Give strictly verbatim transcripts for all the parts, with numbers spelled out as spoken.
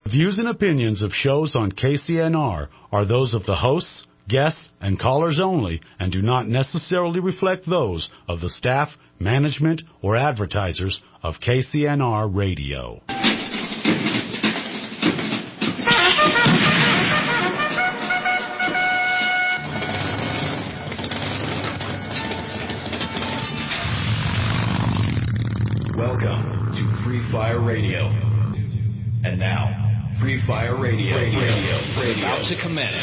Views and opinions of shows on K C N R are those of the hosts, guests, and callers only and do not necessarily reflect those of the staff, management, or advertisers of K C N R Radio. Welcome to Free Fire Radio. And now, Free Fire Radio, radio, radio, radio. Is about to commence.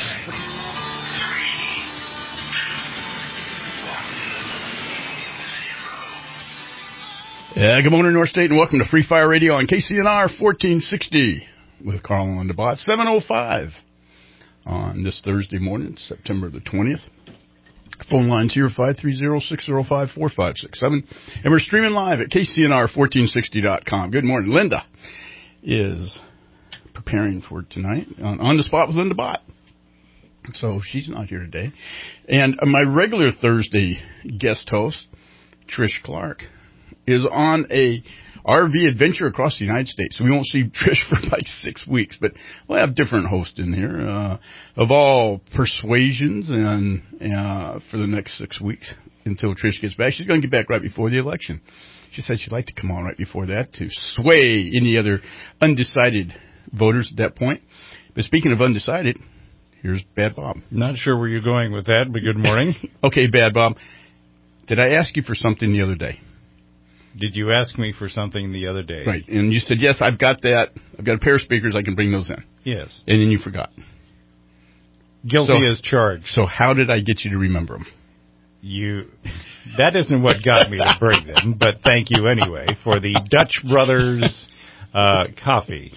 Yeah, good morning, North State, and welcome to Free Fire Radio on K C N R fourteen sixty with Carl on the bot, seven oh five on this Thursday morning, September the twentieth. Phone lines here, five three zero, six zero five, four five six seven. And we're streaming live at K C N R fourteen sixty dot com. Good morning. Linda is preparing for tonight on, on the spot with Linda Bott. So she's not here today. And my regular Thursday guest host, Trish Clark, is on a R V adventure across the United States. So we won't see Trish for like six weeks, but we'll have different hosts in here uh, of all persuasions and uh, for the next six weeks until Trish gets back. She's going to get back right before the election. She said she'd like to come on right before that to sway any other undecided voters at that point. But speaking of undecided, here's Bad Bob. Not sure where you're going with that, but good morning. Okay, Bad Bob. Did I ask you for something the other day? Did you ask me for something the other day? Right, and you said, yes, I've got that. I've got a pair of speakers. I can bring those in. Yes. And then you forgot. Guilty so, as charged. So how did I get you to remember them? You, that isn't what got me to bring them, but thank you anyway for the Dutch Brothers uh, coffee.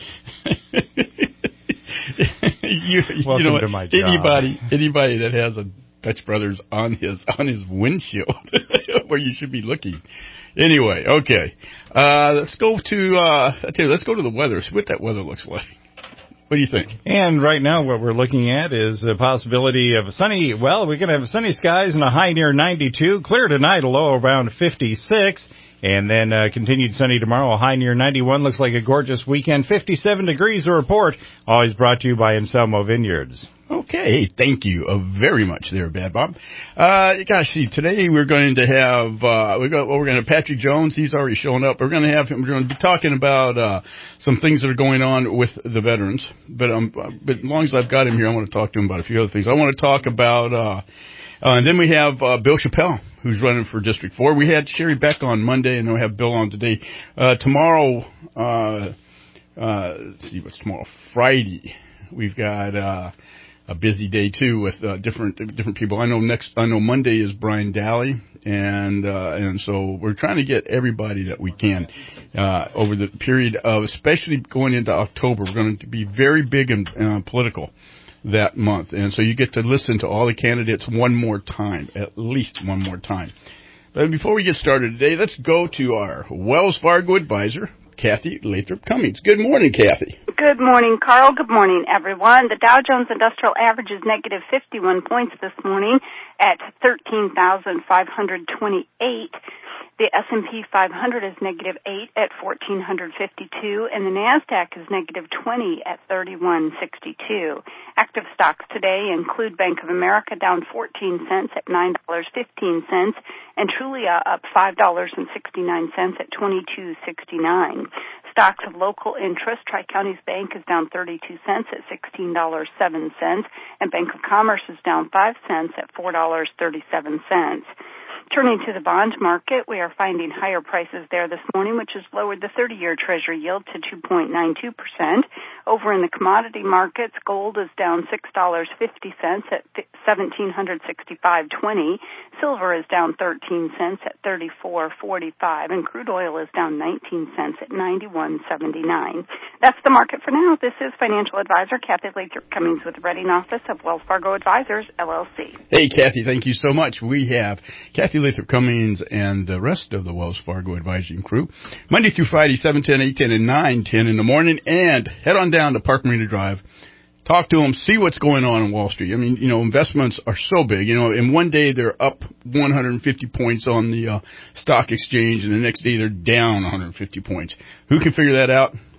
you, Welcome you know what? to my job. Anybody, anybody that has a Dutch Brothers on his on his windshield, where you should be looking. Anyway, okay. Uh, let's go to uh, I tell you, let's go to the weather. See what that weather looks like. What do you think? And right now what we're looking at is a possibility of a sunny, well, we're going to have sunny skies and a high near ninety-two. Clear tonight, a low around fifty-six. And then uh, continued sunny tomorrow, a high near ninety-one. Looks like a gorgeous weekend. fifty-seven degrees a report. Always brought to you by Anselmo Vineyards. Okay, thank you uh, very much there, Bad Bob. Uh, gosh, see, today we're going to have, uh, we got, well, we're going to have Patrick Jones. He's already shown up. We're going to have him, we're going to be talking about, uh, some things that are going on with the veterans. But, um, but as long as I've got him here, I want to talk to him about a few other things. I want to talk about, uh, Uh, and then we have uh, Bill Chappelle, who's running for District four. We had Sherry Beck on Monday, and we have Bill on today. Uh, tomorrow, uh, uh, let's see, what's tomorrow? Friday. We've got uh, a busy day, too, with uh, different different people. I know next, I know Monday is Brian Daly, and uh, and so we're trying to get everybody that we can uh, over the period of, especially going into October. We're going to be very big and uh, political that month. And so you get to listen to all the candidates one more time, at least one more time. But before we get started today, let's go to our Wells Fargo advisor, Kathy Lathrop Cummings. Good morning, Kathy. Good morning, Carl. Good morning, everyone. The Dow Jones Industrial Average is negative fifty-one points this morning at thirteen thousand five hundred twenty-eight. The S and P five hundred is negative eight at fourteen fifty-two, and the NASDAQ is negative twenty at thirty-one sixty-two. Active stocks today include Bank of America down fourteen cents at nine dollars and fifteen cents, and Trulia up five dollars and sixty-nine cents at twenty-two sixty-nine. Stocks of local interest, Tri-Counties Bank is down thirty-two cents at sixteen dollars and seven cents, and Bank of Commerce is down five cents at four dollars and thirty-seven cents. Turning to the bond market, we are finding higher prices there this morning, which has lowered the thirty-year Treasury yield to two point nine two percent. Over in the commodity markets, gold is down six dollars and fifty cents at one thousand seven hundred sixty-five twenty. Silver is down thirteen cents at thirty-four forty-five, and crude oil is down nineteen cents at ninety-one seventy-nine. That's the market for now. This is financial advisor Kathy Lathrop Cummings with the Reading Office of Wells Fargo Advisors, L L C. Hey, Kathy, thank you so much. We have Kathy Lathrop Cummings and the rest of the Wells Fargo advising crew, Monday through Friday, seven ten, eight ten, and nine ten in the morning, and head on down to Park Marina Drive. Talk to them, see what's going on in Wall Street. I mean, you know, investments are so big. You know, in one day they're up one hundred fifty points on the uh, stock exchange, and the next day they're down one hundred fifty points. Who can figure that out?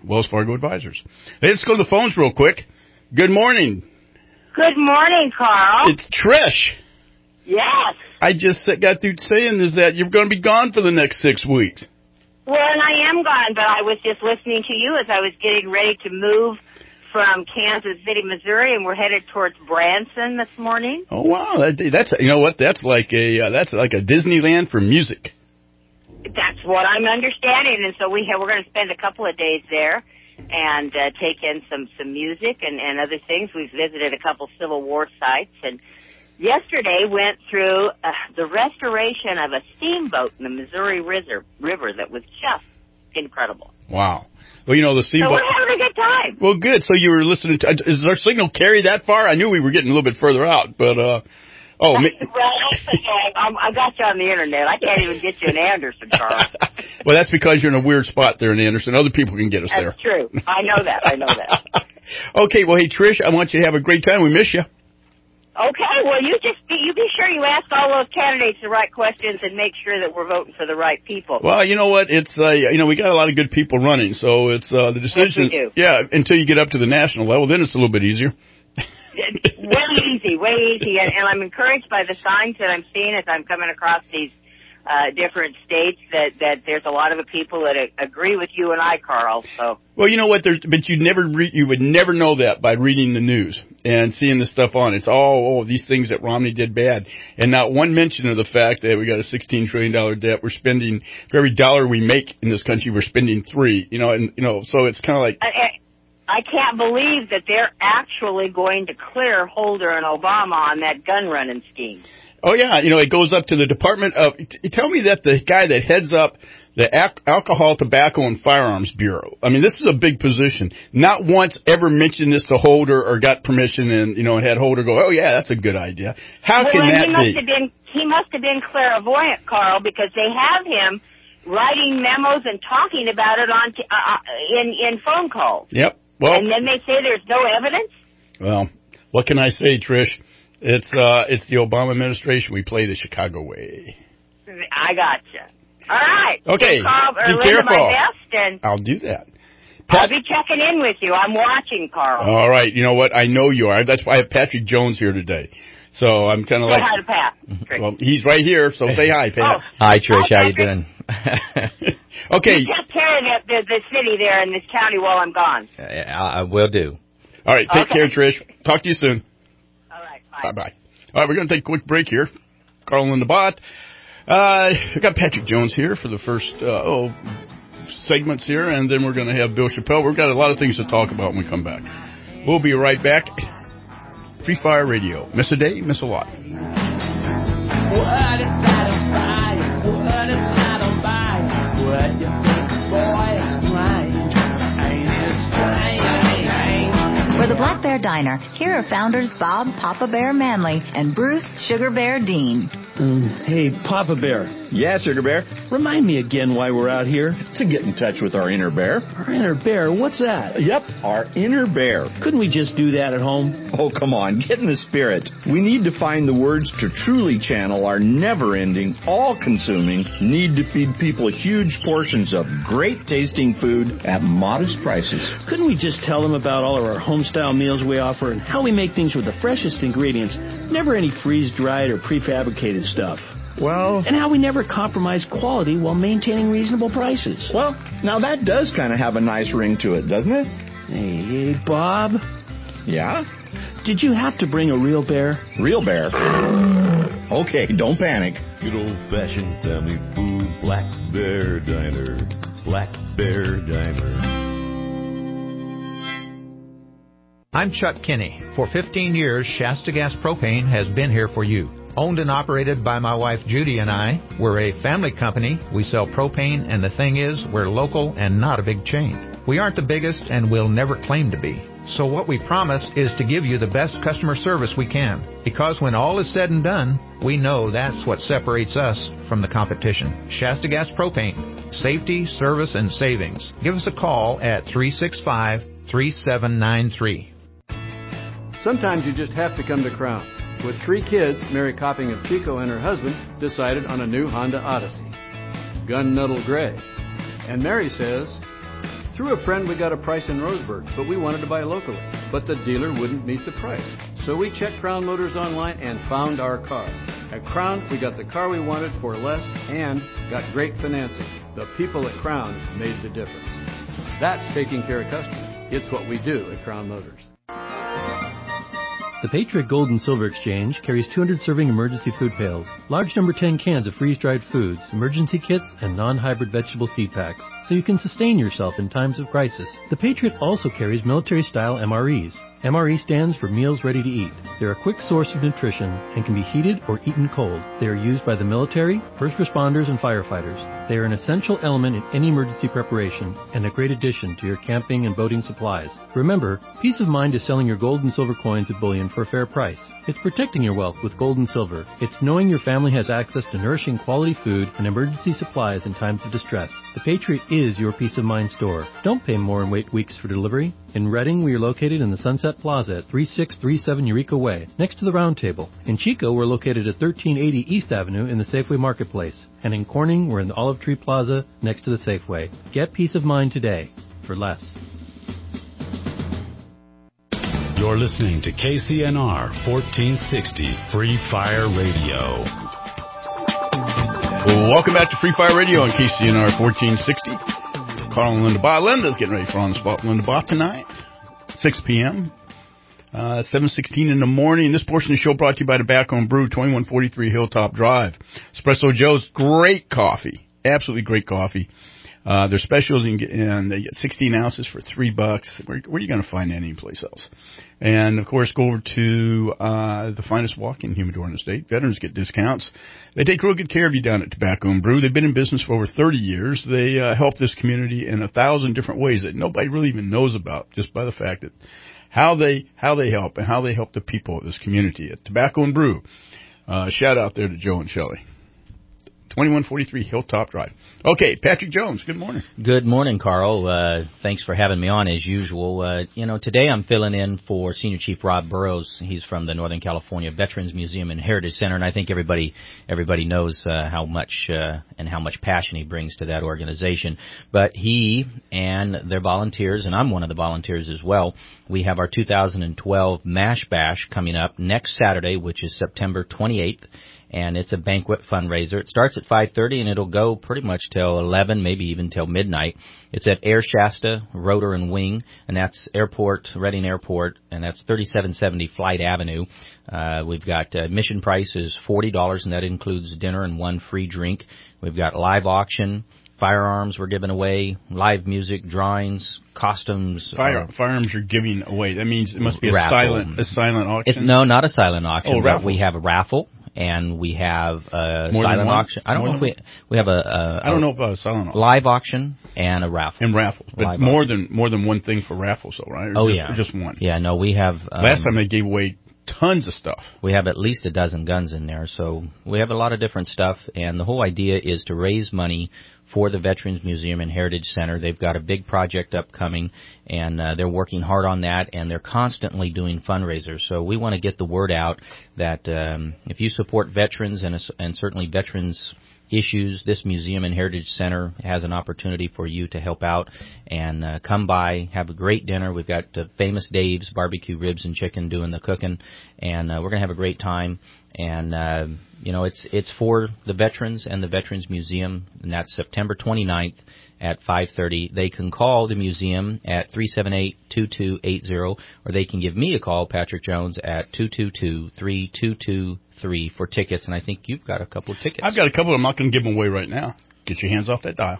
Wells Fargo Advisors. Hey, let's go to the phones real quick. Good morning. Good morning, Carl. It's Trish. Yes. I just got through saying is that you're going to be gone for the next six weeks. Well, and I am gone, but I was just listening to you as I was getting ready to move from Kansas City, Missouri, and we're headed towards Branson this morning. Oh wow, that, that's you know what? That's like a uh, that's like a Disneyland for music. That's what I'm understanding, and so we have, we're going to spend a couple of days there and uh, take in some some music and, and other things. We've visited a couple Civil War sites, and yesterday went through uh, the restoration of a steamboat in the Missouri River, river that was just incredible. Wow. Well, you know, the steamboat. So we're having a good time. Well, good. So you were listening to, is our signal carry that far? I knew we were getting a little bit further out, but, uh, oh. well, I, I got you on the internet. I can't even get you in Anderson, Charles. Well, that's because you're in a weird spot there in Anderson. Other people can get us that's there. That's true. I know that. I know that. Okay. Well, hey, Trish, I want you to have a great time. We miss you. Okay, well, you just be, you be sure you ask all those candidates the right questions and make sure that we're voting for the right people. Well, you know what? It's uh, you know we got a lot of good people running, so it's uh, the decision. Yes, we do. Yeah, until you get up to the national level, then it's a little bit easier. Way easy, way easy, and, and I'm encouraged by the signs that I'm seeing as I'm coming across these uh, different states that that there's a lot of the people that a- agree with you and I, Carl. So. Well, you know what? There's, but you never, re- you would never know that by reading the news and seeing the stuff on. It's all, oh, these things that Romney did bad, and not one mention of the fact that we got a sixteen trillion dollars debt. We're spending for every dollar we make in this country, we're spending three. You know, and you know, so it's kind of like. I, I can't believe that they're actually going to clear Holder and Obama on that gun running scheme. Oh yeah, you know, it goes up to the Department of. Tell me that the guy that heads up the Alcohol, Tobacco, and Firearms Bureau. I mean, this is a big position. Not once ever mentioned this to Holder or got permission, and you know, and had Holder go, "Oh yeah, that's a good idea." How well, can that he must be? Have been, he must have been clairvoyant, Carl, because they have him writing memos and talking about it on t- uh, in in phone calls. Yep. Well, and then they say there's no evidence. Well, what can I say, Trish? It's uh, it's the Obama administration. We play the Chicago way. I gotcha. All right. Okay. Carl, Be or careful. My best and I'll do that. Pat- I'll be checking in with you. I'm watching, Carl. All right. You know what? I know you are. That's why I have Patrick Jones here today. So I'm kind of say like. Say hi to Pat. Well, he's right here, so say hi, Pat. Oh. Hi, Trish. Hi, how you doing? Okay. You take care of the, the, the city there in this county while I'm gone. Uh, I will do. All right. Take okay. care, Trish. Talk to you soon. All right. Bye. Bye-bye. All right. We're going to take a quick break here. Carl and the bot. Uh, we got Patrick Jones here for the first uh, oh segments here, and then we're going to have Bill Chappelle. We've got a lot of things to talk about when we come back. We'll be right back. Free Fire Radio. Miss a day, miss a lot. What is satisfying? What is satisfying? What you think the boy is crying? Ain't it strange? For the Black Bear Diner, here are founders Bob Papa Bear Manley and Bruce Sugar Bear Dean. Um, hey, Papa Bear. Yeah, Sugar Bear? Remind me again why we're out here. To get in touch with our inner bear. Our inner bear? What's that? Yep, our inner bear. Couldn't we just do that at home? Oh, come on, get in the spirit. We need to find the words to truly channel our never-ending, all-consuming need to feed people huge portions of great-tasting food at modest prices. Couldn't we just tell them about all of our home-style meals we offer and how we make things with the freshest ingredients, never any freeze-dried or prefabricated stuff? Well... And how we never compromise quality while maintaining reasonable prices. Well, now that does kind of have a nice ring to it, doesn't it? Hey, hey, Bob? Yeah? Did you have to bring a real bear? Real bear? Okay, don't panic. Good old-fashioned family food, Black Bear Diner. Black Bear Diner. I'm Chuck Kinney. For fifteen years, Shasta Gas Propane has been here for you. Owned and operated by my wife Judy and I, we're a family company. We sell propane, and the thing is, we're local and not a big chain. We aren't the biggest, and we'll never claim to be. So what we promise is to give you the best customer service we can. Because when all is said and done, we know that's what separates us from the competition. Shasta Gas Propane. Safety, service, and savings. Give us a call at three six five, three seven nine three. Sometimes you just have to come to Crown. With three kids, Mary Copping of Chico and her husband decided on a new Honda Odyssey, Gun Nuddle Gray. And Mary says, Through a friend, we got a price in Roseburg, but we wanted to buy locally. But the dealer wouldn't meet the price. So we checked Crown Motors online and found our car. At Crown, we got the car we wanted for less and got great financing. The people at Crown made the difference. That's taking care of customers. It's what we do at Crown Motors. The Patriot Gold and Silver Exchange carries two hundred serving emergency food pails, large number ten cans of freeze-dried foods, emergency kits, and non-hybrid vegetable seed packs, so you can sustain yourself in times of crisis. The Patriot also carries military-style M R Es. M R E stands for Meals Ready to Eat. They're a quick source of nutrition and can be heated or eaten cold. They are used by the military, first responders, and firefighters. They are an essential element in any emergency preparation and a great addition to your camping and boating supplies. Remember, peace of mind is selling your gold and silver coins at bullion for a fair price. It's protecting your wealth with gold and silver. It's knowing your family has access to nourishing quality food and emergency supplies in times of distress. The Patriot is your peace of mind store. Don't pay more and wait weeks for delivery. In Reading, we are located in the Sunset Plaza at thirty-six thirty-seven Eureka Way, next to the Round Table. In Chico, we're located at thirteen eighty East Avenue in the Safeway Marketplace. And in Corning, we're in the Olive Tree Plaza next to the Safeway. Get peace of mind today for less. You're listening to K C N R fourteen sixty Free Fire Radio. Well, welcome back to Free Fire Radio on K C N R fourteen sixty. Carl and Linda Bott. Linda's getting ready for On the Spot with Linda Bott tonight, six p.m. Uh, seven sixteen in the morning. This portion of the show brought to you by Tobacco and Brew, twenty-one forty-three Hilltop Drive. Espresso Joe's, great coffee. Absolutely great coffee. Uh, their specials, you can get, and they get sixteen ounces for three bucks. Where, where are you going to find that anyplace else? And, of course, go over to uh, the finest walk-in humidor in the state. Veterans get discounts. They take real good care of you down at Tobacco and Brew. They've been in business for over thirty years. They uh, help this community in a thousand different ways that nobody really even knows about, just by the fact that how they how they help and how they help the people of this community at Tobacco and Brew. Uh, shout out there to Joe and Shelley. twenty-one forty-three Hilltop Drive. Okay, Patrick Jones, good morning. Good morning, Carl. Uh, thanks for having me on as usual. Uh, you know, today I'm filling in for Senior Chief Rob Burrows. He's from the Northern California Veterans Museum and Heritage Center, and I think everybody everybody knows uh, how much uh, and how much passion he brings to that organization. But he and their volunteers, and I'm one of the volunteers as well, we have our two thousand twelve MASH Bash coming up next Saturday, which is September twenty-eighth. And it's a banquet fundraiser. It starts at five thirty, and it'll go pretty much till eleven, maybe even till midnight. It's at Air Shasta, Rotor and Wing, and that's Airport, Reading Airport, and that's thirty-seven seventy Flight Avenue. Uh, we've got uh, admission price is forty dollars, and that includes dinner and one free drink. We've got live auction. Firearms we're giving away, live music, drawings, costumes. Fire, uh, firearms you're giving away. That means it must be a raffle. silent a silent auction. It's, no, not a silent auction. Oh, but raffle. We have a raffle. And we have a More silent auction. I don't More know if we we have a, a I don't know about a silent auction. Live auction and a raffle. And raffles, but live more auction. than more than one thing for raffles, though, right? Or oh just, yeah, just one. Yeah, no, we have. Um, Last time they gave away tons of stuff. We have at least a dozen guns in there, so we have a lot of different stuff. And the whole idea is to raise money for the Veterans Museum and Heritage Center. They've got a big project upcoming, and uh, they're working hard on that, and they're constantly doing fundraisers. So we want to get the word out that um, if you support veterans and, and certainly veterans issues, this Museum and Heritage Center has an opportunity for you to help out and uh, come by, have a great dinner. We've got uh, Famous Dave's barbecue ribs and chicken doing the cooking, and uh, we're going to have a great time. And, uh, you know, it's it's for the veterans and the Veterans Museum, and that's September twenty-ninth at five thirty. They can call the museum at three seven eight, two two eight zero, or they can give me a call, Patrick Jones, at two two two, three two two three for tickets. And I think you've got a couple of tickets. I've got a couple. I'm not going to give them away right now. Get your hands off that dial.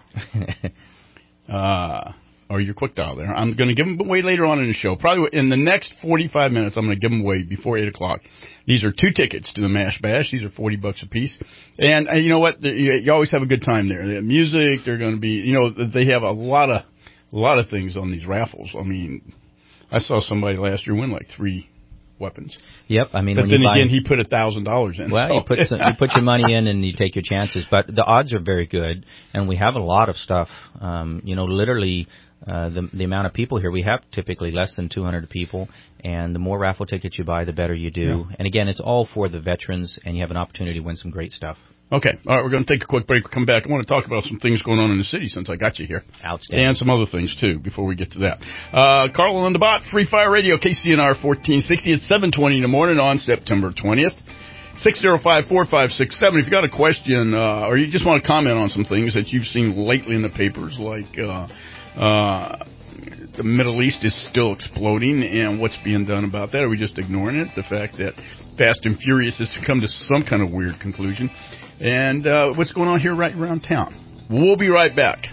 uh, or your quick dial there. I'm going to give them away later on in the show. Probably in the next forty-five minutes, I'm going to give them away before eight o'clock. These are two tickets to the MASH Bash. These are forty bucks a piece. And uh, you know what? The, you, you always have a good time there. They have music. They're going to be, you know, they have a lot of, a lot of things on these raffles. I mean, I saw somebody last year win like three weapons. Yep, I mean, but when then you buy, again, he put a thousand dollars in. Well, so. you put some, you put your money in and you take your chances. But the odds are very good, and we have a lot of stuff. Um, you know, literally, uh, the the amount of people here, we have typically less than two hundred people, and the more raffle tickets you buy, the better you do. Yeah. And again, it's all for the veterans, and you have an opportunity to win some great stuff. Okay. All right, we're going to take a quick break. We'll come back. I want to talk about some things going on in the city since I got you here. Outstanding. And some other things, too, before we get to that. Uh, Carl on the bot, Free Fire Radio, K C N R fourteen sixty at seven twenty in the morning on September twentieth. six oh five, four five six seven. If you got a question uh, or you just want to comment on some things that you've seen lately in the papers, like uh, uh, the Middle East is still exploding and what's being done about that, are we just ignoring it? The fact that Fast and Furious has come to some kind of weird conclusion. And uh, what's going on here right around town. We'll be right back.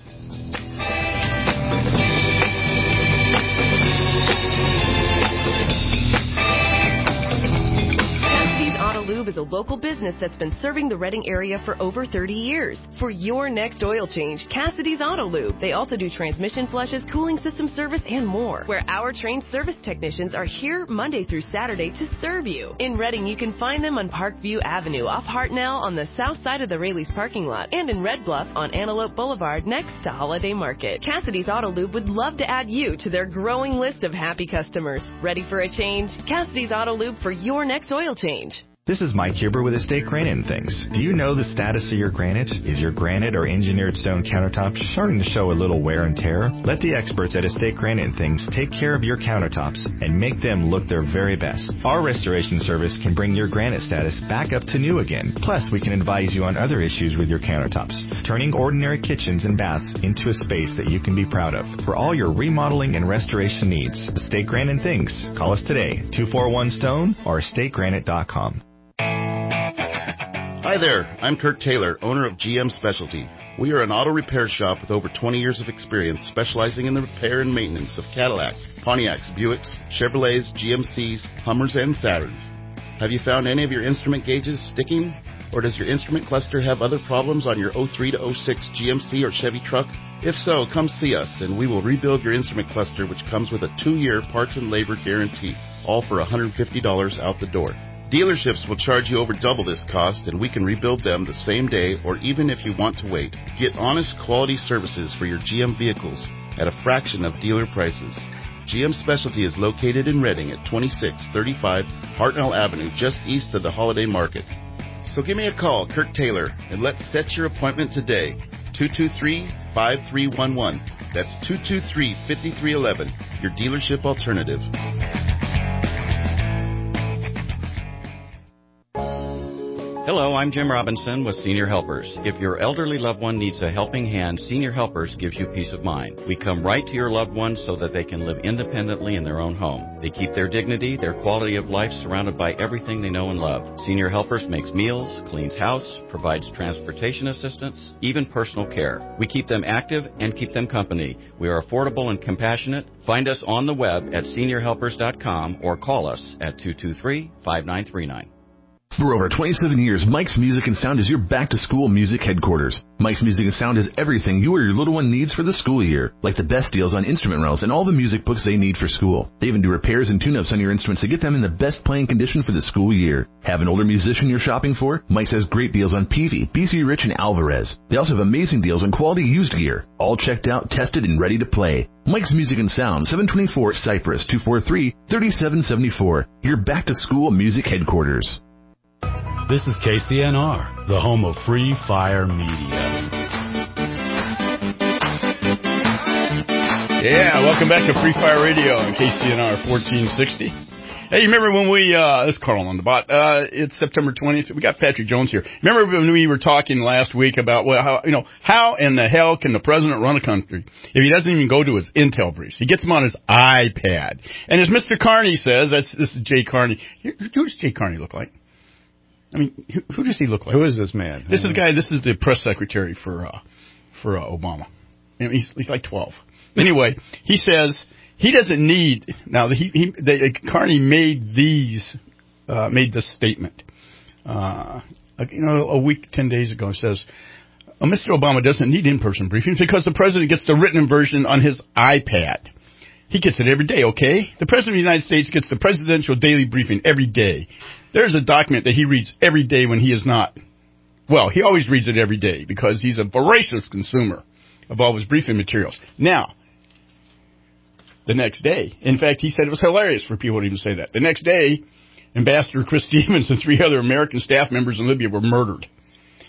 Is a local business that's been serving the Reading area for over thirty years. For your next oil change, Cassidy's Auto Lube. They also do transmission flushes, cooling system service, and more. Where our trained service technicians are here Monday through Saturday to serve you. In Reading, you can find them on Parkview Avenue off Hartnell on the south side of the Raley's parking lot, and in Red Bluff on Antelope Boulevard next to Holiday Market. Cassidy's Auto Lube would love to add you to their growing list of happy customers. Ready for a change? Cassidy's Auto Lube for your next oil change. This is Mike Huber with Estate Granite and Things. Do you know the status of your granite? Is your granite or engineered stone countertop starting to show a little wear and tear? Let the experts at Estate Granite and Things take care of your countertops and make them look their very best. Our restoration service can bring your granite status back up to new again. Plus, we can advise you on other issues with your countertops, turning ordinary kitchens and baths into a space that you can be proud of. For all your remodeling and restoration needs, Estate Granite and Things. Call us today, two four one stone or estate granite dot com. Hi there, I'm Kirk Taylor, owner of G M Specialty. We are an auto repair shop with over twenty years of experience specializing in the repair and maintenance of Cadillacs, Pontiacs, Buicks, Chevrolets, G M Cs, Hummers, and Saturns. Have you found any of your instrument gauges sticking? Or does your instrument cluster have other problems on your oh three to oh six G M C or Chevy truck? If so, come see us and we will rebuild your instrument cluster, which comes with a two-year parts and labor guarantee, all for one hundred fifty dollars out the door. Dealerships will charge you over double this cost, and we can rebuild them the same day or even if you want to wait. Get honest quality services for your G M vehicles at a fraction of dealer prices. G M Specialty is located in Reading at twenty-six thirty-five Hartnell Avenue, just east of the Holiday Market. So give me a call, Kirk Taylor, and let's set your appointment today. two two three, five three one one. That's two two three, five three one one, your dealership alternative. Hello, I'm Jim Robinson with Senior Helpers. If your elderly loved one needs a helping hand, Senior Helpers gives you peace of mind. We come right to your loved ones so that they can live independently in their own home. They keep their dignity, their quality of life surrounded by everything they know and love. Senior Helpers makes meals, cleans house, provides transportation assistance, even personal care. We keep them active and keep them company. We are affordable and compassionate. Find us on the web at senior helpers dot com or call us at two two three, five nine three nine. For over twenty-seven years, Mike's Music and Sound is your back-to-school music headquarters. Mike's Music and Sound has everything you or your little one needs for the school year, like the best deals on instrument rentals and all the music books they need for school. They even do repairs and tune-ups on your instruments to get them in the best playing condition for the school year. Have an older musician you're shopping for? Mike's has great deals on Peavey, B C Rich, and Alvarez. They also have amazing deals on quality used gear, all checked out, tested, and ready to play. Mike's Music and Sound, seven twenty-four Cypress, two four three, three seven seven four, your back-to-school music headquarters. This is K C N R, the home of Free Fire Media. Yeah, welcome back to Free Fire Radio on K C N R fourteen sixty. Hey, you remember when we, uh, this is Carl on the bot, uh, it's September twentieth, we got Patrick Jones here. Remember when we were talking last week about, well, how, you know, how in the hell can the president run a country if he doesn't even go to his Intel briefs? He gets them on his iPad. And as Mister Carney says, that's, this is Jay Carney. Who does Jay Carney look like? I mean, who, who does he look like? Who is this man? This is the guy, this is the press secretary for, uh, for, uh, Obama. And he's, he's like twelve. Anyway, he says he doesn't need, now he, he, the, Carney made these, uh, made this statement, uh, you know, a week, ten days ago. He says, oh, Mister Obama doesn't need in-person briefings because the president gets the written version on his iPad. He gets it every day, okay? The President of the United States gets the presidential daily briefing every day. There's a document that he reads every day when he is not. Well, he always reads it every day because he's a voracious consumer of all his briefing materials. Now, the next day, in fact, he said it was hilarious for people to even say that. The next day, Ambassador Chris Stevens and three other American staff members in Libya were murdered.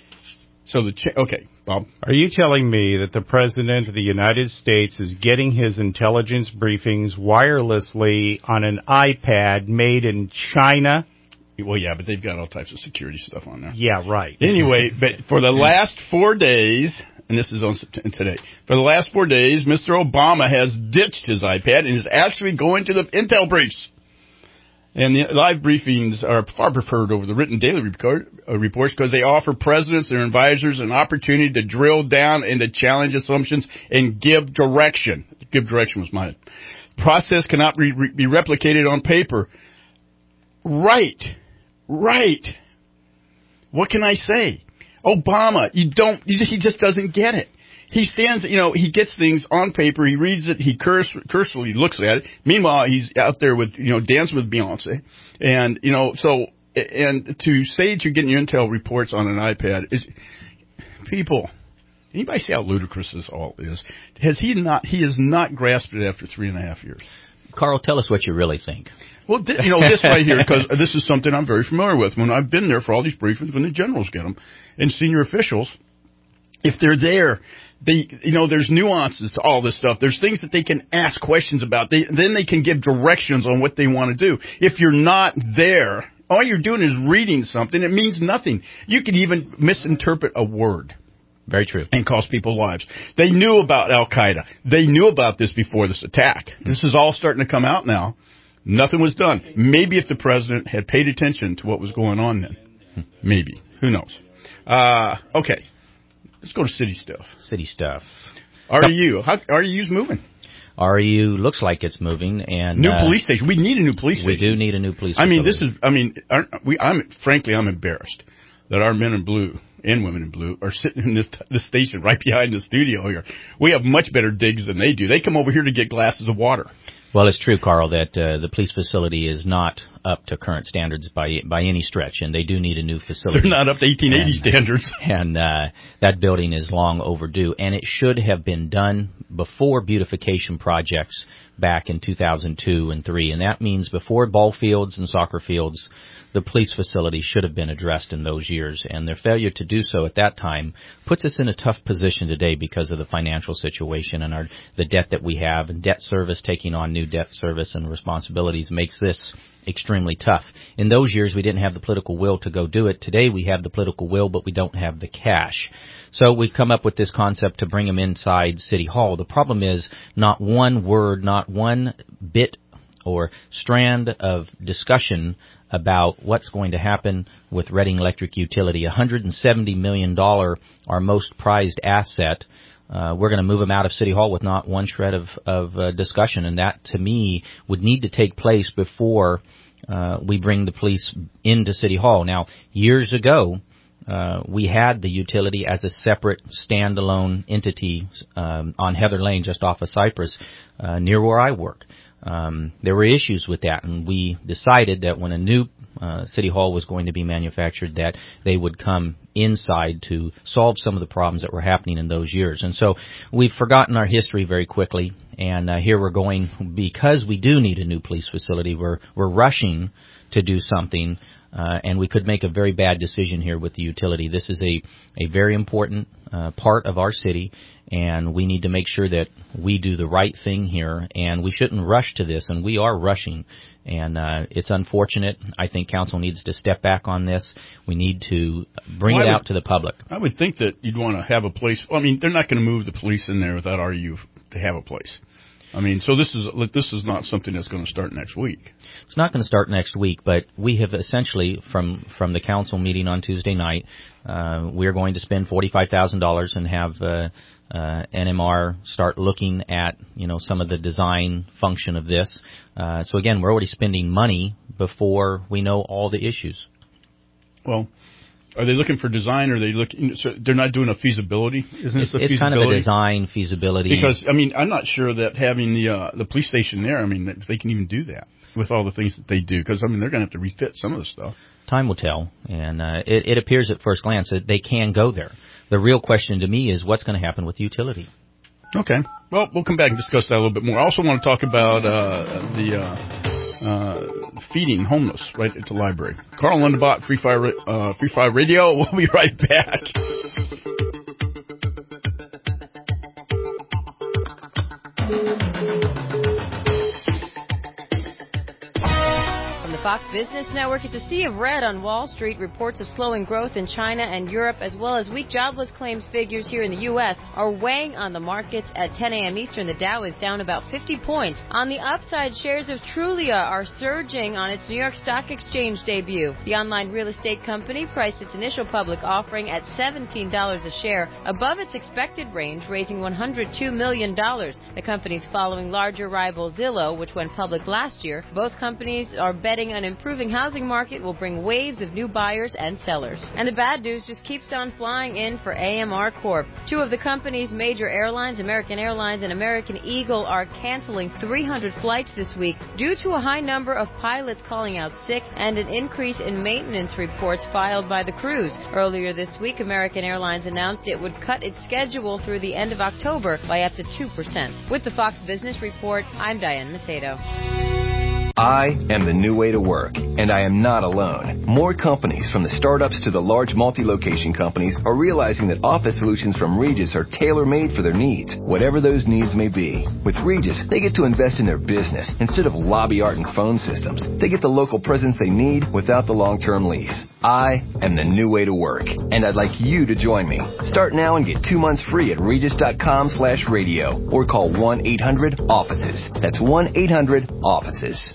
So the cha- okay, Bob. Are you telling me that the President of the United States is getting his intelligence briefings wirelessly on an iPad made in China? Well, yeah, but they've got all types of security stuff on there. Yeah, right. Anyway, but for the last four days, and this is on today, for the last four days, Mister Obama has ditched his iPad and is actually going to the Intel briefs. And the live briefings are far preferred over the written daily report, uh, reports because they offer presidents and their advisors an opportunity to drill down and to challenge assumptions and give direction. Give direction was my process cannot re- re- be replicated on paper. Right. Right. What can I say? Obama, you don't, you, he just doesn't get it. He stands, you know, he gets things on paper, he reads it, he curse, cursorily looks at it. Meanwhile, he's out there with, you know, dancing with Beyonce. And, you know, so, and to say that you're getting your intel reports on an iPad is, people, anybody see how ludicrous this all is? Has he not, he has not grasped it after three and a half years. Carl, tell us what you really think. Well, th- you know, this right here, because this is something I'm very familiar with. When I've been there for all these briefings, when the generals get them, and senior officials, if they're there, they, you know, there's nuances to all this stuff. There's things that they can ask questions about. They, then they can give directions on what they want to do. If you're not there, all you're doing is reading something. It means nothing. You could even misinterpret a word. Very true. And cost people lives. They knew about Al-Qaeda. They knew about this before this attack. This is all starting to come out now. Nothing was done. Maybe if the president had paid attention to what was going on then. Maybe. Who knows? Uh, okay. Let's go to city stuff. City stuff. R E U. How, R E U's moving. R E U looks like it's moving. And new uh, police station. We need a new police station. We do need a new police I facility. mean, this is, I mean, aren't we, I'm, frankly, I'm embarrassed that our men in blue and women in blue are sitting in this this station right behind the studio here. We have much better digs than they do. They come over here to get glasses of water. Well, it's true, Carl, that uh, the police facility is not up to current standards by by any stretch, and they do need a new facility. They're not up to eighteen eighty and, standards. And uh, that building is long overdue, and it should have been done before beautification projects back in two thousand two and three, and that means before ball fields and soccer fields. The police facility should have been addressed in those years, and their failure to do so at that time puts us in a tough position today because of the financial situation and our the debt that we have, and debt service, taking on new debt service and responsibilities makes this extremely tough. In those years, we didn't have the political will to go do it. Today, we have the political will, but we don't have the cash. So we've come up with this concept to bring them inside City Hall. The problem is not one word, not one bit or strand of discussion about what's going to happen with Reading Electric Utility. one hundred seventy million dollars, our most prized asset. Uh, we're going to move them out of City Hall with not one shred of, of uh, discussion, and that, to me, would need to take place before uh, we bring the police into City Hall. Now, years ago, uh, we had the utility as a separate, standalone entity um, on Heather Lane, just off of Cypress, uh, near where I work. Um, there were issues with that, and we decided that when a new uh, City Hall was going to be manufactured, that they would come inside to solve some of the problems that were happening in those years. And so we've forgotten our history very quickly, and uh, here we're going, because we do need a new police facility, we're, we're rushing to do something, uh, and we could make a very bad decision here with the utility. This is a, a very important uh, part of our city, and we need to make sure that we do the right thing here, and we shouldn't rush to this, and we are rushing. And uh, it's unfortunate. I think council needs to step back on this. We need to bring well, it would, out to the public. I would think that you'd want to have a place. Well, I mean, they're not going to move the police in there without R E U to have a place. I mean, so this is this is not something that's going to start next week. It's not going to start next week, but we have essentially, from from the council meeting on Tuesday night, uh, we're going to spend forty-five thousand dollars and have uh, uh, N M R start looking at, you know, some of the design function of this. Uh, so again, we're already spending money before we know all the issues. Well, are they looking for design, or are they looking? So they're not doing a feasibility, isn't this It's, a it's feasibility? kind of a design feasibility. Because I mean, I'm not sure that having the uh, the police station there, I mean, that they can even do that with all the things that they do. Because I mean, they're going to have to refit some of the stuff. Time will tell, and uh, it, it appears at first glance that they can go there. The real question to me is what's going to happen with utility. Okay. Well, we'll come back and discuss that a little bit more. I also want to talk about uh, the uh, uh, feeding homeless right at the library. Carl Lundebot, Free Fire, uh, Free Fire Radio. We'll be right back. Fox Business Network, it's a sea of red on Wall Street. Reports of slowing growth in China and Europe, as well as weak jobless claims figures here in the U S, are weighing on the markets. At ten a.m. Eastern, the Dow is down about fifty points. On the upside, shares of Trulia are surging on its New York Stock Exchange debut. The online real estate company priced its initial public offering at seventeen dollars a share, above its expected range, raising one hundred two million dollars. The company's following larger rival Zillow, which went public last year. Both companies are betting an improving housing market will bring waves of new buyers and sellers. And the bad news just keeps on flying in for A M R Corp. Two of the company's major airlines, American Airlines and American Eagle, are canceling three hundred flights this week due to a high number of pilots calling out sick and an increase in maintenance reports filed by the crews. Earlier this week, American Airlines announced it would cut its schedule through the end of October by up to two percent. With the Fox Business Report, I'm Diane Macedo. I am the new way to work, and I am not alone. More companies, from the startups to the large multi-location companies, are realizing that office solutions from Regis are tailor-made for their needs, whatever those needs may be. With Regis, they get to invest in their business instead of lobby art and phone systems. They get the local presence they need without the long-term lease. I am the new way to work, and I'd like you to join me. Start now and get two months free at regis.com slash radio or call one eight hundred offices. That's one eight hundred offices.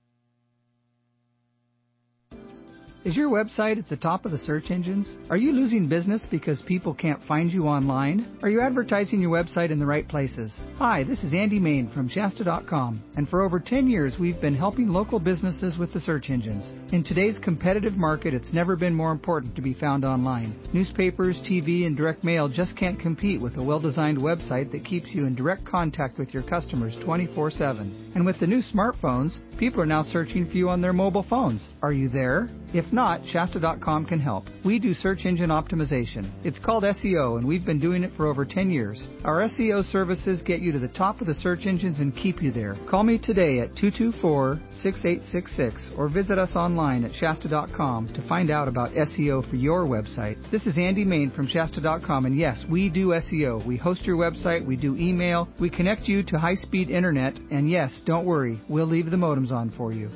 Is your website at the top of the search engines? Are you losing business because people can't find you online? Are you advertising your website in the right places? Hi, this is Andy Main from Shasta dot com, and for over ten years we've been helping local businesses with the search engines. In today's competitive market, it's never been more important to be found online. Newspapers, T V, and direct mail just can't compete with a well-designed website that keeps you in direct contact with your customers twenty-four seven. And with the new smartphones, people are now searching for you on their mobile phones. Are you there? If not, Shasta dot com can help. We do search engine optimization. It's called S E O, and we've been doing it for over ten years. Our S E O services get you to the top of the search engines and keep you there. Call me today at two two four, six eight six six or visit us online at Shasta dot com to find out about S E O for your website. This is Andy Main from Shasta dot com, and yes, we do S E O. We host your website, we do email, we connect you to high-speed internet, and yes, don't worry, we'll leave the modems on for you.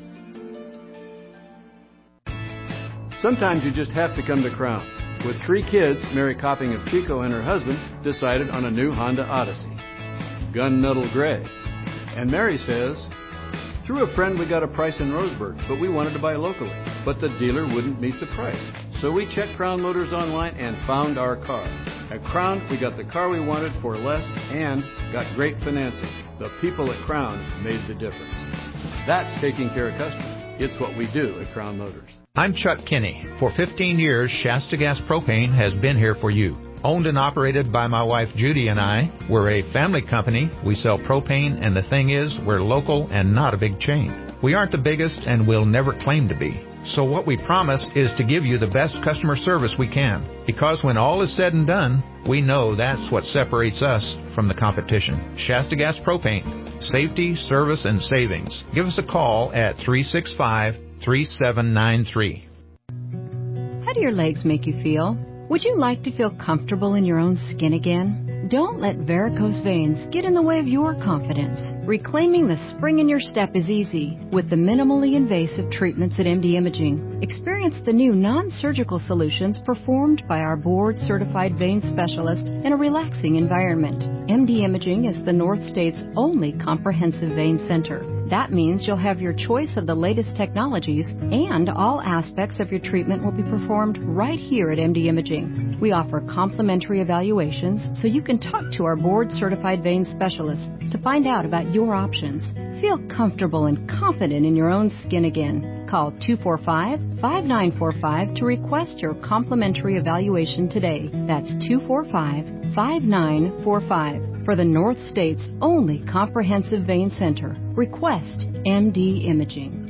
Sometimes you just have to come to Crown. With three kids, Mary Copping of Chico and her husband decided on a new Honda Odyssey, gunmetal gray. And Mary says, through a friend we got a price in Roseburg, but we wanted to buy locally. But the dealer wouldn't meet the price. So we checked Crown Motors online and found our car. At Crown, we got the car we wanted for less and got great financing. The people at Crown made the difference. That's taking care of customers. It's what we do at Crown Motors. I'm Chuck Kinney. For fifteen years, Shasta Gas Propane has been here for you. Owned and operated by my wife Judy and I, we're a family company. We sell propane, and the thing is, we're local and not a big chain. We aren't the biggest and will never claim to be. So what we promise is to give you the best customer service we can. Because when all is said and done, we know that's what separates us from the competition. Shasta Gas Propane. Safety, service, and savings. Give us a call at three six five, three seven nine three. How do your legs make you feel? Would you like to feel comfortable in your own skin again? Don't let varicose veins get in the way of your confidence. Reclaiming the spring in your step is easy with the minimally invasive treatments at M D Imaging. Experience the new non-surgical solutions performed by our board-certified vein specialist in a relaxing environment. M D Imaging is the North State's only comprehensive vein center. That means you'll have your choice of the latest technologies, and all aspects of your treatment will be performed right here at M D Imaging. We offer complimentary evaluations so you can talk to our board-certified vein specialist to find out about your options. Feel comfortable and confident in your own skin again. Call two four five, five nine four five to request your complimentary evaluation today. That's two four five, five nine four five. For the North State's only comprehensive vein center, request M D Imaging.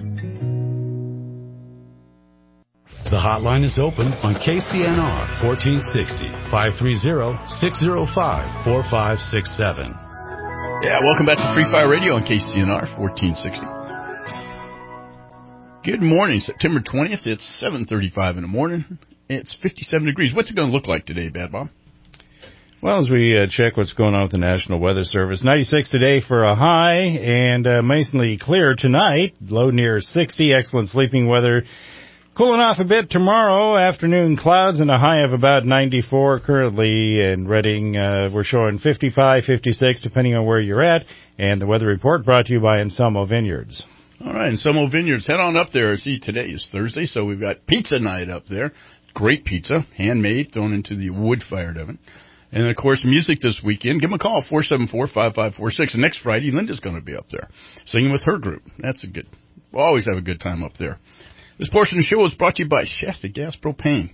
The hotline is open on K C N R fourteen sixty, five three zero, six zero five, four five six seven. Yeah, welcome back to Free Fire Radio on K C N R fourteen sixty. Good morning, September twentieth. It's seven thirty-five in the morning. It's fifty-seven degrees. What's it going to look like today, Bad Bob? Well, as we uh, check what's going on with the National Weather Service, ninety-six today for a high, and uh, mainly clear tonight, low near sixty, excellent sleeping weather. Cooling off a bit tomorrow, afternoon clouds and a high of about ninety-four currently in Redding. Uh, we're showing fifty-five, fifty-six, depending on where you're at. And the weather report brought to you by Anselmo Vineyards. All right, Anselmo Vineyards, head on up there. See, today is Thursday, so we've got pizza night up there. Great pizza, handmade, thrown into the wood-fired oven. And, of course, music this weekend. Give them a call, four seven four, five five four six. And next Friday, Linda's going to be up there singing with her group. That's a good, we'll always have a good time up there. This portion of the show is brought to you by Shasta Gas Propane.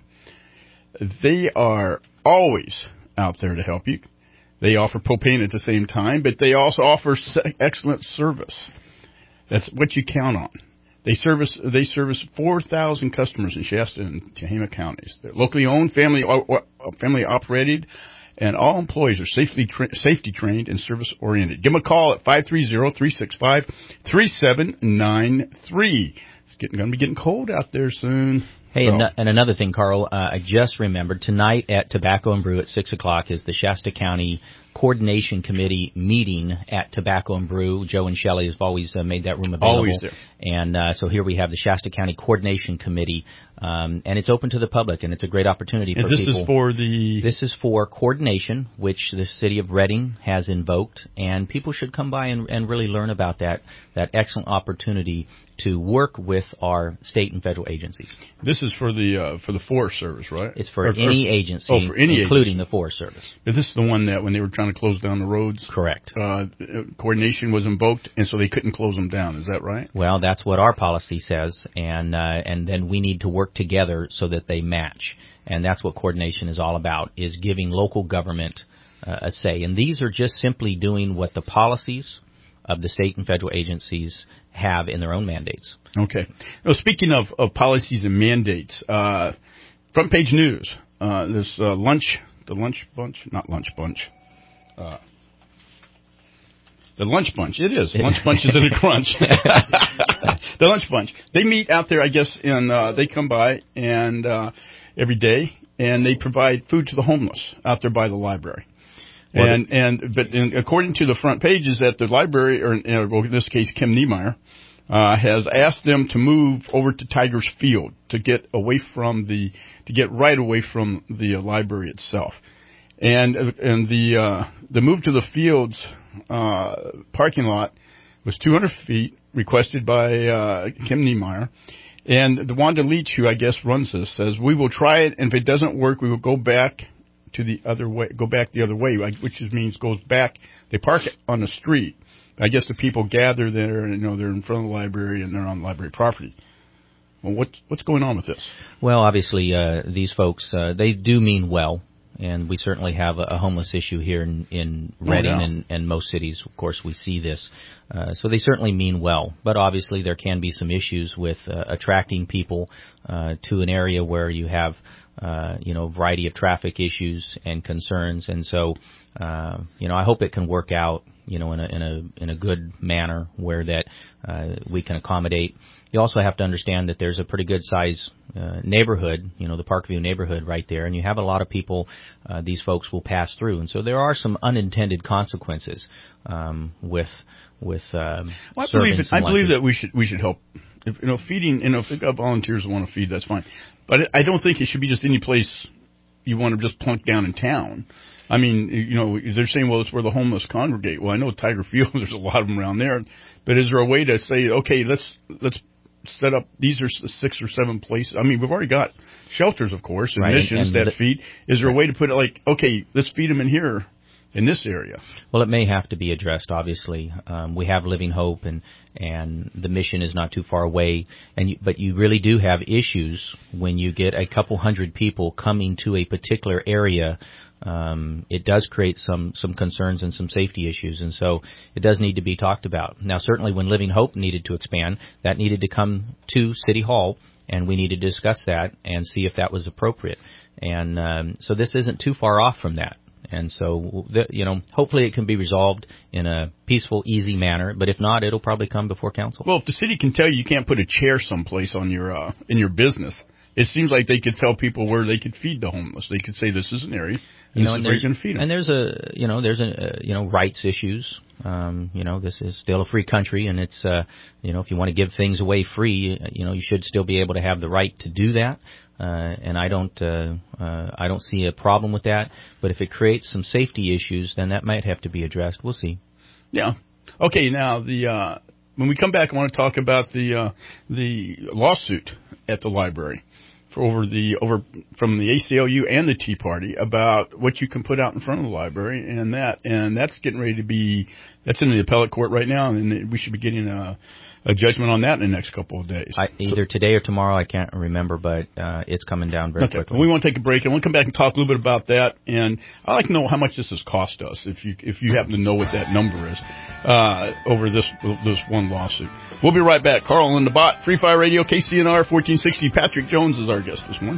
They are always out there to help you. They offer propane at the same time, but they also offer excellent service. That's what you count on. They service they service four thousand customers in Shasta and Tehama counties. They're locally owned, family family operated, and all employees are safely tra- safety trained and service oriented. Give them a call at five three zero, three six five, three seven nine three. It's getting going to be getting cold out there soon. Hey, so. and, and another thing, Carl, uh, I just remembered tonight at Tobacco and Brew at six o'clock is the Shasta County Coordination Committee meeting at Tobacco and Brew. Joe and Shelley have always uh, made that room available. Always there. And uh, so here we have the Shasta County Coordination Committee, um, and it's open to the public, and it's a great opportunity for and this people. This is for the... This is for coordination, which the city of Redding has invoked, and people should come by and, and really learn about that, that excellent opportunity to work with our state and federal agencies. This is for the uh, for the Forest Service, right? It's for or, any or, agency, oh, for any including agency. the Forest Service. But this is the one that when they were trying to close down the roads, correct? Uh, coordination was invoked, and so they couldn't close them down. Is that right? Well, that's what our policy says, and uh, and then we need to work together so that they match, and that's what coordination is all about: is giving local government uh, a say. And these are just simply doing what the policies of the state and federal agencies have in their own mandates. Okay. Well, speaking of, of policies and mandates, uh, front page news, uh, this uh, lunch, the lunch bunch, not lunch bunch, uh, the lunch bunch, it is. Lunch bunch is in a crunch. The lunch bunch. They meet out there, I guess, and uh, they come by and uh, every day, and they provide food to the homeless out there by the library. And, and, but in, according to the front pages at the library, or in, in this case, Kim Niemeyer, uh, has asked them to move over to Tigers Field to get away from the, to get right away from the uh, library itself. And, and the, uh, the move to the field's, uh, parking lot was two hundred feet, requested by, uh, Kim Niemeyer. And the Wanda Leach, who I guess runs this, says, we will try it, and if it doesn't work, we will go back to the other way, go back the other way, which means goes back. They park it on the street. I guess the people gather there, and you know they're in front of the library and they're on library property. Well, what's what's going on with this? Well, obviously, uh, these folks uh, they do mean well, and we certainly have a, a homeless issue here in, in Redding oh, yeah. and, and most cities. Of course, we see this, uh, so they certainly mean well. But obviously, there can be some issues with uh, attracting people uh, to an area where you have. Uh, you know, variety of traffic issues and concerns, and so, uh, you know, I hope it can work out, you know, in a in a in a good manner where that uh, we can accommodate. You also have to understand that there's a pretty good size uh, neighborhood, you know, the Parkview neighborhood right there, and you have a lot of people. Uh, these folks will pass through, and so there are some unintended consequences um, with with. Uh, well, I believe it, I believe that we should we should help. If, you know, feeding. You know, if they've got volunteers who want to feed, that's fine. But I don't think it should be just any place you want to just plunk down in town. I mean, you know, they're saying, well, it's where the homeless congregate. Well, I know Tiger Field, there's a lot of them around there. But is there a way to say, okay, let's let's set up, these are six or seven places. I mean, we've already got shelters, of course, and right, missions and that the, feed. Is there a way to put it like, okay, let's feed them in here? In this area? Well, it may have to be addressed, obviously. Um, we have Living Hope, and and the mission is not too far away. And you, but you really do have issues when you get a couple hundred people coming to a particular area. Um, it does create some, some concerns and some safety issues, and so it does need to be talked about. Now, certainly when Living Hope needed to expand, that needed to come to City Hall, and we need to discuss that and see if that was appropriate. And um, so this isn't too far off from that. And so, you know, hopefully it can be resolved in a peaceful, easy manner. But if not, it'll probably come before council. Well, if the city can tell you you can't put a chair someplace on your uh, in your business, it seems like they could tell people where they could feed the homeless. They could say this is an area, and You know, this and is where you're there's, going to feed them. and there's a, you know, there's a, uh, you know, rights issues. Um, you know, this is still a free country, and it's, uh, you know, if you want to give things away free, you know, you should still be able to have the right to do that. Uh, and I don't, uh, uh, I don't see a problem with that. But if it creates some safety issues, then that might have to be addressed. We'll see. Yeah. Okay. Now the uh, when we come back, I want to talk about the uh, the lawsuit at the library for over the over from the A C L U and the Tea Party about what you can put out in front of the library and that and that's getting ready to be that's in the appellate court right now, and we should be getting a, a judgment on that in the next couple of days. I, either so, today or tomorrow, I can't remember, but uh, it's coming down very okay. quickly. Well, we want to take a break, and we'll come back and talk a little bit about that. And I'd like to know how much this has cost us, if you if you happen to know what that number is, uh, over this this one lawsuit. We'll be right back. Carl and the Bot, Free Fire Radio, K C N R fourteen sixty. Patrick Jones is our guest this morning.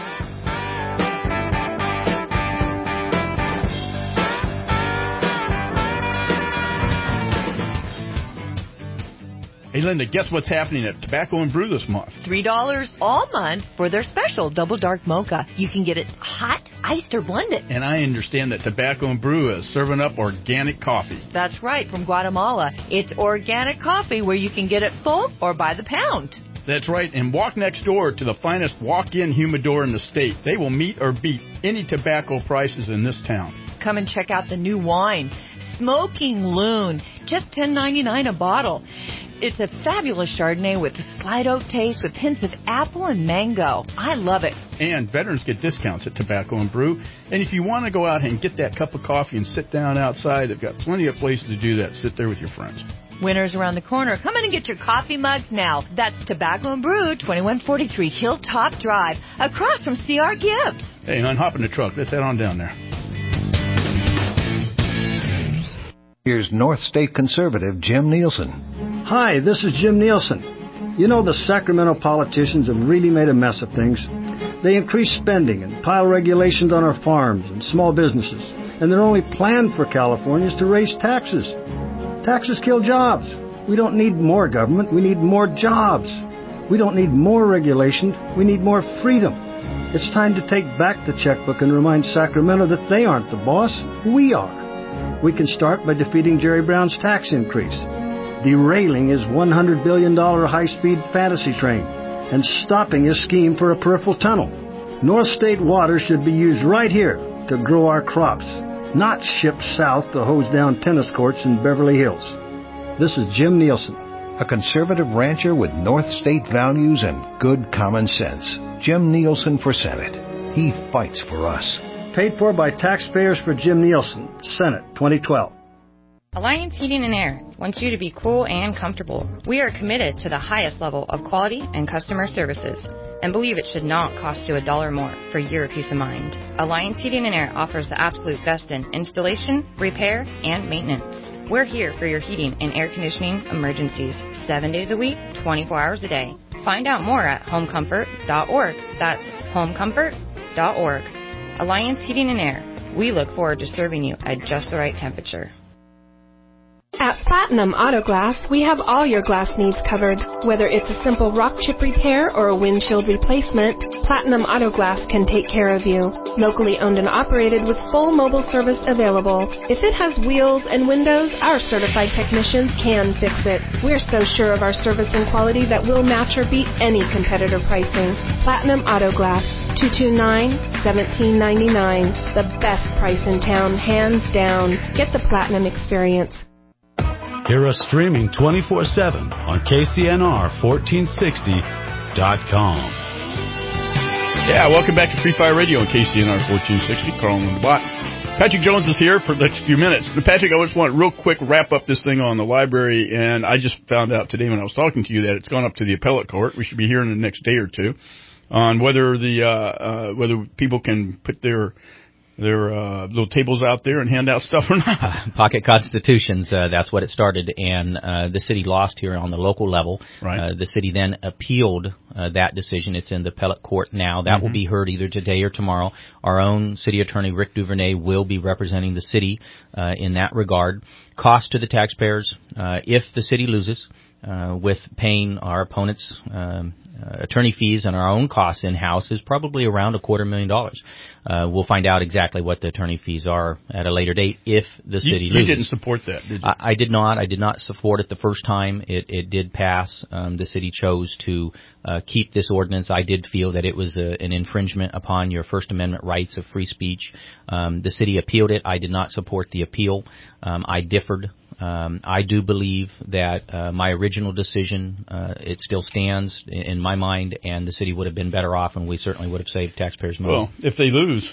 Hey, Linda, guess what's happening at Tobacco and Brew this month? three dollars all month for their special Double Dark Mocha. You can get it hot, iced, or blended. And I understand that Tobacco and Brew is serving up organic coffee. That's right, from Guatemala. It's organic coffee where you can get it bulk or by the pound. That's right, and walk next door to the finest walk-in humidor in the state. They will meet or beat any tobacco prices in this town. Come and check out the new wine, Smoking Loon, just ten ninety-nine a bottle. It's a fabulous Chardonnay with a slight oak taste with hints of apple and mango. I love it. And veterans get discounts at Tobacco and Brew. And if you want to go out and get that cup of coffee and sit down outside, they've got plenty of places to do that. Sit there with your friends. Winter's around the corner. Come in and get your coffee mugs now. That's Tobacco and Brew, twenty-one forty-three Hilltop Drive, across from C R Gibbs. Hey, unhop in the truck. Let's head on down there. Here's North State Conservative Jim Nielsen. Hi, this is Jim Nielsen. You know, the Sacramento politicians have really made a mess of things. They increase spending and pile regulations on our farms and small businesses, and their only plan for California is to raise taxes. Taxes kill jobs. We don't need more government, we need more jobs. We don't need more regulations, we need more freedom. It's time to take back the checkbook and remind Sacramento that they aren't the boss, we are. We can start by defeating Jerry Brown's tax increase, derailing his one hundred billion dollars high-speed fantasy train, and stopping his scheme for a peripheral tunnel. North State water should be used right here to grow our crops, not shipped south to hose down tennis courts in Beverly Hills. This is Jim Nielsen. A conservative rancher with North State values and good common sense. Jim Nielsen for Senate. He fights for us. Paid for by taxpayers for Jim Nielsen, Senate, twenty twelve. Alliance Heating and Air wants you to be cool and comfortable. We are committed to the highest level of quality and customer services and believe it should not cost you a dollar more for your peace of mind. Alliance Heating and Air offers the absolute best in installation, repair, and maintenance. We're here for your heating and air conditioning emergencies seven days a week, twenty-four hours a day. Find out more at home comfort dot org. That's home comfort dot org. Alliance Heating and Air. We look forward to serving you at just the right temperature. At Platinum Auto Glass, we have all your glass needs covered. Whether it's a simple rock chip repair or a windshield replacement, Platinum Auto Glass can take care of you. Locally owned and operated with full mobile service available. If it has wheels and windows, our certified technicians can fix it. We're so sure of our service and quality that we'll match or beat any competitor pricing. Platinum Auto Glass, two two nine, one seven nine nine. The best price in town, hands down. Get the Platinum experience. Hear us streaming twenty-four seven on K C N R fourteen sixty dot com. Yeah, welcome back to Free Fire Radio on K C N R fourteen sixty. Carl and the Bot. Patrick Jones is here for the next few minutes. Patrick, I just want to real quick wrap up this thing on the library, and I just found out today when I was talking to you that it's gone up to the appellate court. We should be hearing in the next day or two on whether the uh, uh, whether people can put their their uh, little tables out there and hand out stuff or not. Pocket constitutions, uh, that's what it started, and uh, the city lost here on the local level. Right. Uh, the city then appealed uh, that decision. It's in the appellate court now. That mm-hmm. will be heard either today or tomorrow. Our own city attorney, Rick Duvernay, will be representing the city uh, in that regard. Cost to the taxpayers, uh, if the city loses, uh, with paying our opponents' um, uh, attorney fees and our own costs in-house is probably around a quarter million dollars. Uh, we'll find out exactly what the attorney fees are at a later date if the city you, loses. You didn't support that, did you? I, I did not. I did not support it the first time. It, it did pass. Um, the city chose to uh, keep this ordinance. I did feel that it was a, an infringement upon your First Amendment rights of free speech. Um, the city appealed it. I did not support the appeal. Um, I differed. Um, I do believe that uh, my original decision, uh, it still stands in, in my mind, and the city would have been better off, and we certainly would have saved taxpayers money. Well, if they lose,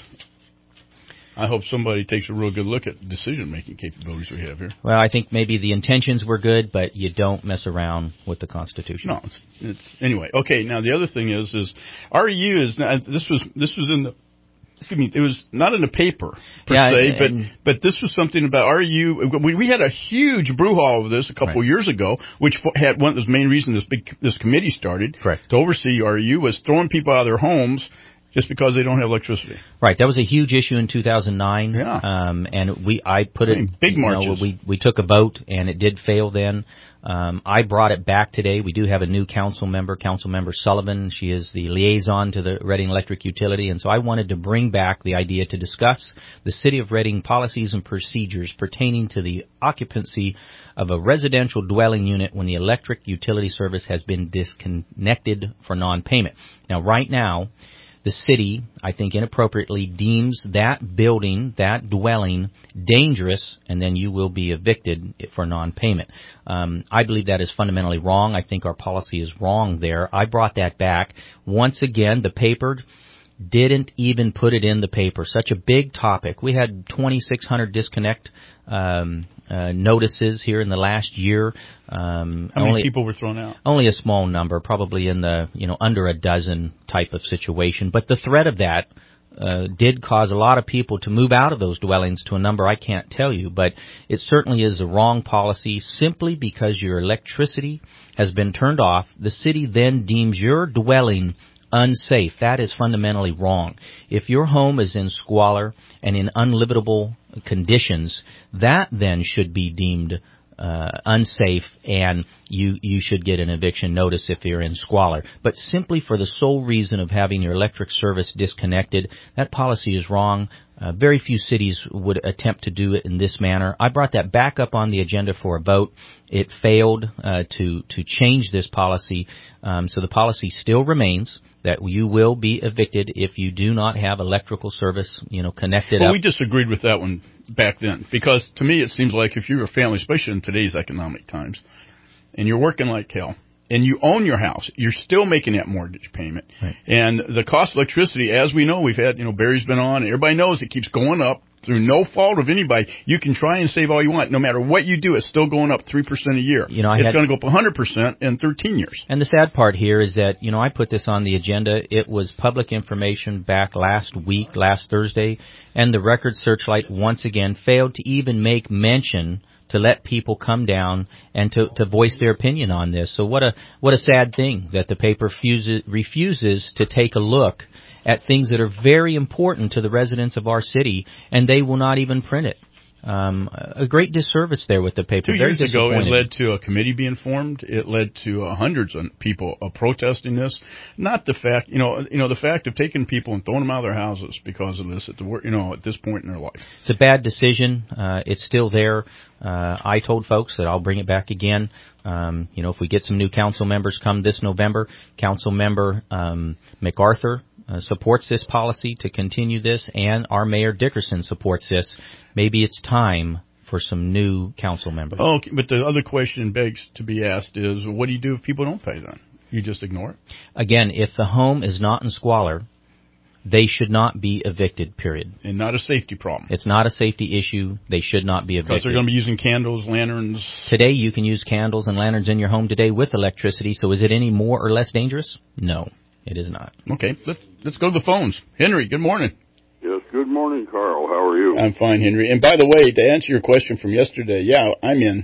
I hope somebody takes a real good look at the decision-making capabilities we have here. Well, I think maybe the intentions were good, but you don't mess around with the Constitution. No, it's, it's anyway. Okay, now the other thing is, is R E U is now, this was this was in the. Excuse me, it was not in the paper per yeah, se, and, but but this was something about R E U. We, we had a huge brouhaha over this a couple right. years ago, which had one of the main reasons this big this committee started Correct. to oversee R E U was throwing people out of their homes just because they don't have electricity. Right, that was a huge issue in two thousand nine. Yeah. Um, and we, I put I mean, it, big you marches. know, we, we took a vote and it did fail then. Um, I brought it back today. We do have a new council member, Council Member Sullivan. She is the liaison to the Reading Electric Utility. And so I wanted to bring back the idea to discuss the City of Reading policies and procedures pertaining to the occupancy of a residential dwelling unit when the electric utility service has been disconnected for non-payment. Now, right now, the city, I think inappropriately, deems that building, that dwelling, dangerous, and then you will be evicted for non-payment. Um, I believe that is fundamentally wrong. I think our policy is wrong there. I brought that back. Once again, the paper didn't even put it in the paper. Such a big topic. We had twenty-six hundred disconnect um, uh, notices here in the last year. Um, How many only, people were thrown out? Only a small number, probably in the, you know, under a dozen type of situation. But the threat of that uh, did cause a lot of people to move out of those dwellings to a number I can't tell you. But it certainly is a wrong policy simply because your electricity has been turned off. The city then deems your dwelling unsafe. That is fundamentally wrong. If your home is in squalor and in unlivable conditions, that then should be deemed uh, unsafe, and you you should get an eviction notice if you're in squalor. But simply for the sole reason of having your electric service disconnected, that policy is wrong. Uh, very few cities would attempt to do it in this manner. I brought that back up on the agenda for a vote. It failed uh, to to change this policy, um, so the policy still remains that you will be evicted if you do not have electrical service, you know, connected well, up. we disagreed with that one back then because to me it seems like if you're a family, especially in today's economic times, and you're working like hell, and you own your house, you're still making that mortgage payment. Right. And the cost of electricity, as we know, we've had, you know, Barry's been on, everybody knows it keeps going up through no fault of anybody. You can try and save all you want. No matter what you do, it's still going up three percent a year. You know, I it's had, going to go up one hundred percent in thirteen years. And the sad part here is that, you know, I put this on the agenda. It was public information back last week, last Thursday, and the Record Searchlight once again failed to even make mention to let people come down and to, to voice their opinion on this. So what a what a sad thing that the paper refuses, refuses to take a look at things that are very important to the residents of our city, and they will not even print it. Um, a great disservice there with the paper. Two Very years ago, it disappointing. led to a committee being formed. It led to uh, hundreds of people uh, protesting this. Not the fact, you know, you know, the fact of taking people and throwing them out of their houses because of this at the wor- you know, at this point in their life. It's a bad decision. Uh, it's still there. Uh, I told folks that I'll bring it back again. Um, you know, if we get some new council members come this November, Council Member um, MacArthur uh, supports this policy to continue this, and our Mayor Dickerson supports this. Maybe it's time for some new council members. Okay, but the other question begs to be asked is, what do you do if people don't pay then? You just ignore it? Again, if the home is not in squalor, they should not be evicted, period. And not a safety problem. It's not a safety issue. They should not be evicted. Because they're going to be using candles, lanterns. Today you can use candles and lanterns in your home today with electricity, so is it any more or less dangerous? No, it is not. Okay, let's, let's go to the phones. Henry, good morning. Yes, good morning, Carl. How are you? I'm fine, Henry. And by the way, to answer your question from yesterday, yeah, I'm in.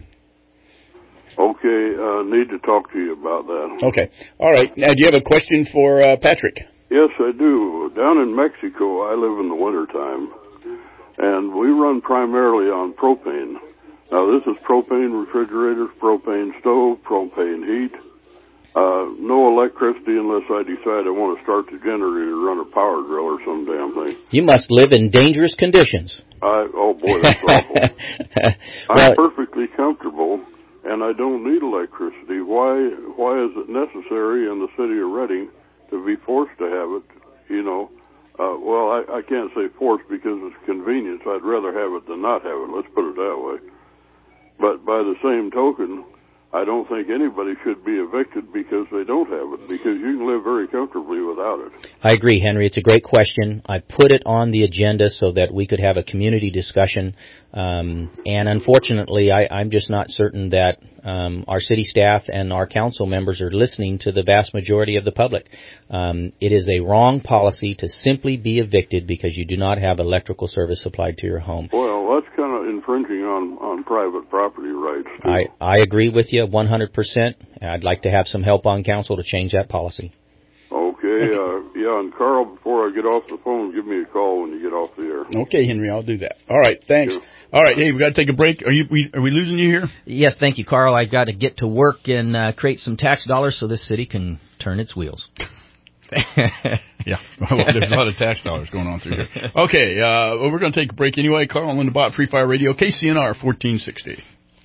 Okay, uh, need to talk to you about that. Okay. All right. Now, do you have a question for uh, Patrick? Yes, I do. Down in Mexico, I live in the wintertime, and we run primarily on propane. Now, this is propane refrigerators, propane stove, propane heat, Uh, no electricity unless I decide I want to start the generator to run a power drill or some damn thing. You must live in dangerous conditions. I, oh boy, that's awful. Well, I'm perfectly comfortable, and I don't need electricity. Why, why is it necessary in the city of Reading to be forced to have it, you know? Uh, well, I, I can't say forced because it's convenience. I'd rather have it than not have it. Let's put it that way. But by the same token, I don't think anybody should be evicted because they don't have it, because you can live very comfortably without it. I agree, Henry. It's a great question. I put it on the agenda so that we could have a community discussion. Um, and unfortunately, I, I'm just not certain that um, our city staff and our council members are listening to the vast majority of the public. Um, it is a wrong policy to simply be evicted because you do not have electrical service supplied to your home. Well, that's kind of infringing on, on private property rights, too. I, I agree with you one hundred percent. I'd like to have some help on council to change that policy. Okay, uh, yeah, and Carl, before I get off the phone, give me a call when you get off the air. Okay, Henry, I'll do that. All right, thanks. Yeah. All right, hey, we got to take a break. Are you? We, are we losing you here? Yes, thank you, Carl. I've got to get to work and uh, create some tax dollars so this city can turn its wheels. Yeah, well, there's a lot of tax dollars going on through here. Okay, uh, well, we're going to take a break anyway. Carl and Linda Bott, Free Fire Radio, K C N R fourteen sixty.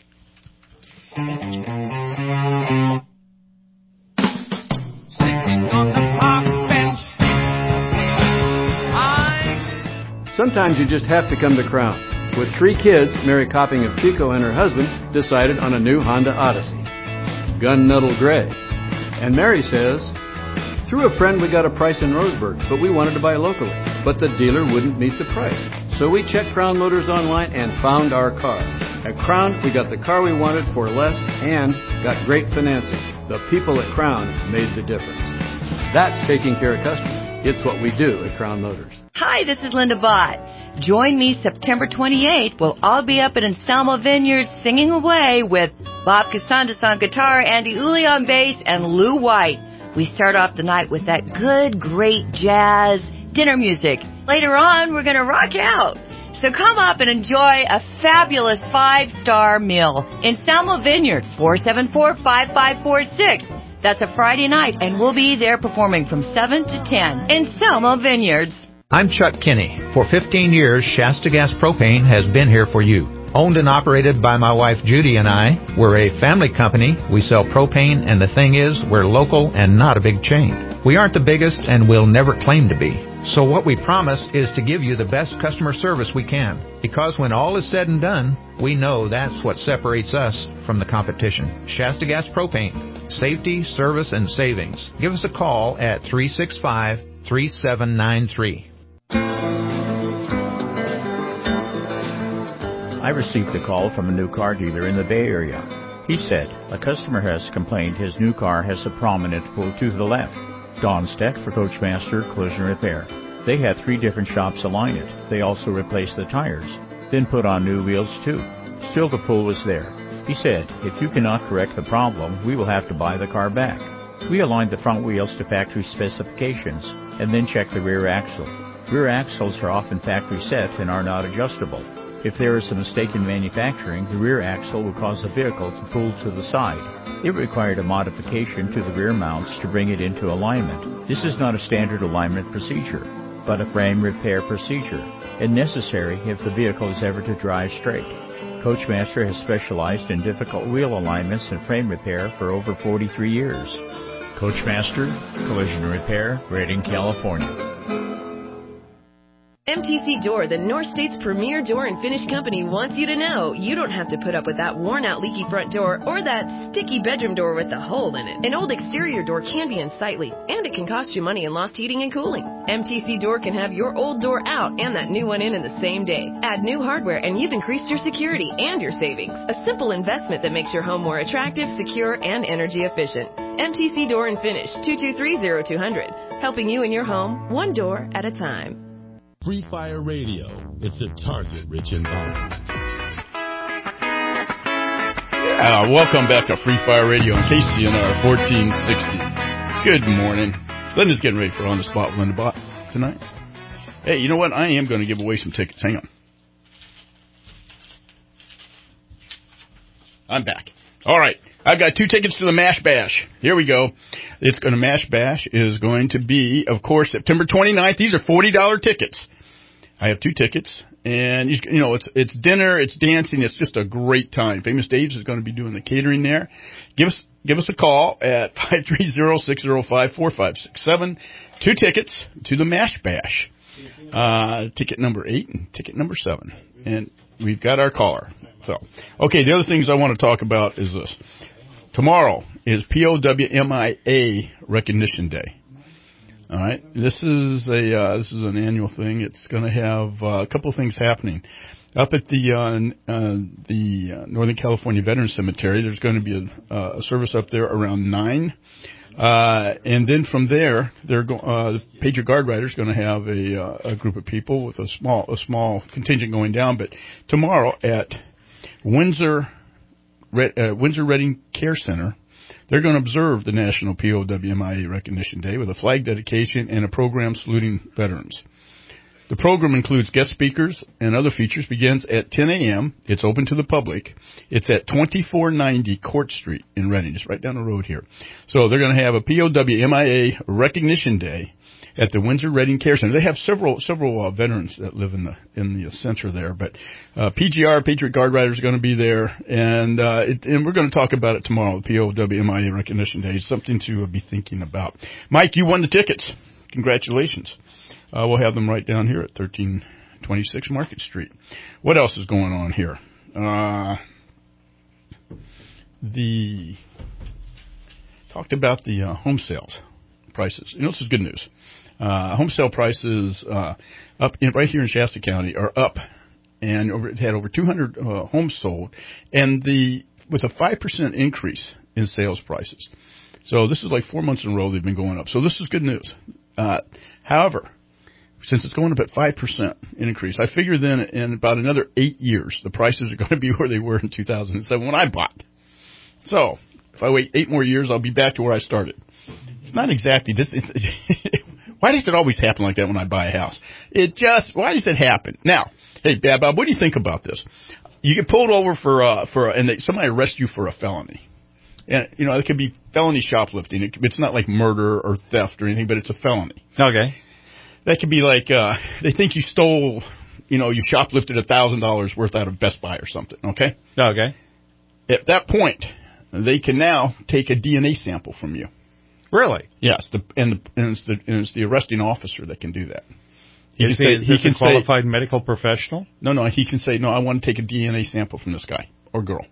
Sometimes you just have to come to Crown. With three kids, Mary Copping of Chico and her husband decided on a new Honda Odyssey, gun-nuddle gray. And Mary says, through a friend we got a price in Roseburg, but we wanted to buy locally. But the dealer wouldn't meet the price. So we checked Crown Motors online and found our car. At Crown, we got the car we wanted for less and got great financing. The people at Crown made the difference. That's taking care of customers. It's what we do at Crown Motors. Hi, this is Linda Bott. Join me September twenty-eighth. We'll all be up at Anselmo Vineyard singing away with Bob Casandas on guitar, Andy Uli on bass, and Lou White. We start off the night with that good, great jazz dinner music. Later on, we're going to rock out. So come up and enjoy a fabulous five-star meal in Anselmo Vineyards, four seven four, five five four six. That's a Friday night, and we'll be there performing from seven to ten in Anselmo Vineyards. I'm Chuck Kinney. For fifteen years, Shasta Gas Propane has been here for you. Owned and operated by my wife Judy and I, we're a family company. We sell propane, and the thing is, we're local and not a big chain. We aren't the biggest, and we'll never claim to be. So what we promise is to give you the best customer service we can. Because when all is said and done, we know that's what separates us from the competition. Shasta Gas Propane. Safety, service, and savings. Give us a call at three six five, three seven nine three. I received a call from a new car dealer in the Bay Area. He said, a customer has complained his new car has a prominent pull to the left. Don Steck for Coachmaster Collision Repair. They had three different shops align it. They also replaced the tires, then put on new wheels too. Still the pull was there. He said, if you cannot correct the problem, we will have to buy the car back. We aligned the front wheels to factory specifications and then checked the rear axle. Rear axles are often factory set and are not adjustable. If there is a mistake in manufacturing, the rear axle will cause the vehicle to pull to the side. It required a modification to the rear mounts to bring it into alignment. This is not a standard alignment procedure, but a frame repair procedure, and necessary if the vehicle is ever to drive straight. Coachmaster has specialized in difficult wheel alignments and frame repair for over forty-three years. Coachmaster Collision Repair, Redding, California. M T C Door, the North State's premier door and finish company, wants you to know you don't have to put up with that worn-out leaky front door or that sticky bedroom door with the hole in it. An old exterior door can be unsightly, and it can cost you money in lost heating and cooling. M T C Door can have your old door out and that new one in in the same day. Add new hardware and you've increased your security and your savings. A simple investment that makes your home more attractive, secure, and energy efficient. M T C Door and Finish, two two three, zero two zero zero. Helping you and your home, one door at a time. Free Fire Radio. It's a target-rich environment. Uh, welcome back to Free Fire Radio on K C N R fourteen sixty. Good morning. Linda's getting ready for On the Spot with Linda Bott tonight. Hey, you know what? I am going to give away some tickets. Hang on. I'm back. All right. I've got two tickets to the MASH Bash. Here we go. It's going to MASH Bash is going to be, of course, September twenty-ninth. These are forty dollars tickets. I have two tickets, and, you know, it's it's dinner, it's dancing, it's just a great time. Famous Dave's is going to be doing the catering there. Give us give us a call at five three zero, six zero five, four five six seven. Two tickets to the MASH Bash. Uh, ticket number eight and ticket number seven. And we've got our caller. So, okay, the other things I want to talk about is this. Tomorrow is P O W M I A Recognition Day. All right, this is a uh, this is an annual thing. It's going to have uh, a couple of things happening up at the uh, uh, the uh, Northern California Veterans Cemetery. There's going to be a, uh, a service up there around nine, uh, and then from there, they're go- uh, the Patriot Guard Riders going to have a, uh, a group of people with a small a small contingent going down. But tomorrow at Windsor uh, Windsor Reading Care Center, they're going to observe the National P O W M I A Recognition Day with a flag dedication and a program saluting veterans. The program includes guest speakers and other features. Begins at ten a.m. It's open to the public. It's at twenty-four ninety Court Street in Reading. It's right down the road here. So they're going to have a P O W M I A Recognition Day at the Windsor Reading Care Center. They have several several uh, veterans that live in the in the center there, but uh, P G R, Patriot Guard Riders, are going to be there, and uh, it, and we're going to talk about it tomorrow. The P O W M I A Recognition Day. It's something to uh, be thinking about. Mike, you won the tickets. Congratulations. Uh, we'll have them right down here at thirteen twenty-six Market Street. What else is going on here? Uh, the talked about the uh, home sales prices. You know, this is good news. Uh, home sale prices uh, up in, right here in Shasta County are up, and over, it had over two hundred uh, homes sold, and the with a five percent increase in sales prices. So this is like four months in a row they've been going up. So this is good news. Uh, however, since it's going up at five percent increase, I figure then in about another eight years the prices are going to be where they were in two thousand seven when I bought. So if I wait eight more years, I'll be back to where I started. It's not exactly this. Why does it always happen like that when I buy a house? It just, why does it happen? Now, hey, Bad Bob, what do you think about this? You get pulled over for, uh, for, and they, somebody arrests you for a felony. And, you know, it could be felony shoplifting. It, it's not like murder or theft or anything, but it's a felony. Okay. That could be like, uh, they think you stole, you know, you shoplifted a thousand dollars worth out of Best Buy or something, okay? Okay. At that point, they can now take a D N A sample from you. Really? Yes, the, and, the, and, it's the, and it's the arresting officer that can do that. He is, say, is he this can a qualified say, medical professional? No, no, he can say, no, I want to take a D N A sample from this guy or girl.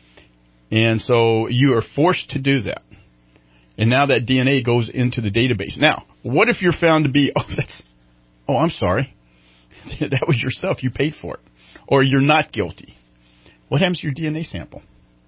And so you are forced to do that. And now that D N A goes into the database. Now, what if you're found to be, oh, that's, oh, I'm sorry. That was yourself. You paid for it. Or you're not guilty. What happens to your D N A sample?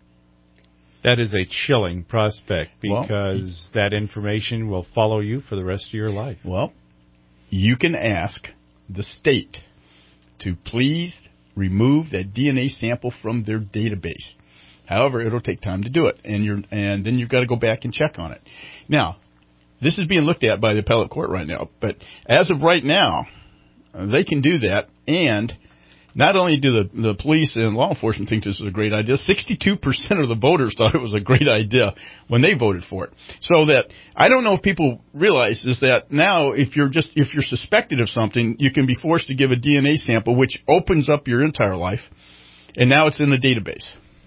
That is a chilling prospect because well, that information will follow you for the rest of your life. Well, you can ask the state to please remove that D N A sample from their database. However, it'll take time to do it, and you're and then you've got to go back and check on it. Now, this is being looked at by the appellate court right now, but as of right now, they can do that, and not only do the, the police and law enforcement think this is a great idea, sixty-two percent of the voters thought it was a great idea when they voted for it. So that, I don't know if people realize is that now if you're just, if you're suspected of something, you can be forced to give a D N A sample, which opens up your entire life, and now it's in the database.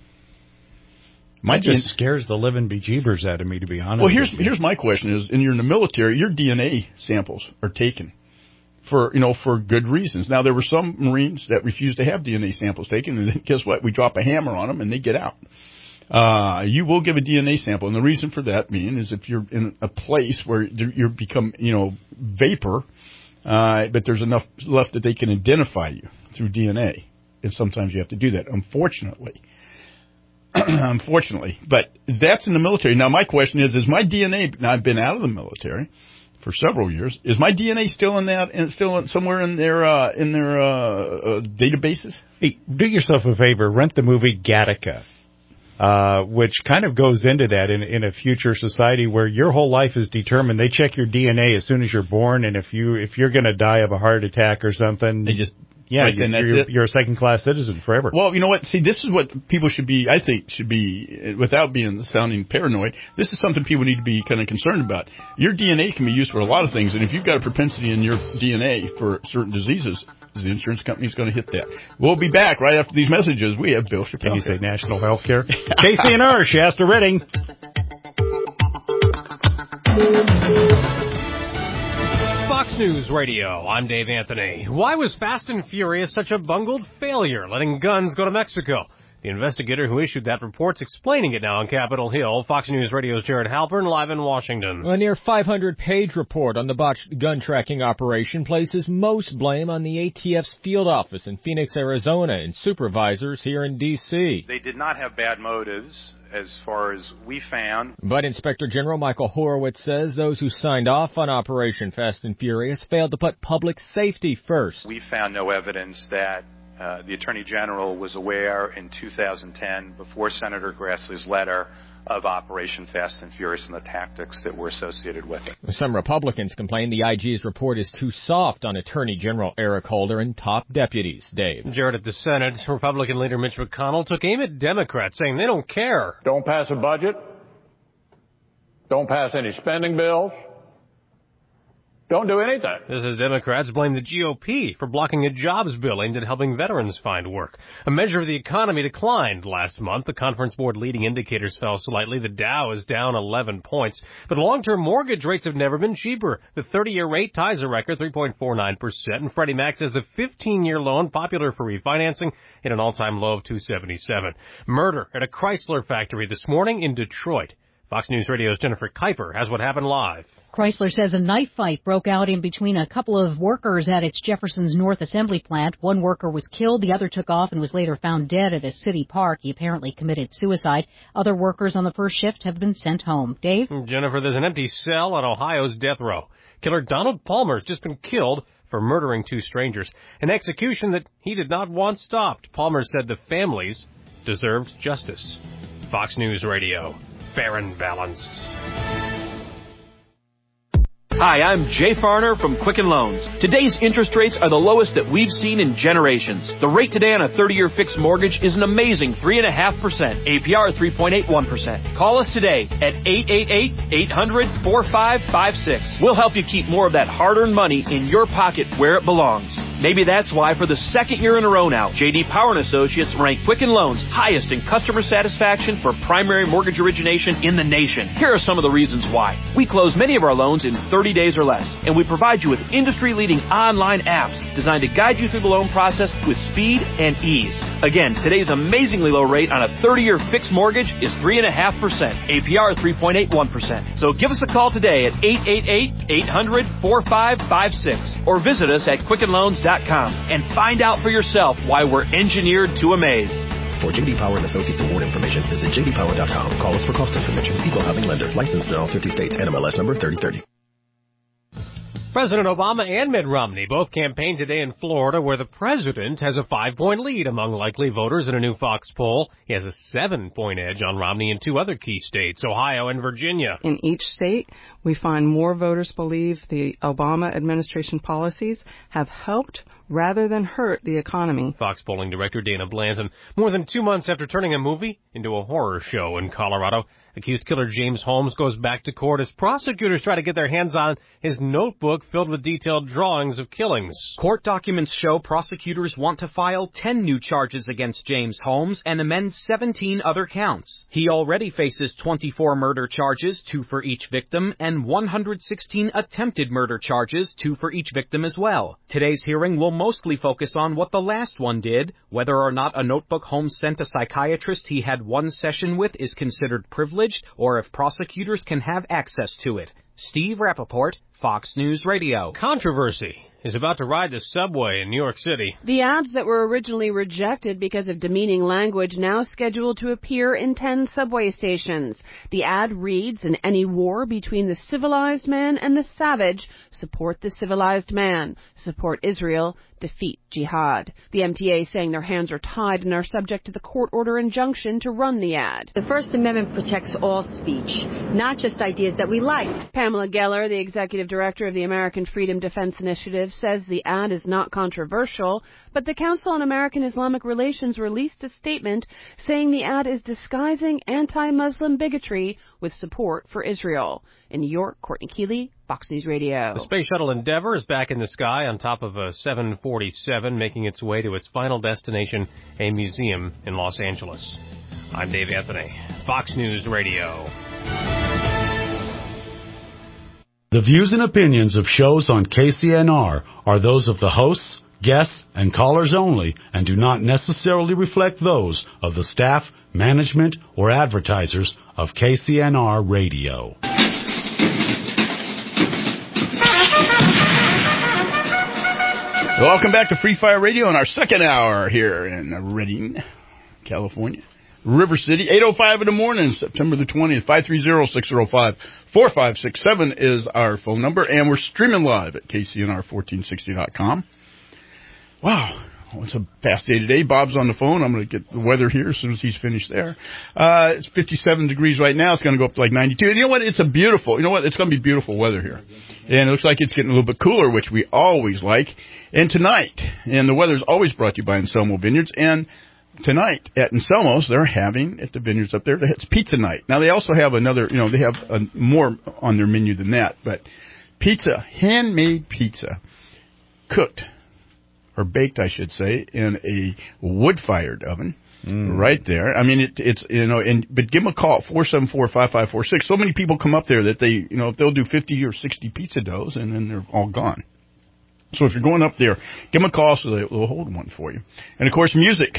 That just scares the living bejeebers out of me, to be honest. Well, here's here's my question: is, and you're in the military, your D N A samples are taken for you know for good reasons. Now there were some Marines that refused to have D N A samples taken, and then guess what? We drop a hammer on them and they get out. Uh, you will give a D N A sample, and the reason for that being is if you're in a place where you become you know vapor, uh, but there's enough left that they can identify you through D N A, and sometimes you have to do that. Unfortunately. Unfortunately, but that's in the military. Now, my question is: is my D N A? Now, I've been out of the military for several years. Is my D N A still in that? And still somewhere in their uh, in their uh, uh, databases? Hey, do yourself a favor. Rent the movie Gattaca, uh, which kind of goes into that in in a future society where your whole life is determined. They check your D N A as soon as you're born, and if you if you're going to die of a heart attack or something, they just Yeah, right, you, then that's you're, it. you're a second-class citizen forever. Well, you know what? See, this is what people should be, I think, should be, without being sounding paranoid, this is something people need to be kind of concerned about. Your D N A can be used for a lot of things, and if you've got a propensity in your D N A for certain diseases, the insurance company's going to hit that. We'll be back right after these messages. We have Bill Chappelle. Can you say national health care? K C N R, Shasta Redding. Fox News Radio, I'm Dave Anthony. Why was Fast and Furious such a bungled failure, letting guns go to Mexico? The investigator who issued that report's explaining it now on Capitol Hill. Fox News Radio's Jared Halpern, live in Washington. A near five hundred page report on the botched gun tracking operation places most blame on the A T F's field office in Phoenix, Arizona, and supervisors here in D C They did not have bad motives, as far as we found. But Inspector General Michael Horowitz says those who signed off on Operation Fast and Furious failed to put public safety first. We found no evidence that uh, the Attorney General was aware in two thousand ten, before Senator Grassley's letter, of Operation Fast and Furious and the tactics that were associated with it. Some Republicans complain the I G's report is too soft on Attorney General Eric Holder and top deputies. Dave. Jared, at the Senate, Republican leader Mitch McConnell took aim at Democrats, saying they don't care. Don't pass a budget. Don't pass any spending bills. Don't do anything. This is Democrats blame the G O P for blocking a jobs bill aimed at helping veterans find work. A measure of the economy declined last month. The Conference Board leading indicators fell slightly. The Dow is down eleven points. But long-term mortgage rates have never been cheaper. The thirty-year rate ties a record three point four nine percent. And Freddie Mac says the fifteen-year loan, popular for refinancing, hit an all-time low of two seventy-seven. Murder at a Chrysler factory this morning in Detroit. Fox News Radio's Jennifer Kuiper has what happened live. Chrysler says a knife fight broke out in between a couple of workers at its Jefferson's North assembly plant. One worker was killed. The other took off and was later found dead at a city park. He apparently committed suicide. Other workers on the first shift have been sent home. Dave? Jennifer, there's an empty cell on Ohio's death row. Killer Donald Palmer has just been killed for murdering two strangers. An execution that he did not want stopped. Palmer said the families deserved justice. Fox News Radio. Fair and balanced. Hi, I'm Jay Farner from Quicken Loans. Today's interest rates are the lowest that we've seen in generations. The rate today on a thirty-year fixed mortgage is an amazing three point five percent. A P R three point eight one percent. Call us today at eight eight eight, eight hundred, four five five six. We'll help you keep more of that hard-earned money in your pocket where it belongs. Maybe that's why for the second year in a row now, J D Power and Associates ranked Quicken Loans highest in customer satisfaction for primary mortgage origination in the nation. Here are some of the reasons why. We close many of our loans in thirty days or less, and we provide you with industry-leading online apps designed to guide you through the loan process with speed and ease. Again, today's amazingly low rate on a thirty-year fixed mortgage is three point five percent. A P R three point eight one percent. So give us a call today at eight eight eight, eight hundred, four five five six or visit us at quicken loans dot com and find out for yourself why we're engineered to amaze. For J D Power and Associates award information, visit j d power dot com. Call us for cost information. Equal housing lender. Licensed in all fifty states. N M L S number thirty thirty. President Obama and Mitt Romney both campaigned today in Florida, where the president has a five-point lead among likely voters in a new Fox poll. He has a seven-point edge on Romney in two other key states, Ohio and Virginia. In each state, we find more voters believe the Obama administration policies have helped rather than hurt the economy. Fox polling director Dana Blanton, more than two months after turning a movie into a horror show in Colorado, accused killer James Holmes goes back to court as prosecutors try to get their hands on his notebook filled with detailed drawings of killings. Court documents show prosecutors want to file ten new charges against James Holmes and amend seventeen other counts. He already faces twenty-four murder charges, two for each victim, and one hundred sixteen attempted murder charges, two for each victim as well. Today's hearing will mostly focus on what the last one did, whether or not a notebook Holmes sent a psychiatrist he had one session with is considered privileged, or if prosecutors can have access to it. Steve Rappaport, Fox News Radio. Controversy is about to ride the subway in New York City. The ads that were originally rejected because of demeaning language now scheduled to appear in ten subway stations. The ad reads, in any war between the civilized man and the savage, support the civilized man, support Israel, defeat jihad. The M T A saying their hands are tied and are subject to the court order injunction to run the ad. The First Amendment protects all speech, not just ideas that we like. Pamela Geller, the executive director of the American Freedom Defense Initiative, says the ad is not controversial, but the Council on American Islamic Relations released a statement saying the ad is disguising anti-Muslim bigotry with support for Israel. In New York, Courtney Keeley, Fox News Radio. The Space Shuttle Endeavour is back in the sky on top of a seven forty-seven, making its way to its final destination, a museum in Los Angeles. I'm Dave Anthony, Fox News Radio. The views and opinions of shows on K C N R are those of the hosts, guests, and callers only and do not necessarily reflect those of the staff, management, or advertisers of K C N R Radio. Welcome back to Free Fire Radio in our second hour here in Redding, California. River City, eight oh five in the morning, September the twentieth, five three zero, six zero five, four five six seven is our phone number, and we're streaming live at K C N R fourteen sixty dot com. Wow, it's a fast day today. Bob's on the phone. I'm going to get the weather here as soon as he's finished there. Uh, it's fifty-seven degrees right now. It's going to go up to like ninety-two. And you know what? It's a beautiful, you know what? It's going to be beautiful weather here. And it looks like it's getting a little bit cooler, which we always like. And tonight, and the weather's always brought to you by Anselmo Vineyards, and tonight at Anselmo's, they're having, at the vineyards up there, it's pizza night. Now, they also have another, you know, they have a, more on their menu than that, but pizza, handmade pizza, cooked, or baked, I should say, in a wood-fired oven. Mm. Right there. I mean, it, it's, you know, and, but give them a call, four seven four, five five four six. So many people come up there that they, you know, if they'll do fifty or sixty pizza doughs, and then they're all gone. So if you're going up there, give them a call so they'll hold one for you. And, of course, music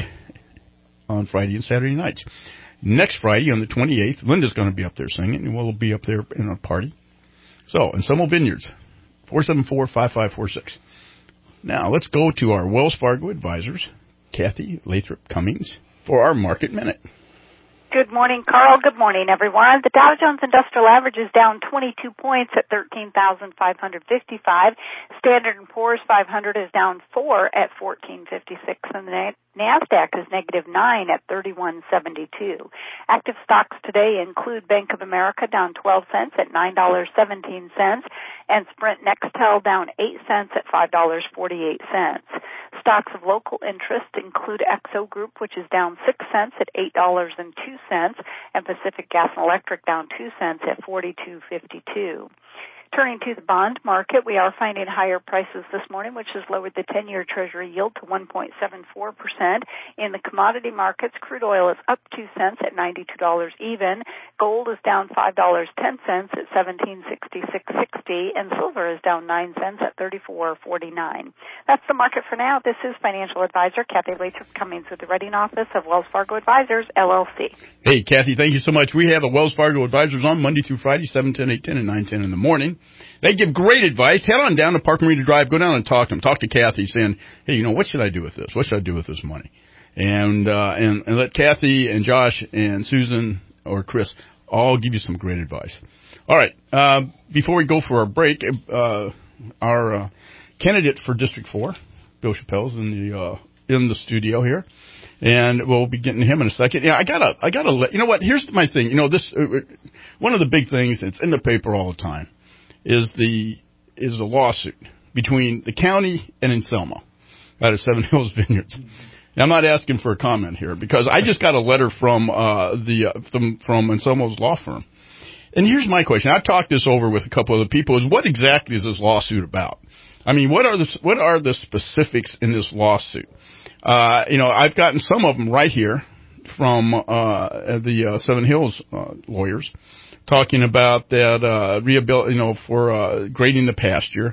on Friday and Saturday nights. Next Friday, on the twenty-eighth, Linda's going to be up there singing, and we'll be up there in a party. So, Anselmo Vineyards, four seven four, five five four six. Now, let's go to our Wells Fargo advisors, Kathy Lathrop Cummings, for our Market Minute. Good morning, Carl. Good morning, everyone. The Dow Jones Industrial Average is down twenty-two points at thirteen thousand five hundred fifty-five. Standard and Poor's five hundred is down four at fourteen fifty-six, and the NASDAQ is negative nine at thirty-one seventy-two. Active stocks today include Bank of America down twelve cents at nine dollars and seventeen cents, and Sprint Nextel down eight cents at five dollars and forty-eight cents. Stocks of local interest include Exo Group, which is down six cents at eight dollars and two cents, and Pacific Gas and Electric down two cents at forty-two fifty-two. Turning to the bond market, we are finding higher prices this morning, which has lowered the ten-year Treasury yield to one point seven four percent. In the commodity markets, crude oil is up two cents at ninety-two dollars even. Gold is down five dollars and ten cents at seventeen sixty-six sixty, and silver is down nine cents at thirty-four forty-nine. That's the market for now. This is financial advisor Kathy Lathrop Cummings with the Reading office of Wells Fargo Advisors, L L C. Hey, Kathy, thank you so much. We have the Wells Fargo Advisors on Monday through Friday, seven ten, eight ten, and nine ten in the morning. They give great advice. Head on down to Park and Reader Drive. Go down and talk to them. Talk to Kathy saying, hey, you know, what should I do with this? What should I do with this money? And, uh, and, and let Kathy and Josh and Susan or Chris all give you some great advice. All right. Uh, before we go for our break, uh, our, uh, candidate for District four, Bill Chappelle's in the, uh, in the studio here. And we'll be getting to him in a second. Yeah, I gotta, I gotta let, you know what, here's my thing. You know, this, uh, one of the big things that's in the paper all the time is the, is the lawsuit between the county and Anselmo out of Seven Hills Vineyards. Now, I'm not asking for a comment here because I just got a letter from, uh, the, uh, from, from Anselmo's law firm. And here's my question. I've talked this over with a couple of other people is what exactly is this lawsuit about? I mean, what are the, what are the specifics in this lawsuit? Uh, you know, I've gotten some of them right here from, uh, the, uh, Seven Hills, uh, lawyers talking about that, uh, rehabil, you know, for, uh, grading the pasture,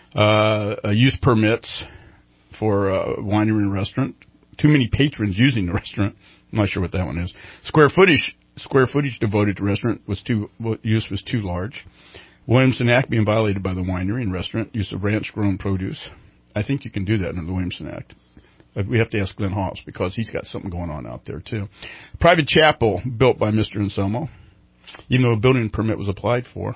uh, uh use permits for, uh, winery and restaurant, too many patrons using the restaurant. I'm not sure what that one is. Square footage, square footage devoted to restaurant was too, use was too large. Williamson Act being violated by the winery and restaurant, use of ranch grown produce. I think you can do that under the Williamson Act. But we have to ask Glenn Hawes because he's got something going on out there too. Private chapel built by Mister Anselmo, even though a building permit was applied for,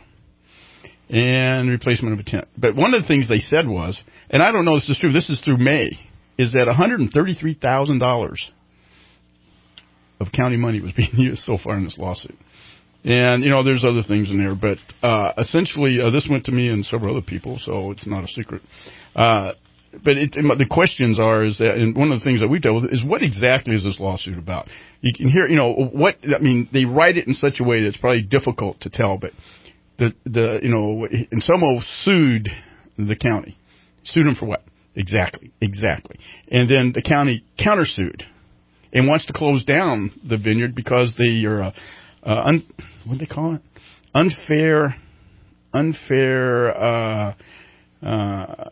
and replacement of a tent. But one of the things they said was, and I don't know if this is true, this is through May, is that one hundred thirty-three thousand dollars of county money was being used so far in this lawsuit. And, you know, there's other things in there. But uh, essentially, uh, this went to me and several other people, so it's not a secret. Uh, but it, the questions are, is that, and one of the things that we've dealt with is what exactly is this lawsuit about? You can hear, you know, what, I mean, they write it in such a way that's probably difficult to tell, but the, the you know, and someone sued the county. Sued them for what? Exactly, exactly. And then the county countersued and wants to close down the vineyard because they are, uh, uh, un, what do they call it? Unfair, unfair, uh, uh,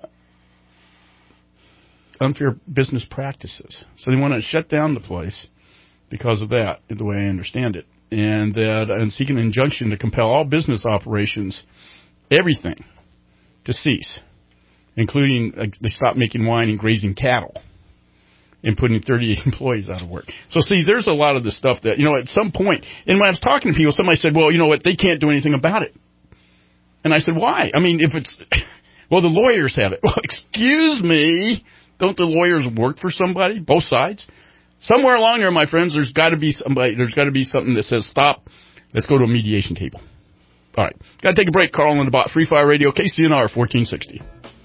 unfair business practices. So they want to shut down the place because of that, the way I understand it. And that, and seek an injunction to compel all business operations, everything, to cease, including uh, they stop making wine and grazing cattle and putting thirty-eight employees out of work. So see, there's a lot of the stuff that, you know, at some point, and when I was talking to people, somebody said, well, you know what, they can't do anything about it. And I said, why? I mean, if it's, well, the lawyers have it. Well, excuse me, don't the lawyers work for somebody, both sides? Somewhere along there, my friends, there's got to be somebody, there's got to be something that says, stop, let's go to a mediation table. All right, got to take a break. Carl on the Bot, Free Fire Radio, K C N R, fourteen sixty.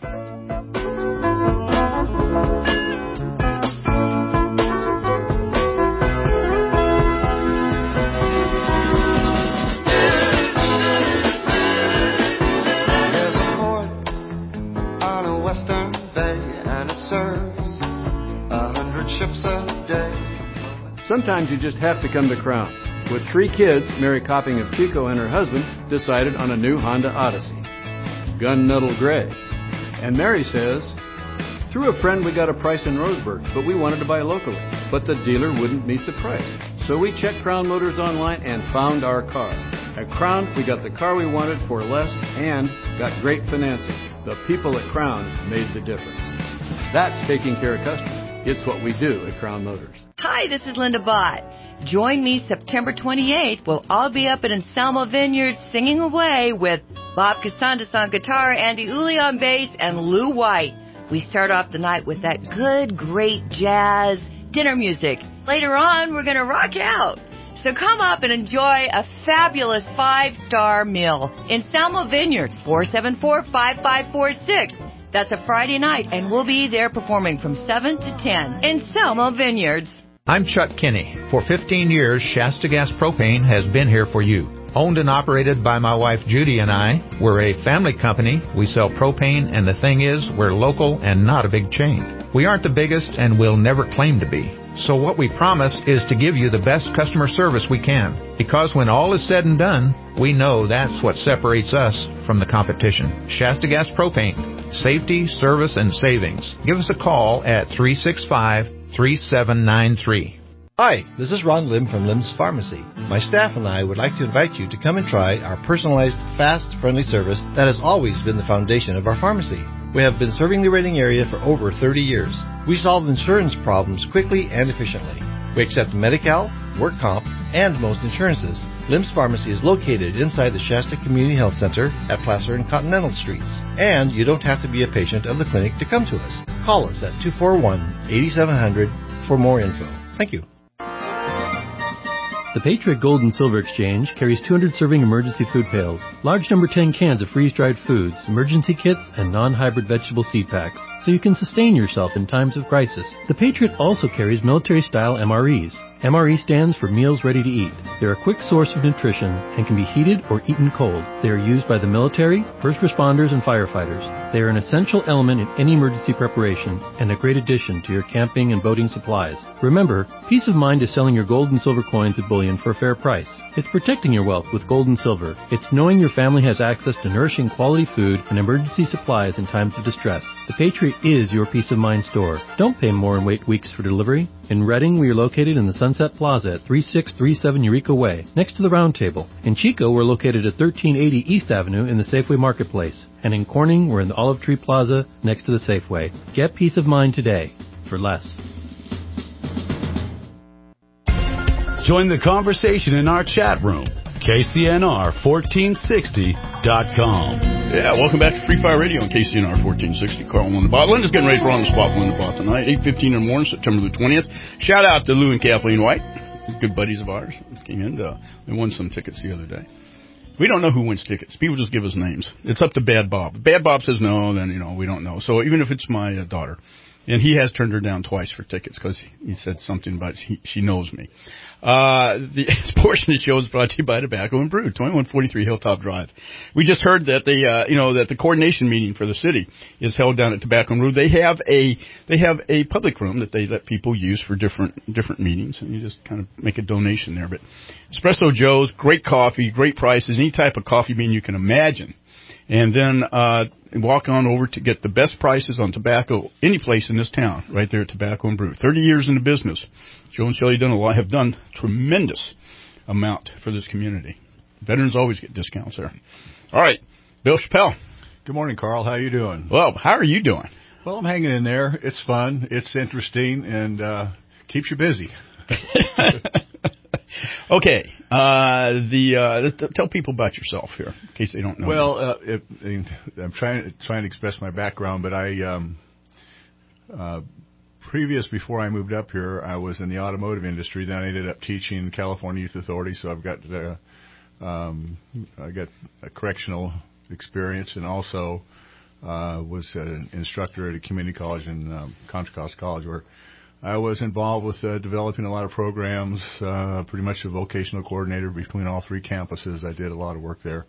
Sometimes you just have to come to Crown. With three kids, Mary Copping of Chico and her husband decided on a new Honda Odyssey, gunmetal gray. And Mary says, through a friend we got a price in Roseburg, but we wanted to buy locally. But the dealer wouldn't meet the price. So we checked Crown Motors online and found our car. At Crown, we got the car we wanted for less and got great financing. The people at Crown made the difference. That's taking care of customers. It's what we do at Crown Motors. Hi, this is Linda Bott. Join me September twenty-eighth. We'll all be up at Anselmo Vineyard singing away with Bob Casandas on guitar, Andy Uli on bass, and Lou White. We start off the night with that good, great jazz dinner music. Later on, we're going to rock out. So come up and enjoy a fabulous five-star meal. Anselmo Vineyard, four seven four, five five four six. That's a Friday night, and we'll be there performing from seven to ten. Anselmo Vineyards. I'm Chuck Kinney. For fifteen years, Shasta Gas Propane has been here for you. Owned and operated by my wife Judy and I, we're a family company. We sell propane, and the thing is, we're local and not a big chain. We aren't the biggest, and we'll never claim to be. So what we promise is to give you the best customer service we can. Because when all is said and done, we know that's what separates us from the competition. Shasta Gas Propane. Safety, service, and savings. Give us a call at three six five, three seven nine three. Hi, this is Ron Lim from Lim's Pharmacy. My staff and I would like to invite you to come and try our personalized, fast, friendly service that has always been the foundation of our pharmacy. We have been serving the Reading area for over thirty years. We solve insurance problems quickly and efficiently. We accept Medi-Cal, work comp, and most insurances. Lim's Pharmacy is located inside the Shasta Community Health Center at Placer and Continental Streets. And you don't have to be a patient of the clinic to come to us. Call us at two four one, eight seven zero zero for more info. Thank you. The Patriot Gold and Silver Exchange carries two hundred serving emergency food pails, large number ten cans of freeze-dried foods, emergency kits, and non-hybrid vegetable seed packs, so you can sustain yourself in times of crisis. The Patriot also carries military-style M R Es. M R E stands for Meals Ready to Eat. They're a quick source of nutrition and can be heated or eaten cold. They are used by the military, first responders, and firefighters. They are an essential element in any emergency preparation and a great addition to your camping and boating supplies. Remember, peace of mind is selling your gold and silver coins at bullion for a fair price. It's protecting your wealth with gold and silver. It's knowing your family has access to nourishing quality food and emergency supplies in times of distress. The Patriot is your peace of mind store. Don't pay more and wait weeks for delivery. In Reading, we are located in the Sunset Plaza at thirty-six thirty-seven Eureka Way, next to the Round Table. In Chico, we're located at thirteen eighty East Avenue in the Safeway Marketplace. And in Corning, we're in the Olive Tree Plaza next to the Safeway. Get peace of mind today for less. Join the conversation in our chat room, K C N R fourteen sixty dot com. Yeah, welcome back to Free Fire Radio on K C N R fourteen sixty. Carl on the Bot. Linda's getting ready for On the Spot with Linda Bot tonight, eight fifteen in the morning, September the twentieth. Shout out to Lou and Kathleen White. good buddies of ours came in. Uh, they won some tickets the other day. We don't know who wins tickets. People just give us names. It's up to Bad Bob. If Bad Bob says no, then, you know, we don't know. So even if it's my uh, daughter, and he has turned her down twice for tickets because he said something about he, she knows me. Uh, the this portion of the show is brought to you by Tobacco and Brew, twenty-one forty-three Hilltop Drive. We just heard that the, uh, you know, that the coordination meeting for the city is held down at Tobacco and Brew. They have a, they have a public room that they let people use for different, different meetings, and you just kind of make a donation there. But Espresso Joe's, great coffee, great prices, any type of coffee bean you can imagine. And then, uh, walk on over to get the best prices on tobacco any place in this town, right there at Tobacco and Brew. thirty years in the business. Joe and Shelley done a lot, have done tremendous amount for this community. Veterans always get discounts there. All right, Bill Chappelle. Good morning, Carl. How you doing? Well, how are you doing? Well, I'm hanging in there. It's fun. It's interesting, and uh, keeps you busy. Okay, uh, the uh, tell people about yourself here, in case they don't know. Well, uh, it, I'm trying trying to express my background, but I um, uh, previous before I moved up here, I was in the automotive industry. Then I ended up teaching California Youth Authority, so I've got uh, um, I got a correctional experience, and also uh, was an instructor at a community college in um, Contra Costa College, where I was involved with uh, developing a lot of programs, uh, pretty much a vocational coordinator between all three campuses. I did a lot of work there.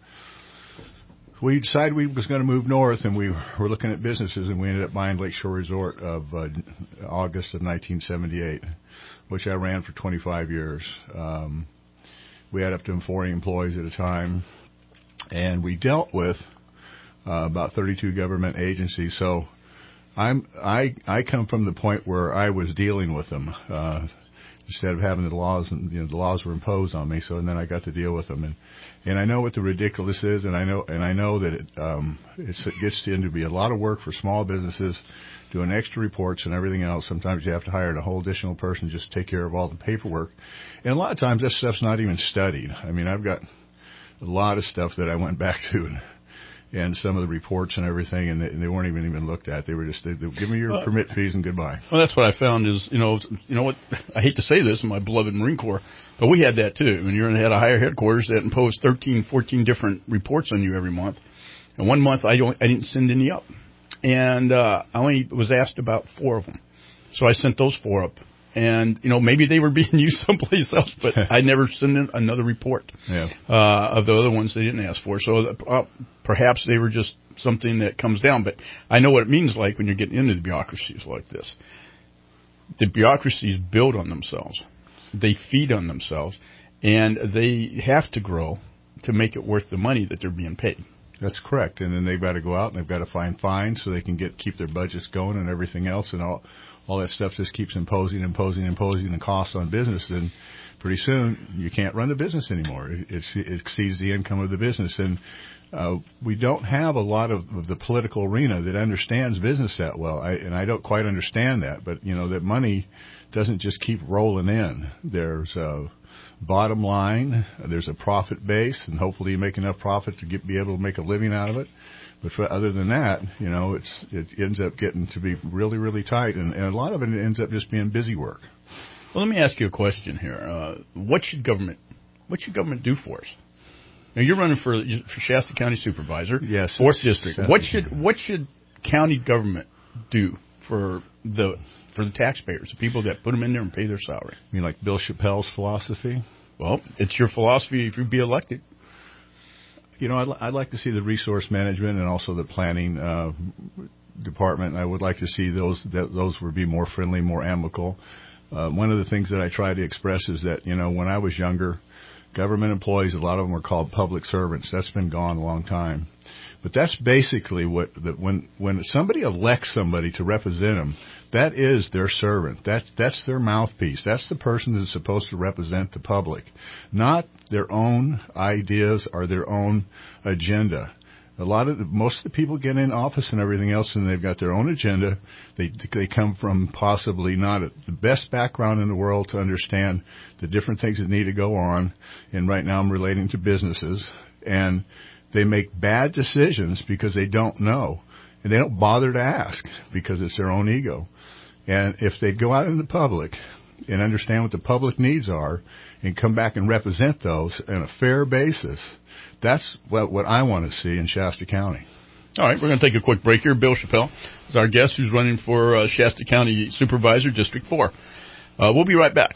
We decided we was going to move north, and we were looking at businesses, and we ended up buying Lakeshore Resort of uh, August of nineteen seventy-eight, which I ran for twenty-five years. Um, we had up to forty employees at a time, and we dealt with uh, about thirty-two government agencies. So I'm I I come from the point where I was dealing with them uh, instead of having the laws, and you know, the laws were imposed on me. So and then I got to deal with them, and and I know what the ridiculous is, and I know and I know that it um it's, it gets into be a lot of work for small businesses, doing extra reports and everything else. Sometimes you have to hire a whole additional person just to take care of all the paperwork, and a lot of times that stuff's not even studied. I mean, I've got a lot of stuff that I went back to and. And some of the reports and everything, and they, and they weren't even even looked at. They were just, they, they, give me your well, permit fees and goodbye. Well, that's what I found is, you know, you know what, I hate to say this in my beloved Marine Corps, but we had that too. When you're in had a higher headquarters that imposed thirteen, fourteen different reports on you every month. And one month I don't, I didn't send any up. And, uh, I only was asked about four of them. So I sent those four up. And, you know, maybe they were being used someplace else, but I never sent in another report yeah. uh, of the other ones they didn't ask for. So uh, perhaps they were just something that comes down. But I know what it means like when you're getting into the bureaucracies like this. The bureaucracies build on themselves. They feed on themselves. And they have to grow to make it worth the money that they're being paid. That's correct. And then they've got to go out and they've got to find fines so they can get keep their budgets going and everything else, and all all that stuff just keeps imposing, imposing, imposing the cost on business. And pretty soon you can't run the business anymore. It, it, it exceeds the income of the business. And uh, we don't have a lot of, of the political arena that understands business that well. I, and I don't quite understand that. But, you know, that money doesn't just keep rolling in. There's a bottom line. There's a profit base, and hopefully you make enough profit to get, be able to make a living out of it. But for, other than that, you know, it's it ends up getting to be really, really tight, and, and a lot of it ends up just being busy work. Well, let me ask you a question here. Uh, what should government what should government do for us? Now, you're running for for Shasta County Supervisor, yes, fourth district. What should what should county government do for the for the taxpayers, the people that put them in there and pay their salary? You mean like Bill Chappelle's philosophy? Well, it's your philosophy if you be elected. You know, I'd, I'd like to see the resource management and also the planning uh, department. I would like to see those that those would be more friendly, more amicable. Uh, one of the things that I try to express is that, you know, when I was younger, government employees, a lot of them were called public servants. That's been gone a long time. But that's basically what the, when when somebody elects somebody to represent them, that is their servant. That's that's their mouthpiece. That's the person that's supposed to represent the public, not their own ideas or their own agenda. A lot of the, most of the people get in office and everything else, and they've got their own agenda. They they come from possibly not a, the best background in the world to understand the different things that need to go on. And right now, I'm relating to businesses, and they make bad decisions because they don't know, and they don't bother to ask because it's their own ego. And if they go out in the public and understand what the public needs are and come back and represent those on a fair basis, that's what, what I want to see in Shasta County. All right, we're going to take a quick break here. Bill Chappelle is our guest who's running for uh, Shasta County Supervisor, District four. Uh, we'll be right back.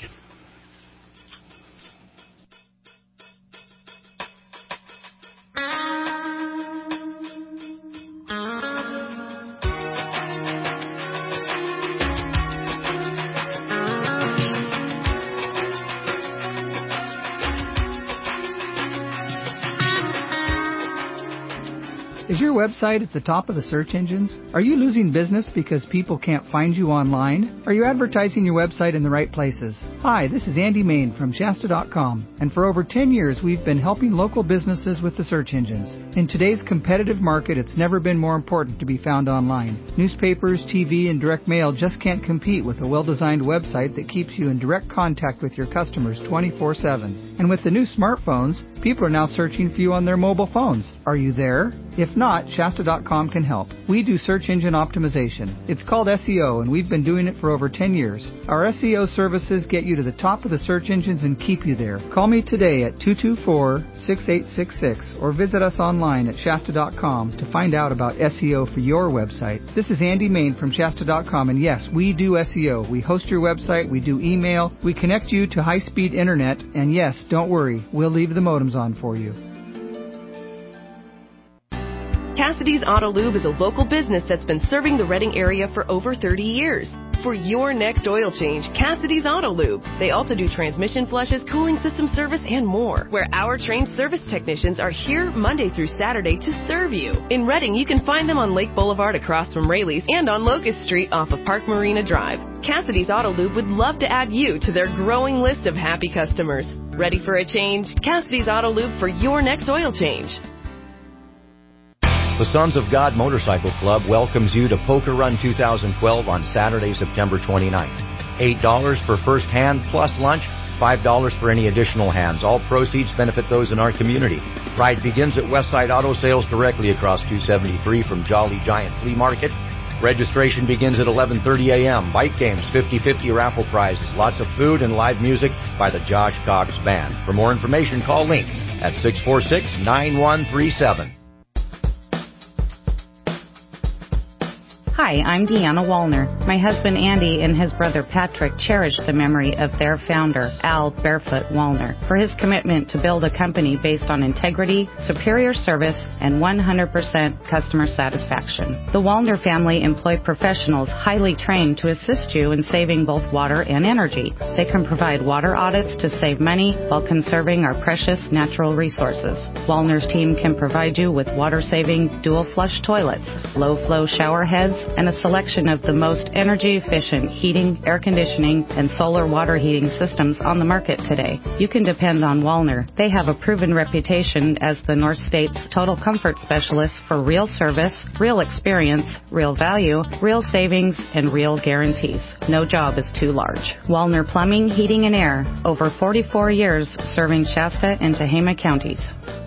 Is your website at the top of the search engines? Are you losing business because people can't find you online? Are you advertising your website in the right places? Hi, this is Andy Main from Shasta dot com, and for over ten years we've been helping local businesses with the search engines. In today's competitive market, it's never been more important to be found online. Newspapers, T V, and direct mail just can't compete with a well-designed website that keeps you in direct contact with your customers twenty-four seven. And with the new smartphones, people are now searching for you on their mobile phones. Are you there? If not, Shasta dot com can help. We do search engine optimization. It's called S E O, and we've been doing it for over ten years. Our S E O services get you to the top of the search engines and keep you there. Call me today at two two four, six eight six six or visit us online at Shasta dot com to find out about S E O for your website. This is Andy Main from Shasta dot com, and yes, we do S E O. We host your website, we do email, we connect you to high-speed internet, and yes, don't worry, we'll leave the modems on for you. Cassidy's Auto Lube is a local business that's been serving the Reading area for over thirty years. For your next oil change, Cassidy's Auto Lube. They also do transmission flushes, cooling system service, and more, where our trained service technicians are here Monday through Saturday to serve you. In Reading, you can find them on Lake Boulevard across from Rayleigh's and on Locust Street off of Park Marina Drive. Cassidy's Auto Lube would love to add you to their growing list of happy customers. Ready for a change? Cassidy's Auto Lube for your next oil change. The Sons of God Motorcycle Club welcomes you to Poker Run two thousand twelve on Saturday, September twenty-ninth. eight dollars for first hand plus lunch, five dollars for any additional hands. All proceeds benefit those in our community. Ride begins at Westside Auto Sales directly across two seventy-three from Jolly Giant Flea Market. Registration begins at eleven thirty a.m. Bike games, fifty-fifty raffle prizes, lots of food and live music by the Josh Cox Band. For more information, call Link at six four six, nine one three seven. Hi, I'm Deanna Wallner. My husband Andy and his brother Patrick cherish the memory of their founder, Al Barefoot Wallner, for his commitment to build a company based on integrity, superior service, and one hundred percent customer satisfaction. The Wallner family employ professionals highly trained to assist you in saving both water and energy. They can provide water audits to save money while conserving our precious natural resources. Wallner's team can provide you with water-saving dual-flush toilets, low-flow shower heads, and a selection of the most energy-efficient heating, air conditioning, and solar water heating systems on the market today. You can depend on Wallner. They have a proven reputation as the North State's total comfort specialist for real service, real experience, real value, real savings, and real guarantees. No job is too large. Wallner Plumbing, Heating, and Air. Over forty-four years serving Shasta and Tehama counties.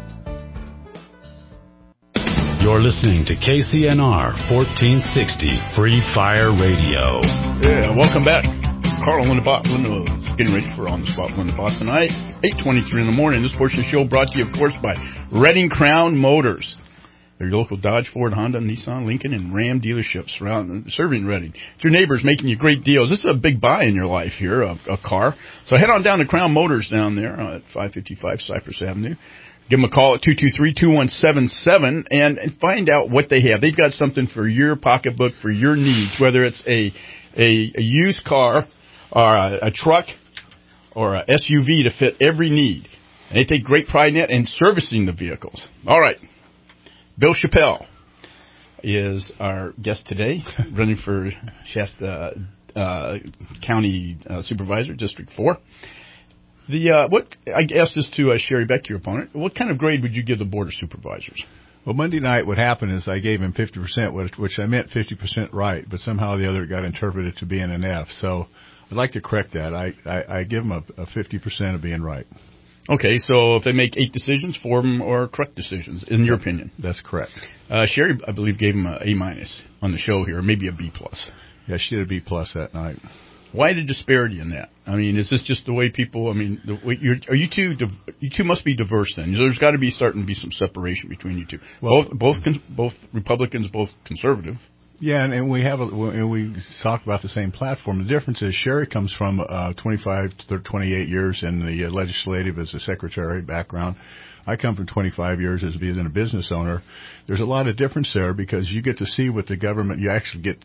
You're listening to K C N R fourteen sixty Free Fire Radio. Yeah, welcome back. Carl Linda Bott is getting ready for On the Spot Linda Bott tonight, eight twenty-three in the morning. This portion of the show brought to you, of course, by Reading Crown Motors. They're your local Dodge, Ford, Honda, Nissan, Lincoln, and Ram dealerships around serving Reading. It's your neighbors making you great deals. This is a big buy in your life here, a, a car. So head on down to Crown Motors down there at five fifty-five Cypress Avenue. Give them a call at two two three, two one seven seven and, and find out what they have. They've got something for your pocketbook, for your needs, whether it's a a, a used car or a, a truck or a S U V to fit every need. And they take great pride in it and servicing the vehicles. All right. Bill Chappelle is our guest today, running for Shasta uh, County uh, Supervisor, District four. The uh, what I asked this to uh, Sherry Beck, your opponent. What kind of grade would you give the Board of Supervisors? Well, Monday night, what happened is I gave him fifty percent, which, which I meant fifty percent right, but somehow the other got interpreted to being an F. So I'd like to correct that. I, I, I give him a, a fifty percent of being right. Okay, so if they make eight decisions, four of them are correct decisions, in your opinion. That's correct. Uh, Sherry, I believe, gave him an A minus on the show here, maybe a B plus. Yeah, she did a B plus that night. Why the disparity in that? I mean, is this just the way people? I mean, the way you're, are you two? You two must be diverse then. There's got to be starting to be some separation between you two. Well, both both both Republicans, both conservative. Yeah, and, and we have a, and we talk about the same platform. The difference is Sherry comes from uh, twenty-five to twenty-eight years in the uh, legislative as a secretary background. I come from twenty-five years as being a business owner. There's a lot of difference there because you get to see what the government. You actually get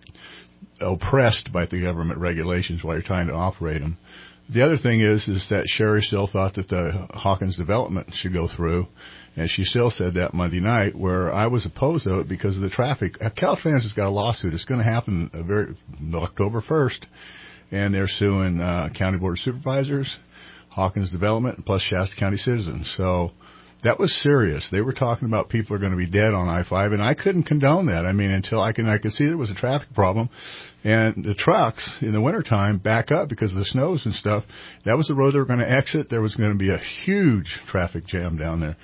oppressed by the government regulations while you're trying to operate them. The other thing is, is that Sherry still thought that the Hawkins development should go through, and she still said that Monday night, where I was opposed to it because of the traffic. Caltrans has got a lawsuit. It's going to happen a very, October first, and they're suing uh, County Board of Supervisors, Hawkins Development, plus Shasta County citizens. So that was serious. They were talking about people are going to be dead on I five, and I couldn't condone that. I mean, until I can, I could see there was a traffic problem, and the trucks in the wintertime back up because of the snows and stuff. That was the road they were going to exit. There was going to be a huge traffic jam down there.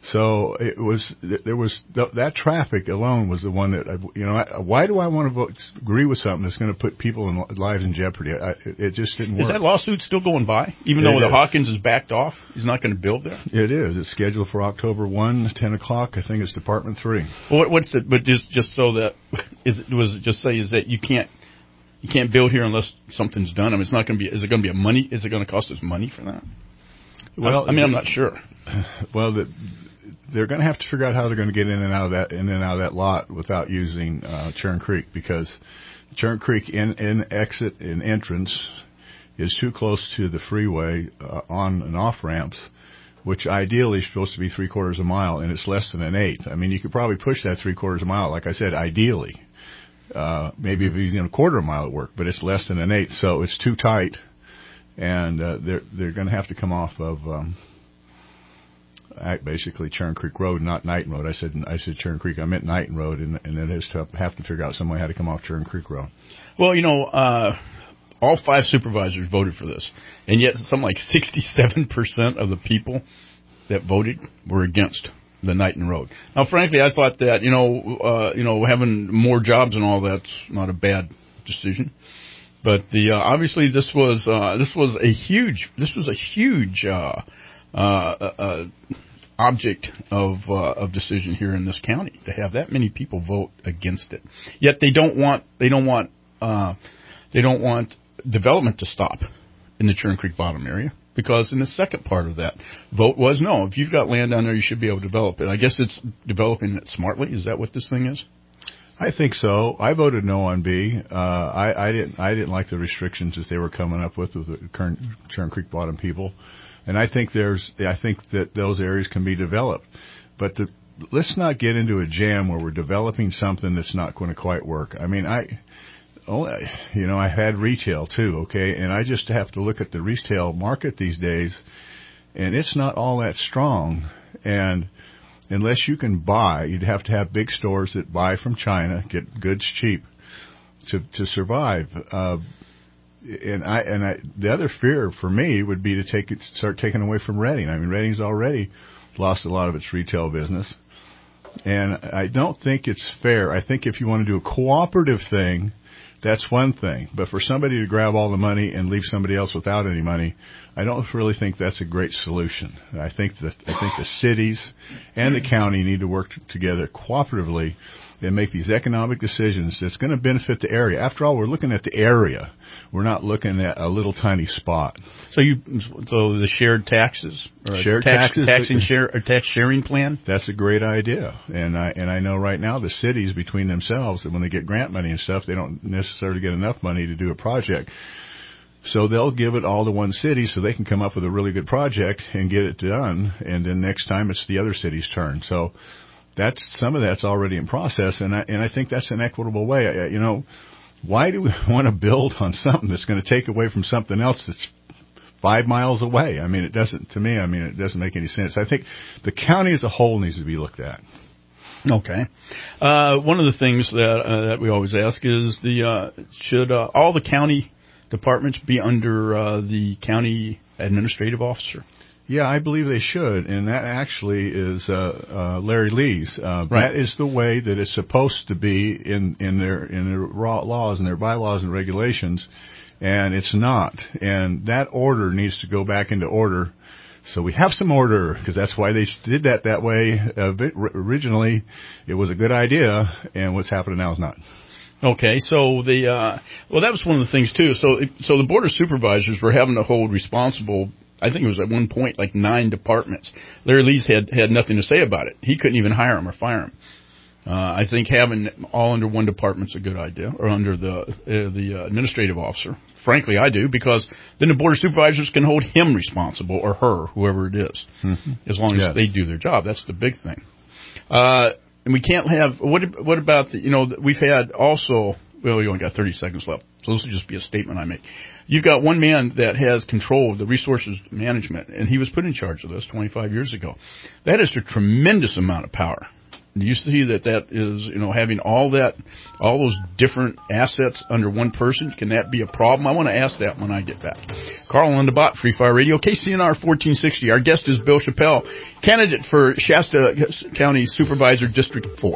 So it was, there was, that traffic alone was the one that, I, you know, I, why do I want to vote, agree with something that's going to put people in lives in jeopardy? I, it just didn't work. Is that lawsuit still going by? Even it though is. the Hawkins is backed off, he's not going to build there? It is. It's scheduled for October first, ten o'clock. I think it's Department three. Well, what, what's it, but just, just so that, is it, was it just say is that you can't, you can't build here unless something's done? I mean, it's not going to be, is it going to be a money, is it going to cost us money for that? Well, I, I mean, I'm not sure. Well, the, they're going to have to figure out how they're going to get in and out of that in and out of that lot without using uh, Churn Creek, because Churn Creek in, in exit and entrance is too close to the freeway uh, on and off ramps, which ideally is supposed to be three quarters of a mile, and it's less than an eighth. I mean, you could probably push that three quarters of a mile, like I said, ideally. Uh, maybe if he's in a quarter of a mile at work, but it's less than an eighth, so it's too tight, and uh, they're they're going to have to come off of. Um, Basically, Churn Creek Road, not Knighton Road. I said I said Churn Creek. I meant Knighton Road, and and it is to have to figure out some way how to come off Churn Creek Road. Well, you know, uh, all five supervisors voted for this, and yet something like sixty-seven percent of the people that voted were against the Knighton Road. Now, frankly, I thought that you know, uh, you know, having more jobs and all that's not a bad decision. But the uh, obviously this was uh, this was a huge this was a huge. Uh, Uh, uh, object of uh, of decision here in this county to have that many people vote against it. Yet they don't want they don't want uh, they don't want development to stop in the Churn Creek Bottom area, because in the second part of that vote was no. If you've got land down there, you should be able to develop it. I guess it's developing it smartly. Is that what this thing is? I think so. I voted no on B. Uh, I, I didn't I didn't like the restrictions that they were coming up with with the current Churn Creek Bottom people. And I think there's, I think that those areas can be developed, but the, let's not get into a jam where we're developing something that's not going to quite work. I mean, I, oh, you know, I had retail too, okay, and I just have to look at the retail market these days, and it's not all that strong. And unless you can buy, you'd have to have big stores that buy from China, get goods cheap to to survive. Uh, And I and I, the other fear for me would be to take it, start taking away from Reading. I mean, Reading's already lost a lot of its retail business, and I don't think it's fair. I think if you want to do a cooperative thing, that's one thing. But for somebody to grab all the money and leave somebody else without any money, I don't really think that's a great solution. I think that I think the cities and the county need to work together cooperatively and make these economic decisions that's going to benefit the area. After all, we're looking at the area. We're not looking at a little tiny spot. So you, so the shared taxes, or shared tax, taxes, taxing share, or tax sharing plan. That's a great idea, and I and I know right now the cities between themselves, that when they get grant money and stuff, they don't necessarily get enough money to do a project. So they'll give it all to one city so they can come up with a really good project and get it done, and then next time it's the other city's turn. So that's some of that's already in process, and I and I think that's an equitable way. I, you know, why do we want to build on something that's going to take away from something else that's five miles away? I mean, it doesn't. To me, I mean, it doesn't make any sense. I think the county as a whole needs to be looked at. Okay. Uh, one of the things that uh, that we always ask is the uh, should uh, all the county departments be under uh, the county administrative officer? Yeah, I believe they should, and that actually is uh, uh, Larry Lee's. Uh, right. That is the way that it's supposed to be in, in their in their raw laws and their bylaws and regulations. and it's not. And that order needs to go back into order. So we have some order, because that's why they did that that way. Uh, originally, it was a good idea, and what's happening now is not. Okay, so the uh, well, that was one of the things too. So, so the board of supervisors were having to hold responsible. I think it was at one point like nine departments. Larry Lees had had nothing to say about it. He couldn't even hire them or fire them. Uh, I think having all under one department's a good idea, or under the uh, the administrative officer. Frankly, I do, because then the board of supervisors can hold him responsible, or her, whoever it is, mm-hmm. as long as yeah. they do their job. That's the big thing. Uh, and we can't have, what what about, the, you know, we've had also, well, we only got thirty seconds left, so this will just be a statement I make. You've got one man that has control of the resources management, and he was put in charge of this twenty-five years ago. That is a tremendous amount of power. You see that that is, you know, having all that, all those different assets under one person, can that be a problem? I want to ask that when I get back. Carl Lundebot, Free Fire Radio, K C N R fourteen sixty. Our guest is Bill Chappell, candidate for Shasta County Supervisor District four.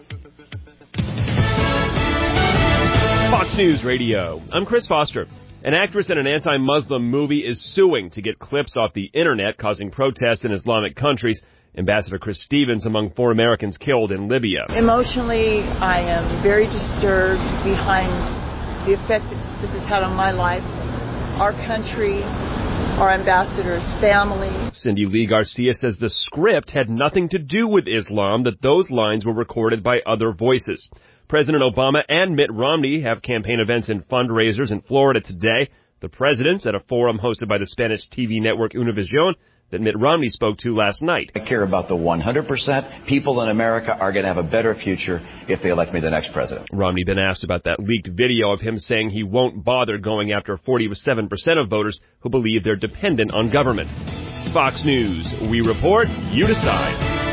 Fox News Radio. I'm Chris Foster. An actress in an anti-Muslim movie is suing to get clips off the internet causing protests in Islamic countries. Ambassador Chris Stevens among four Americans killed in Libya. Emotionally, I am very disturbed behind the effect that this has had on my life, our country, our ambassador's family. Cindy Lee Garcia says the script had nothing to do with Islam, that those lines were recorded by other voices. President Obama and Mitt Romney have campaign events and fundraisers in Florida today. The president's at a forum hosted by the Spanish T V network Univision that Mitt Romney spoke to last night. I care about the one hundred percent. People in America are going to have a better future if they elect me the next president. Romney then asked about that leaked video of him saying he won't bother going after forty-seven percent of voters who believe they're dependent on government. Fox News, we report, you decide.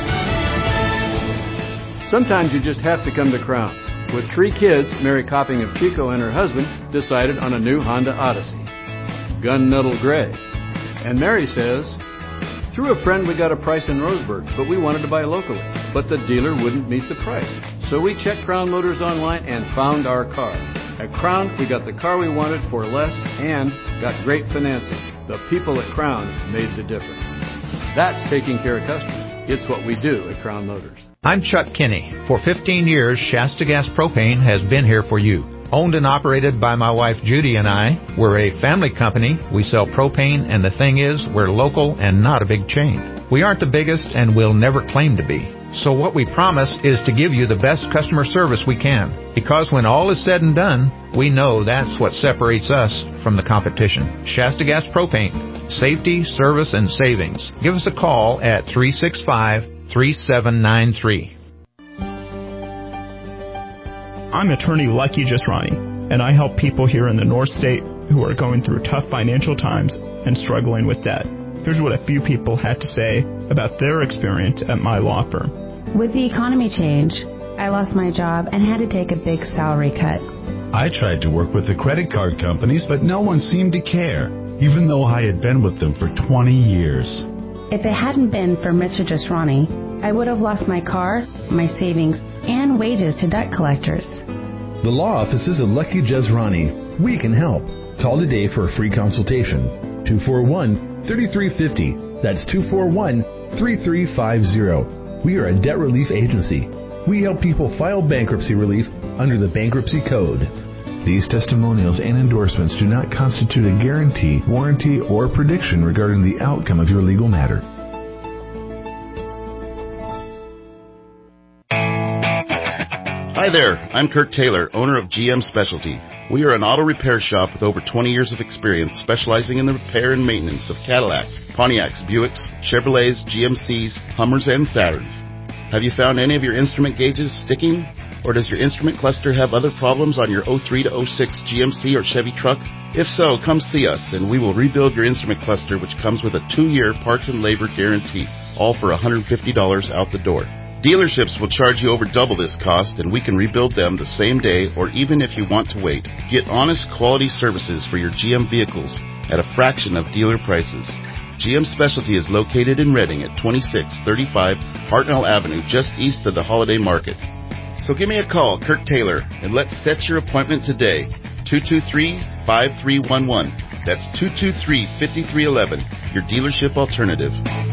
Sometimes you just have to come to Crown. With three kids, Mary Copping of Chico and her husband decided on a new Honda Odyssey, gunmetal gray. And Mary says, through a friend we got a price in Roseburg, but we wanted to buy locally. But the dealer wouldn't meet the price. So we checked Crown Motors online and found our car. At Crown, we got the car we wanted for less and got great financing. The people at Crown made the difference. That's taking care of customers. It's what we do at Crown Motors. I'm Chuck Kinney. For fifteen years, Shasta Gas Propane has been here for you. Owned and operated by my wife Judy and I, we're a family company. We sell propane, and the thing is, we're local and not a big chain. We aren't the biggest and will never claim to be. So what we promise is to give you the best customer service we can. Because when all is said and done, we know that's what separates us from the competition. Shasta Gas Propane. Safety, service, and savings. Give us a call at three six five, three seven nine three. I'm attorney Lucky Jasrani, and I help people here in the North State who are going through tough financial times and struggling with debt. Here's what a few people had to say about their experience at my law firm. With the economy change, I lost my job and had to take a big salary cut. I tried to work with the credit card companies, but no one seemed to care, even though I had been with them for twenty years. If it hadn't been for Mister Jasrani, I would have lost my car, my savings, and wages to debt collectors. The law offices of Lucky Jasrani. We can help. Call today for a free consultation. two four one, three three five zero. That's two four one, three three five zero. We are a debt relief agency. We help people file bankruptcy relief under the Bankruptcy Code. These testimonials and endorsements do not constitute a guarantee, warranty, or prediction regarding the outcome of your legal matter. Hi there, I'm Kirk Taylor, owner of G M Specialty. We are an auto repair shop with over twenty years of experience specializing in the repair and maintenance of Cadillacs, Pontiacs, Buicks, Chevrolets, G M Cs, Hummers, and Saturns. Have you found any of your instrument gauges sticking? Or does your instrument cluster have other problems on your oh three to oh six G M C or Chevy truck? If so, come see us and we will rebuild your instrument cluster, which comes with a two-year parts and labor guarantee, all for one hundred fifty dollars out the door. Dealerships will charge you over double this cost, and we can rebuild them the same day or even if you want to wait. Get honest quality services for your G M vehicles at a fraction of dealer prices. G M Specialty is located in Reading at twenty-six thirty-five Hartnell Avenue, just east of the Holiday Market. So give me a call, Kirk Taylor, and let's set your appointment today. two two three, five three one one. That's two two three, five three one one, your dealership alternative.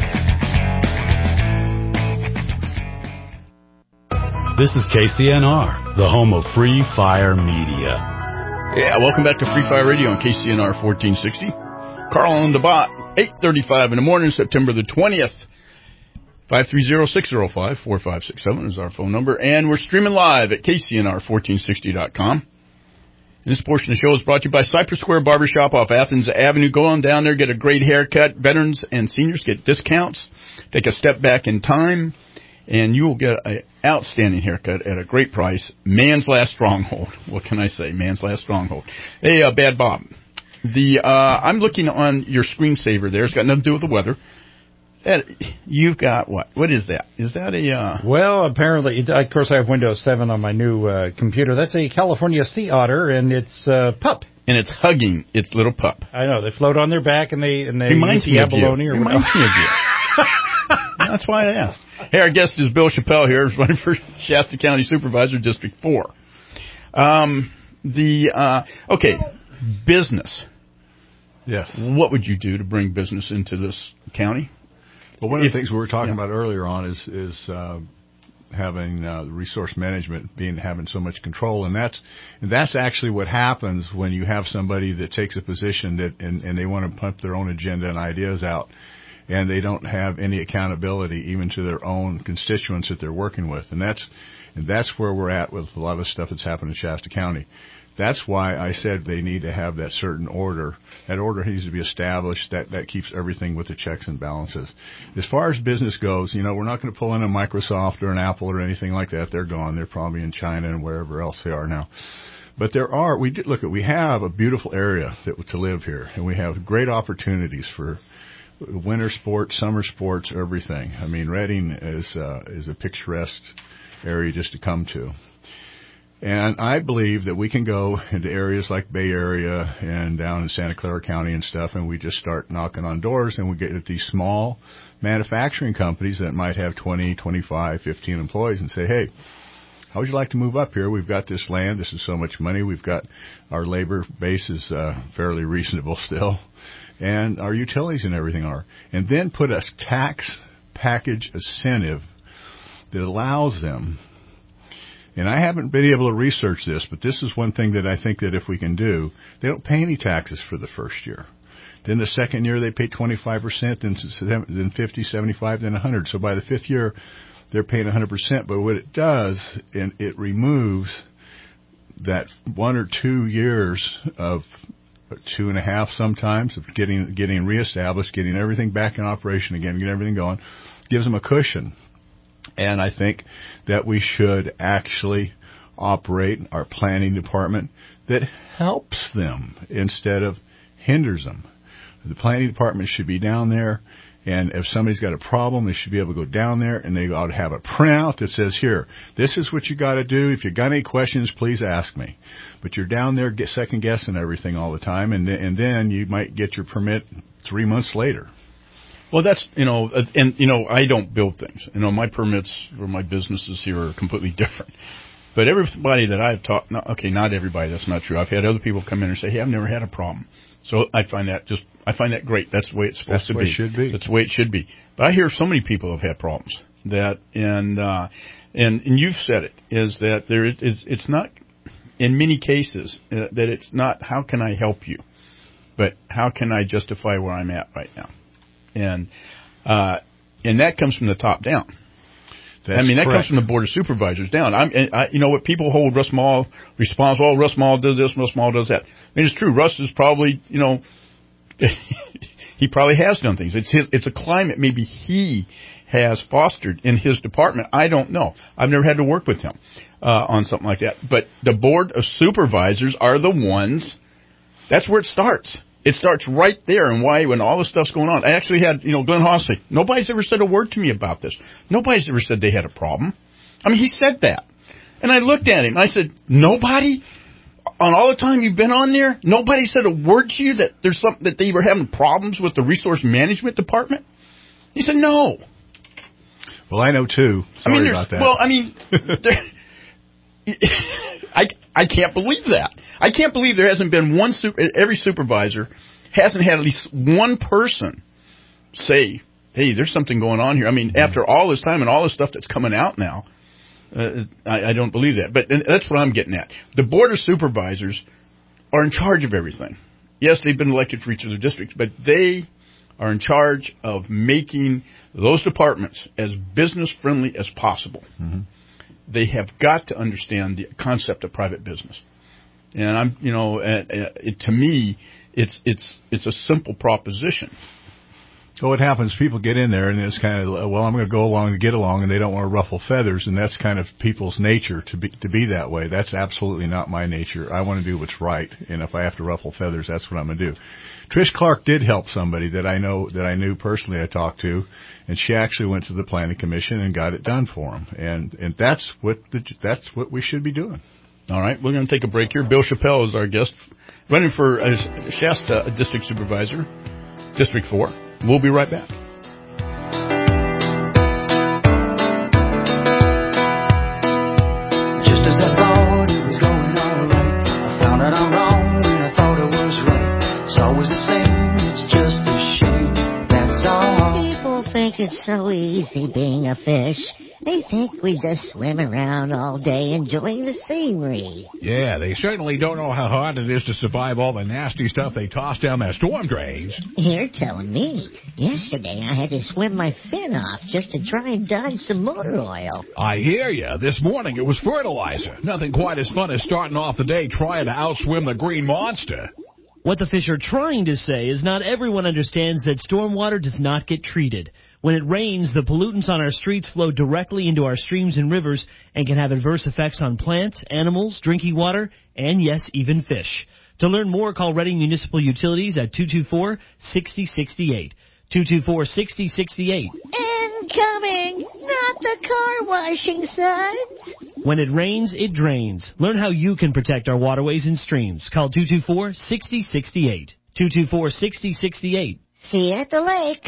This is K C N R, the home of Free Fire Media. Yeah, welcome back to Free Fire Radio on K C N R fourteen sixty. Carl on the bot, eight thirty-five in the morning, September the twentieth. five three zero, six zero five, four five six seven is our phone number, and we're streaming live at K C N R fourteen sixty dot com. This portion of the show is brought to you by Cypress Square Barbershop off Athens Avenue. Go on down there, get a great haircut. Veterans and seniors get discounts. Take a step back in time, and you will get an outstanding haircut at a great price. Man's last stronghold. What can I say? Man's last stronghold. Hey, uh, Bad Bob. The uh, I'm looking on your screensaver there. It's got nothing to do with the weather. That, you've got what? What is that? Is that a... Uh... Well, apparently, of course, I have Windows seven on my new uh, computer. That's a California sea otter, and it's uh, pup. And it's hugging its little pup. I know. They float on their back, and they and they Reminds eat the abalone. Or Reminds me of you. That's why I asked. Hey, our guest is Bill Chappelle here, running for Shasta County Supervisor, District four. Um, the, uh, okay, business. Yes. What would you do to bring business into this county? Well, one of the things we were talking yeah. about earlier on is is uh, having uh, resource management being having so much control, and that's and that's actually what happens when you have somebody that takes a position that and, and they want to pump their own agenda and ideas out, and they don't have any accountability even to their own constituents that they're working with, and that's and that's where we're at with a lot of the stuff that's happened in Shasta County. That's why I said they need to have that certain order. That order needs to be established. That that keeps everything with the checks and balances. As far as business goes, you know, we're not going to pull in a Microsoft or an Apple or anything like that. They're gone. They're probably in China and wherever else they are now. But there are, we did, look, at we have a beautiful area that to live here, and we have great opportunities for winter sports, summer sports, everything. I mean, Redding is uh, is a picturesque area just to come to. And I believe that we can go into areas like Bay Area and down in Santa Clara County and stuff, and we just start knocking on doors, and we get at these small manufacturing companies that might have twenty, twenty-five, fifteen employees and say, hey, how would you like to move up here? We've got this land. This is so much money. We've got our labor base is uh, fairly reasonable still, and our utilities and everything are. And then put a tax package incentive that allows them. And I haven't been able to research this, but this is one thing that I think that if we can do, they don't pay any taxes for the first year. Then the second year they pay twenty-five percent, then then fifty, seventy-five, then one hundred. So by the fifth year, they're paying one hundred percent. But what it does, and it removes that one or two years of two and a half sometimes of getting getting reestablished, getting everything back in operation again, getting everything going, gives them a cushion. And I think that we should actually operate our planning department that helps them instead of hinders them. The planning department should be down there, and if somebody's got a problem, they should be able to go down there, and they ought to have a printout that says, here, this is what you got to do. If you got any questions, please ask me. But you're down there get second-guessing everything all the time, and, and then you might get your permit three months later. Well, that's, you know, and, you know, I don't build things. You know, my permits for my businesses here are completely different. But everybody that I've talked, no, okay, not everybody, that's not true. I've had other people come in and say, hey, I've never had a problem. So I find that just, I find that great. That's the way it's supposed that's to be. That's the way it should be. That's the way it should be. But I hear so many people have had problems that, and, uh, and, and you've said it, is that there is, it's not, in many cases, uh, that it's not, how can I help you? But how can I justify where I'm at right now? And uh, and that comes from the top down. That's I mean, that correct. comes from the board of supervisors down. I'm, I, you know what? People hold Russ Maul responsible. Oh, Russ Maul does this, Russ Maul does that. I mean, it's true. Russ is probably, you know, he probably has done things. It's his. It's a climate maybe he has fostered in his department. I don't know. I've never had to work with him uh, on something like that. But the board of supervisors are the ones. That's where it starts. It starts right there, and why, when all this stuff's going on. I actually had, you know, Glenn Hossley. Nobody's ever said a word to me about this. Nobody's ever said they had a problem. I mean, he said that. And I looked at him, and I said, nobody? On all the time you've been on there, nobody said a word to you that there's something, that they were having problems with the resource management department? He said, no. Well, I know, too. Sorry I mean, about that. Well, I mean, I, I can't believe that. I can't believe there hasn't been one super, every supervisor hasn't had at least one person say, hey, there's something going on here. I mean, after all this time and all this stuff that's coming out now, uh, I, I don't believe that. But that's what I'm getting at. The Board of Supervisors are in charge of everything. Yes, they've been elected for each of their districts, but they are in charge of making those departments as business-friendly as possible. Mm-hmm. They have got to understand the concept of private business. And I'm, you know, uh, uh, it, to me, it's it's it's a simple proposition. So what happens, people get in there and it's kind of, well, I'm going to go along to get along, and they don't want to ruffle feathers, and that's kind of people's nature to be to be that way. That's absolutely not my nature. I want to do what's right, and if I have to ruffle feathers, that's what I'm going to do. Trish Clark did help somebody that I know that I knew personally. I talked to, and she actually went to the Planning Commission and got it done for them, and and that's what the, that's what we should be doing. All right, we're going to take a break here. Bill Chappelle is our guest, running for uh, Shasta District Supervisor, District Four. We'll be right back. Just as I thought it was going all right, I found out I'm wrong when I thought it was right. It's always the same, it's just a shame, that's all. People think it's so easy being a fish. They think we just swim around all day enjoying the scenery. Yeah, they certainly don't know how hard it is to survive all the nasty stuff they toss down their storm drains. You're telling me. Yesterday I had to swim my fin off just to try and dodge some motor oil. I hear you. This morning it was fertilizer. Nothing quite as fun as starting off the day trying to outswim the green monster. What the fish are trying to say is not everyone understands that stormwater does not get treated. When it rains, the pollutants on our streets flow directly into our streams and rivers and can have adverse effects on plants, animals, drinking water, and yes, even fish. To learn more, call Reading Municipal Utilities at two two four, six zero six eight. two two four, six zero six eight. Incoming! Not the car washing suds! When it rains, it drains. Learn how you can protect our waterways and streams. Call two two four, six zero six eight. two two four, six zero six eight. See you at the lake.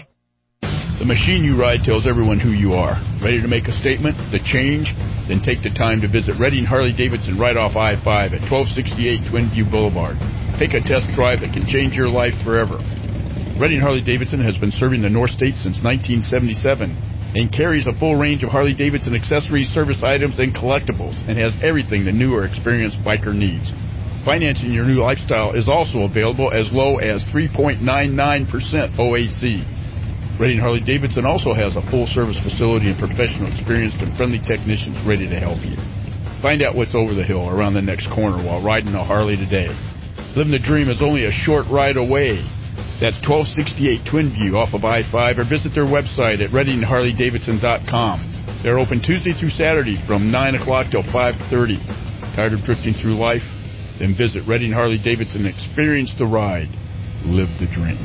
The machine you ride tells everyone who you are. Ready to make a statement? The change? Then take the time to visit Reading Harley-Davidson right off I five at twelve sixty-eight Twin View Boulevard. Take a test drive that can change your life forever. Reading Harley-Davidson has been serving the North State since nineteen seventy-seven and carries a full range of Harley-Davidson accessories, service items, and collectibles, and has everything the new or experienced biker needs. Financing your new lifestyle is also available as low as three point nine nine percent O A C. Reading Harley-Davidson also has a full-service facility and professional, experienced, and friendly technicians ready to help you. Find out what's over the hill around the next corner while riding a Harley today. Living the dream is only a short ride away. That's twelve sixty-eight Twin View off of I five, or visit their website at reading harley davidson dot com. They're open Tuesday through Saturday from nine o'clock till five thirty. Tired of drifting through life? Then visit Reading Harley-Davidson. Experience the ride. Live the dream.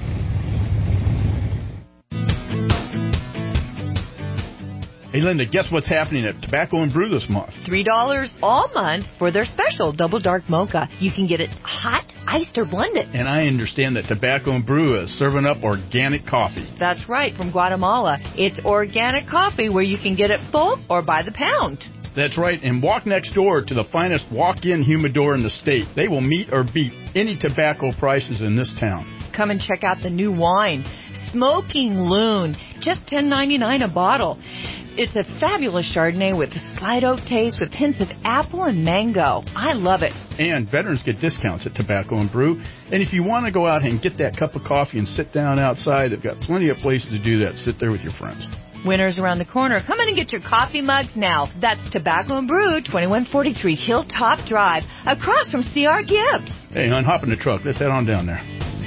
Hey, Linda, guess what's happening at Tobacco and Brew this month? three dollars all month for their special Double Dark Mocha. You can get it hot, iced, or blended. And I understand that Tobacco and Brew is serving up organic coffee. That's right, from Guatemala. It's organic coffee where you can get it full or by the pound. That's right, and walk next door to the finest walk-in humidor in the state. They will meet or beat any tobacco prices in this town. Come and check out the new wine, Smoking Loon, just ten ninety-nine a bottle. It's a fabulous Chardonnay with a slight oak taste with hints of apple and mango. I love it. And veterans get discounts at Tobacco and Brew. And if you want to go out and get that cup of coffee and sit down outside, they've got plenty of places to do that. Sit there with your friends. Winter's around the corner. Come in and get your coffee mugs now. That's Tobacco and Brew, twenty-one forty-three Hilltop Drive, across from C R Gibbs. Hey, hon, hop in the truck. Let's head on down there.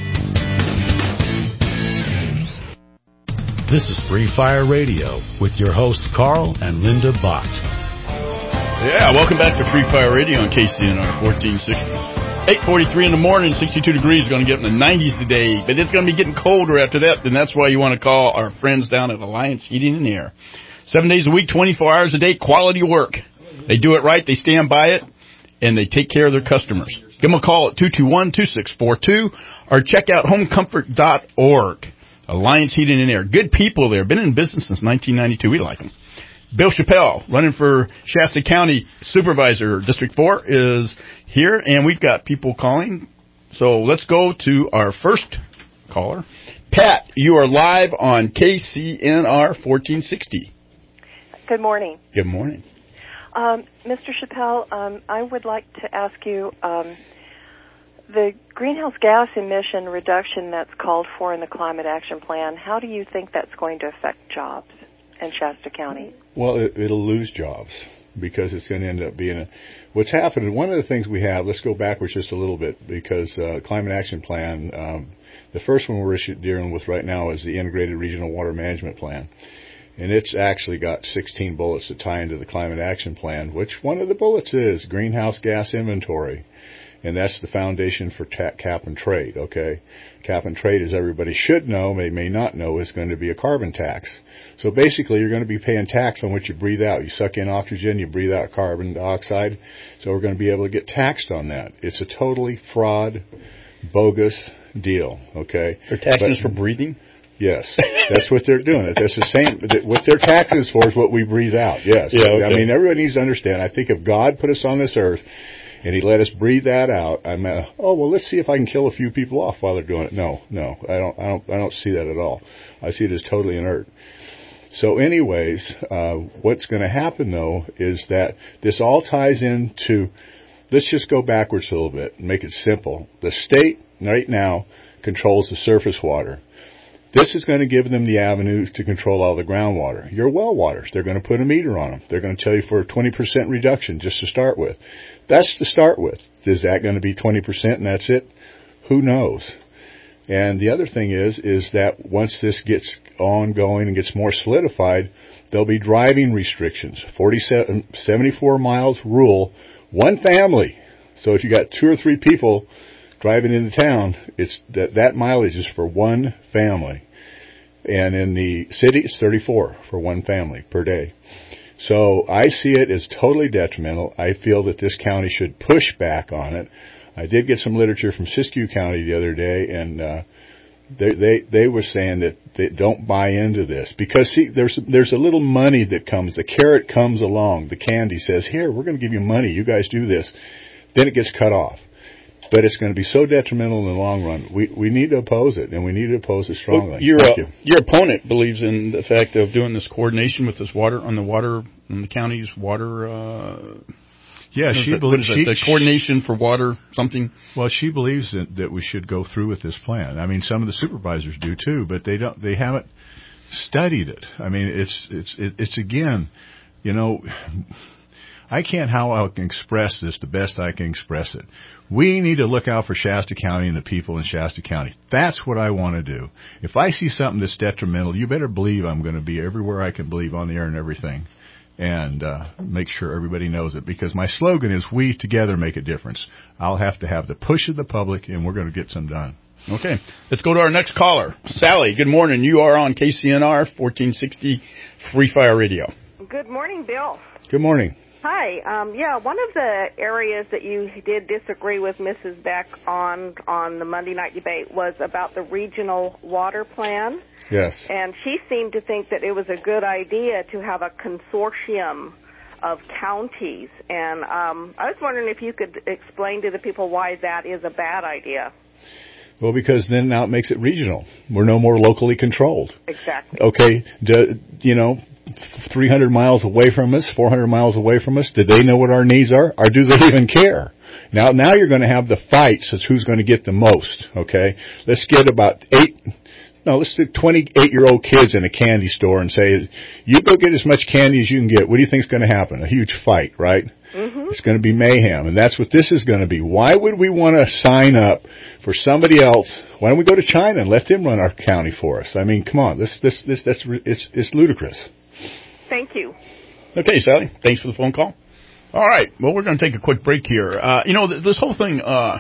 This is Free Fire Radio with your hosts Carl and Linda Bott. Yeah, welcome back to Free Fire Radio on K C N R fourteen sixty. eight forty-three in the morning, sixty-two degrees, going to get in the nineties today, but it's going to be getting colder after that, and that's why you want to call our friends down at Alliance Heating and Air. Seven days a week, twenty-four hours a day, quality work. They do it right, they stand by it, and they take care of their customers. Give them a call at two two one, two six four two or check out home comfort dot org. Alliance Heating and Air. Good people there. Been in business since nineteen ninety-two. We like them. Bill Chappelle, running for Shasta County Supervisor, District four, is here, and we've got people calling. So let's go to our first caller. Pat, you are live on K C N R fourteen sixty. Good morning. Good morning. Um, Mister Chappelle, um, I would like to ask you, um, the greenhouse gas emission reduction that's called for in the Climate Action Plan, how do you think that's going to affect jobs in Shasta County? Well, it, it'll lose jobs because it's going to end up being a... What's happened, one of the things we have, let's go backwards just a little bit, because uh, Climate Action Plan, um, the first one we're dealing with right now is the Integrated Regional Water Management Plan. And it's actually got sixteen bullets that tie into the Climate Action Plan, which one of the bullets is greenhouse gas inventory. And that's the foundation for ta- cap and trade, okay? Cap and trade, as everybody should know, may may not know, is going to be a carbon tax. So basically, you're going to be paying tax on what you breathe out. You suck in oxygen, you breathe out carbon dioxide. So we're going to be able to get taxed on that. It's a totally fraud, bogus deal, okay? They're taxing but, us for breathing? Yes, that's what they're doing. That's the same. What they're taxing us for is what we breathe out. Yes. Yeah, okay. I mean, everybody needs to understand. I think if God put us on this earth and He let us breathe that out, I'm uh, oh well, let's see if I can kill a few people off while they're doing it. No, no, I don't, I don't, I don't see that at all. I see it as totally inert. So, anyways, uh, what's going to happen though is that this all ties into. Let's just go backwards a little bit and make it simple. The state right now controls the surface water. This is going to give them the avenue to control all the groundwater. Your well waters, they're going to put a meter on them. They're going to tell you for a twenty percent reduction just to start with. That's to start with. Is that going to be twenty percent and that's it? Who knows? And the other thing is, is that once this gets ongoing and gets more solidified, there'll be driving restrictions. forty-seven, seventy-four miles rule, one family. So if you got two or three people driving into town, it's that, that mileage is for one family. And in the city, it's thirty-four for one family per day. So I see it as totally detrimental. I feel that this county should push back on it. I did get some literature from Siskiyou County the other day, and uh, they, they they were saying that they don't buy into this. Because, see, there's, there's a little money that comes. The carrot comes along. The candy says, here, we're going to give you money. You guys do this. Then it gets cut off. But it's going to be so detrimental in the long run. We we need to oppose it, and we need to oppose it strongly. Well, your Thank uh, you. your opponent believes in the fact of doing this coordination with this water on the water in the county's water. Uh, yeah, she that, believes she, the coordination for water something. Well, she believes that, that we should go through with this plan. I mean, some of the supervisors do too, but they don't. They haven't studied it. I mean, it's it's it's again, you know. I can't how I can express this the best I can express it. We need to look out for Shasta County and the people in Shasta County. That's what I want to do. If I see something that's detrimental, you better believe I'm going to be everywhere I can believe on the air and everything, and uh, make sure everybody knows it. Because my slogan is, we together make a difference. I'll have to have the push of the public, and we're going to get some done. Okay. Let's go to our next caller. Sally, good morning. You are on K C N R fourteen sixty Free Fire Radio. Good morning, Bill. Good morning. Hi. Um, yeah, one of the areas that you did disagree with Missus Beck on on the Monday night debate was about the regional water plan. Yes. And she seemed to think that it was a good idea to have a consortium of counties. And um, I was wondering if you could explain to the people why that is a bad idea. Well, because then now it makes it regional. We're no more locally controlled. Exactly. Okay, do, you know, three hundred miles away from us, four hundred miles away from us, do they know what our needs are? Or do they even care? Now, now you're going to have the fights as who's going to get the most, okay? Let's get about eight, no, let's do twenty-eight-year-old kids in a candy store and say, you go get as much candy as you can get. What do you think is going to happen? A huge fight, right? Mm-hmm. It's going to be mayhem, and that's what this is going to be. Why would we want to sign up for somebody else? Why don't we go to China and let them run our county for us? I mean, come on, this, this, this, that's, it's, it's ludicrous. Thank you. Okay, Sally, thanks for the phone call. All right, well, we're going to take a quick break here. Uh, you know, th- this whole thing, uh,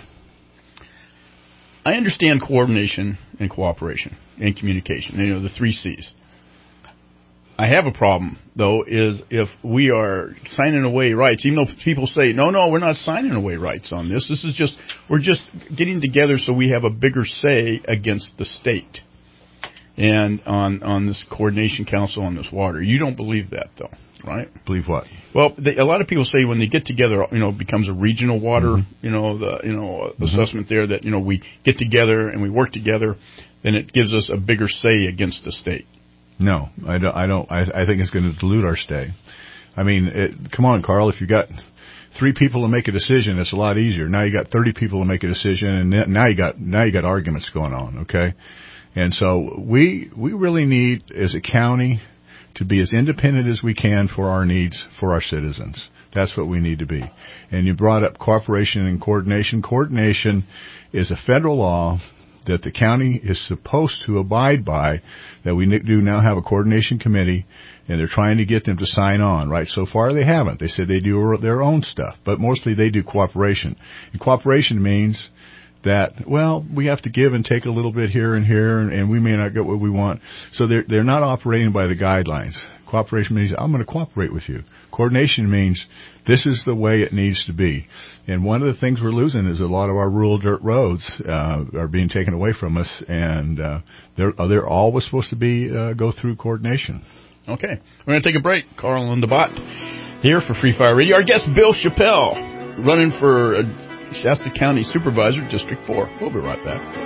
I understand coordination and cooperation and communication, you know, the three C's. I have a problem, though, is if we are signing away rights, even though people say, no, no, we're not signing away rights on this. This is just, we're just getting together so we have a bigger say against the state and on, on this coordination council on this water. You don't believe that, though. Right. Believe what? Well, they, a lot of people say when they get together, you know, it becomes a regional water, mm-hmm. you know, the you know mm-hmm. assessment there that, you know, we get together and we work together, then it gives us a bigger say against the state. No, I don't. I, don't, I, I think it's going to dilute our stay. I mean, it, come on, Carl. If you got three people to make a decision, it's a lot easier. Now you got thirty people to make a decision, and now you got now you got arguments going on. Okay, and so we we really need as a county to be as independent as we can for our needs for our citizens. That's what we need to be. And you brought up cooperation and coordination. Coordination is a federal law that the county is supposed to abide by, that we do now have a coordination committee, and they're trying to get them to sign on, right? So far they haven't. They said they do their own stuff, but mostly they do cooperation. And cooperation means that, well, we have to give and take a little bit here and here, and, and we may not get what we want. So they're, they're not operating by the guidelines. Cooperation means I'm going to cooperate with you. Coordination means this is the way it needs to be. And one of the things we're losing is a lot of our rural dirt roads uh, are being taken away from us, and uh, they're, they're always supposed to be uh, go through coordination. Okay. We're going to take a break. Carl on the bot here for Free Fire Radio. Our guest, Bill Chappell, running for uh, Shasta County Supervisor, District four. We'll be right back.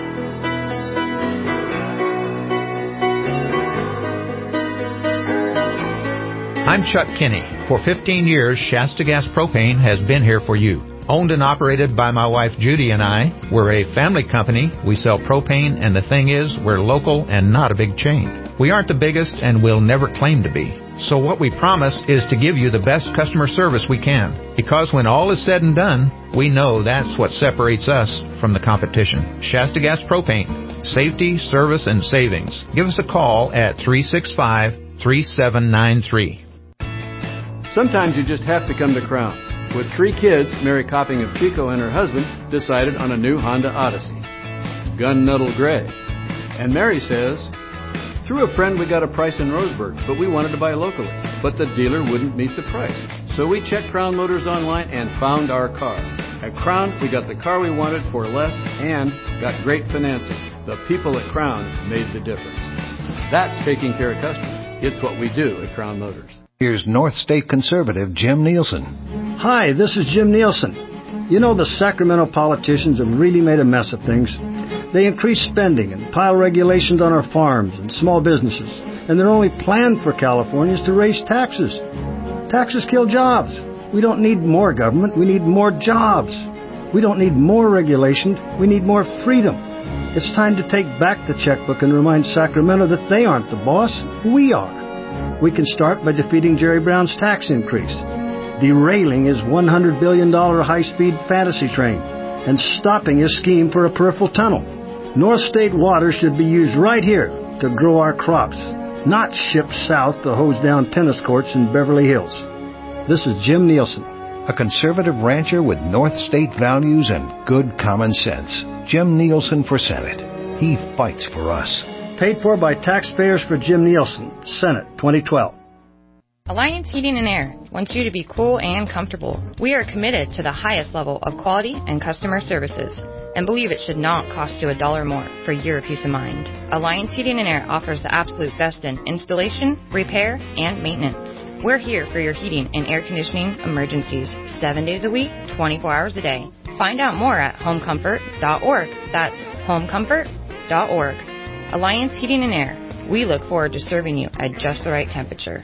I'm Chuck Kinney. For fifteen years, Shasta Gas Propane has been here for you. Owned and operated by my wife Judy and I, we're a family company. We sell propane, and the thing is, we're local and not a big chain. We aren't the biggest, and we'll never claim to be. So what we promise is to give you the best customer service we can. Because when all is said and done, we know that's what separates us from the competition. Shasta Gas Propane. Safety, service, and savings. Give us a call at three six five, three seven nine three. Sometimes you just have to come to Crown. With three kids, Mary Copping of Chico and her husband decided on a new Honda Odyssey, gun-nuddle gray. And Mary says, through a friend we got a price in Roseburg, but we wanted to buy locally. But the dealer wouldn't meet the price. So we checked Crown Motors online and found our car. At Crown, we got the car we wanted for less and got great financing. The people at Crown made the difference. That's taking care of customers. It's what we do at Crown Motors. Here's North State Conservative Jim Nielsen. Hi, this is Jim Nielsen. You know, the Sacramento politicians have really made a mess of things. They increase spending and pile regulations on our farms and small businesses, and their only plan for California is to raise taxes. Taxes kill jobs. We don't need more government, we need more jobs. We don't need more regulations, we need more freedom. It's time to take back the checkbook and remind Sacramento that they aren't the boss, we are. We can start by defeating Jerry Brown's tax increase, derailing his one hundred billion dollars high-speed fantasy train, and stopping his scheme for a peripheral tunnel. North State water should be used right here to grow our crops, not shipped south to hose down tennis courts in Beverly Hills. This is Jim Nielsen. A conservative rancher with North State values and good common sense. Jim Nielsen for Senate. He fights for us. Paid for by taxpayers for Jim Nielsen, Senate, twenty twelve. Alliance Heating and Air wants you to be cool and comfortable. We are committed to the highest level of quality and customer services and believe it should not cost you a dollar more for your peace of mind. Alliance Heating and Air offers the absolute best in installation, repair, and maintenance. We're here for your heating and air conditioning emergencies seven days a week, twenty-four hours a day. Find out more at home comfort dot org. That's home comfort dot org. Alliance Heating and Air. We look forward to serving you at just the right temperature.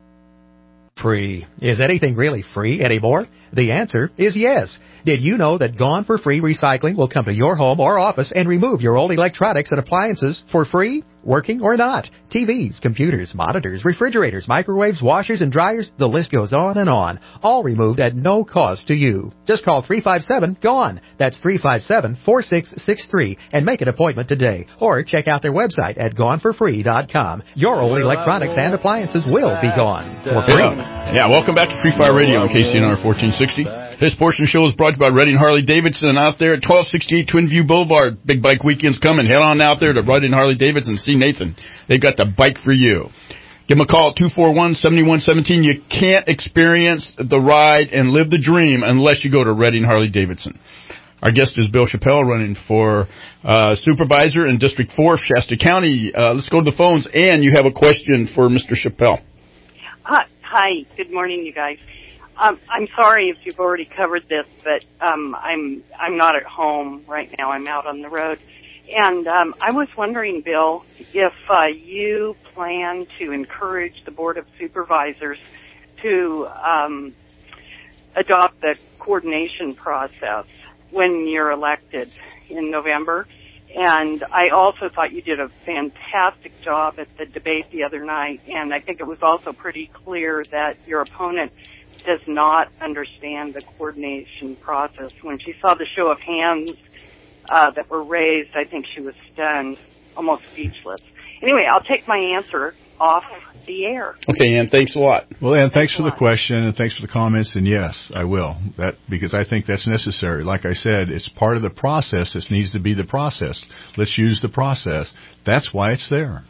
Free. Is anything really free anymore? The answer is yes. Did you know that Gone for Free Recycling will come to your home or office and remove your old electronics and appliances for free? Working or not. T Vs, computers, monitors, refrigerators, microwaves, washers, and dryers, the list goes on and on. All removed at no cost to you. Just call three five seven, G O N E. That's three five seven, four six six three and make an appointment today. Or check out their website at gone for free dot com. Your old electronics and appliances will be gone for free. Yeah, yeah welcome back to Free Fire Radio on K C N R fourteen sixty. This portion of the show is brought to you by Redding Harley Davidson out there at twelve sixty-eight Twin View Boulevard. Big bike weekend's coming. Head on out there to Redding Harley Davidson. See Nathan. They've got the bike for you. Give them a call at two four one, seven one one seven. You can't experience the ride and live the dream unless you go to Redding Harley Davidson. Our guest is Bill Chappell, running for uh, supervisor in District four, Shasta County. Uh, let's go to the phones. Ann, you have a question for Mister Chappell. Hi. Hi, good morning, you guys. Um, I'm sorry if you've already covered this, but um, I'm I'm not at home right now. I'm out on the road. And um, I was wondering, Bill, if uh, you plan to encourage the Board of Supervisors to um, adopt the coordination process when you're elected in November. And I also thought you did a fantastic job at the debate the other night, and I think it was also pretty clear that your opponent does not understand the coordination process. When she saw the show of hands uh, that were raised, I think she was stunned, almost speechless. Anyway, I'll take my answer off the air. Okay, Ann, thanks a lot. Well, Ann, thanks for the question and thanks for the comments. And yes, I will. That because I think that's necessary. Like I said, it's part of the process. This needs to be the process. Let's use the process. That's why it's there.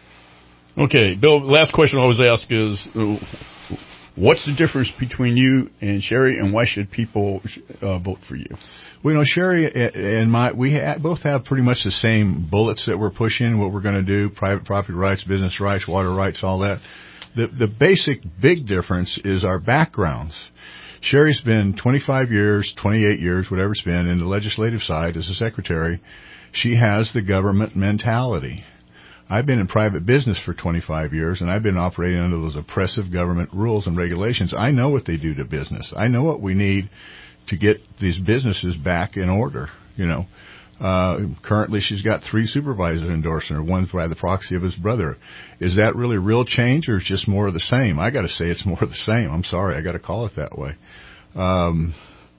Okay, Bill. Last question I always ask is, uh, what's the difference between you and Sherry, and why should people uh, vote for you? Well, you know, Sherry and my, we ha- both have pretty much the same bullets that we're pushing, what we're going to do, private property rights, business rights, water rights, all that. The, the basic big difference is our backgrounds. Sherry's been twenty-five years, twenty-eight years, whatever it's been, in the legislative side as a secretary. She has the government mentality. I've been in private business for twenty-five years, and I've been operating under those oppressive government rules and regulations. I know what they do to business. I know what we need to get these businesses back in order. You know, uh, currently she's got three supervisors endorsing her, one by the proxy of his brother. Is that really real change, or is just more of the same? I got to say it's more of the same. I'm sorry, I got to call it that way. Um,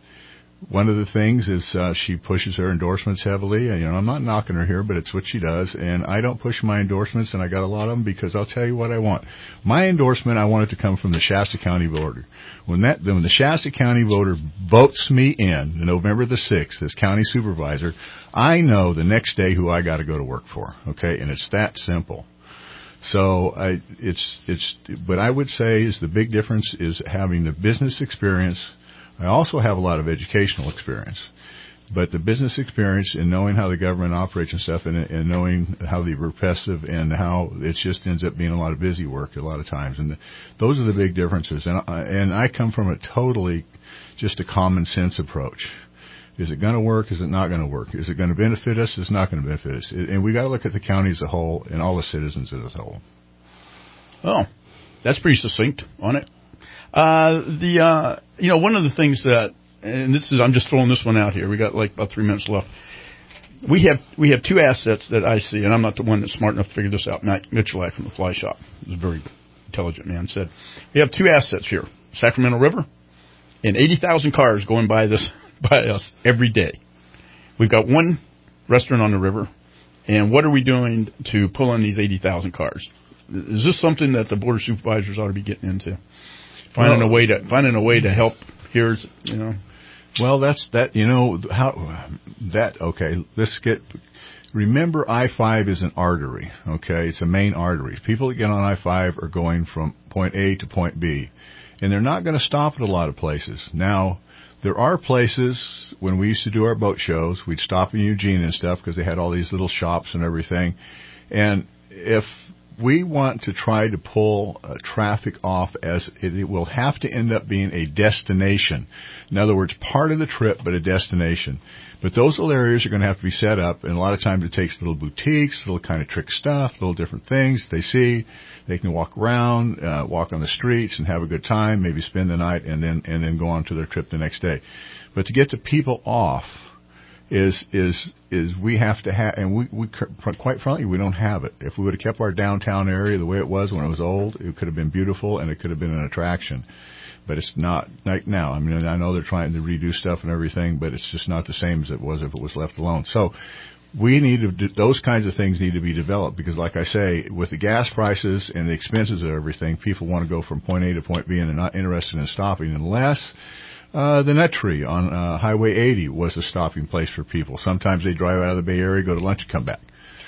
One of the things is uh, she pushes her endorsements heavily. You know, I'm not knocking her here, but it's what she does. And I don't push my endorsements, and I got a lot of them because I'll tell you what I want. My endorsement, I want it to come from the Shasta County voter. When that, when the Shasta County voter votes me in November the sixth as county supervisor, I know the next day who I got to go to work for. Okay, and it's that simple. So I, it's it's. What I would say is the big difference is having the business experience. I also have a lot of educational experience, but the business experience in knowing how the government operates and stuff, and, and knowing how the repressive and how it just ends up being a lot of busy work a lot of times, and the, those are the big differences. And I, and I come from a totally just a common sense approach. Is it going to work? Is it not going to work? Is it going to benefit us? It's not going to benefit us. And we got to look at the county as a whole and all the citizens as a whole. Oh, that's pretty succinct on it. Uh, the, uh, you know, one of the things that, and this is, I'm just throwing this one out here. We got like about three minutes left. We have, we have two assets that I see, and I'm not the one that's smart enough to figure this out. Matt Mitchellite from the Fly Shop, who's a very intelligent man, said, we have two assets here, Sacramento River and eighty thousand cars going by this, by us every day. We've got one restaurant on the river, and what are we doing to pull in these eighty thousand cars? Is this something that the Board of Supervisors ought to be getting into? Finding well, a way to finding a way to help here, you know. Well, that's that. You know how that. Okay, let's get. Remember, I five is an artery. Okay, it's a main artery. People that get on I five are going from point A to point B, and they're not going to stop at a lot of places. Now, there are places when we used to do our boat shows, we'd stop in Eugene and stuff because they had all these little shops and everything, and if we want to try to pull uh, traffic off as it, it will have to end up being a destination. In other words, part of the trip, but a destination. But those little areas are going to have to be set up, and a lot of times it takes little boutiques, little kind of trick stuff, little different things they see. They can walk around, uh, walk on the streets and have a good time, maybe spend the night, and then and then go on to their trip the next day. But to get the people off is is is we have to have, and we, we quite frankly, we don't have it. If we would have kept our downtown area the way it was when it was old, it could have been beautiful and it could have been an attraction. But it's not like now. I mean, I know they're trying to redo stuff and everything, but it's just not the same as it was if it was left alone. So we need to do, those kinds of things need to be developed because, like I say, with the gas prices and the expenses of everything, people want to go from point A to point B and they're not interested in stopping unless Uh, the Nut Tree on uh, Highway eighty was a stopping place for people. Sometimes they drive out of the Bay Area, go to lunch, and come back.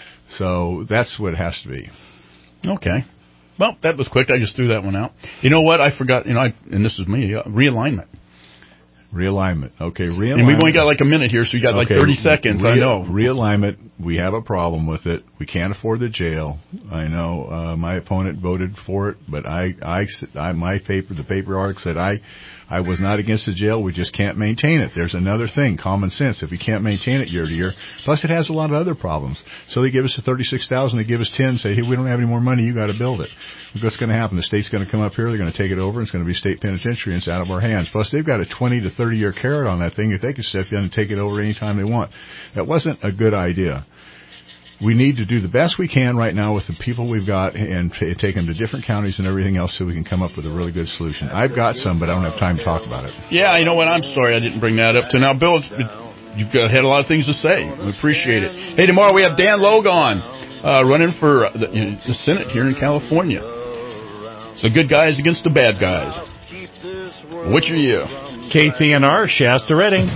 So that's what it has to be. Okay. Well, that was quick. I just threw that one out. You know what? I forgot, you know, I, and this is me, uh, realignment. Realignment. Okay, realignment. And we've only got like a minute here, so we got okay. like thirty seconds, Re- I know. Realignment We have a problem with it. We can't afford the jail. I know uh, my opponent voted for it, but I, I, I, my paper, the paperwork said I, I was not against the jail. We just can't maintain it. There's another thing, common sense. If we can't maintain it year to year, plus it has a lot of other problems. So they give us the thirty-six thousand, they give us ten, say, hey, we don't have any more money. You got to build it. What's going to happen? The state's going to come up here. They're going to take it over. And it's going to be state penitentiary, and it's out of our hands. Plus, they've got a twenty to thirty year carrot on that thing that they can step in and take it over anytime they want. That wasn't a good idea. We need to do the best we can right now with the people we've got and t- take them to different counties and everything else so we can come up with a really good solution. I've got some, but I don't have time to talk about it. Yeah, you know what? I'm sorry I didn't bring that up to now. Bill, you've got, had a lot of things to say. We appreciate it. Hey, tomorrow we have Dan Logue on, uh, running for the, you know, the Senate here in California. So good guys against the bad guys. Which are you? K C N R, Shasta Redding.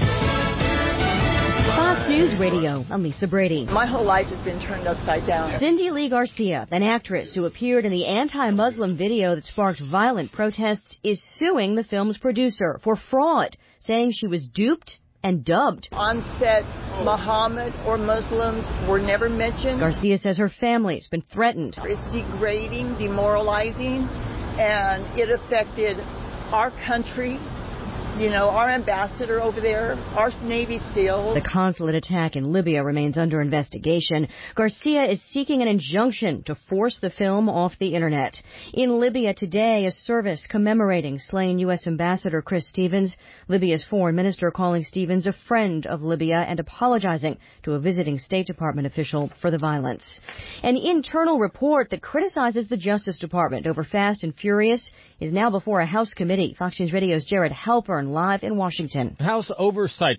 Fox News Radio, I'm Lisa Brady. My whole life has been turned upside down. Cindy Lee Garcia, an actress who appeared in the anti-Muslim video that sparked violent protests, is suing the film's producer for fraud, saying she was duped and dubbed. On set, Muhammad or Muslims were never mentioned. Garcia says her family's been threatened. It's degrading, demoralizing, and it affected our country. You know, our ambassador over there, our Navy SEALs. The consulate attack in Libya remains under investigation. Garcia is seeking an injunction to force the film off the internet. In Libya today, a service commemorating slain U S Ambassador Chris Stevens. Libya's foreign minister calling Stevens a friend of Libya and apologizing to a visiting State Department official for the violence. An internal report that criticizes the Justice Department over Fast and Furious is now before a House committee. Fox News Radio's Jared Halpern live in Washington. House Oversight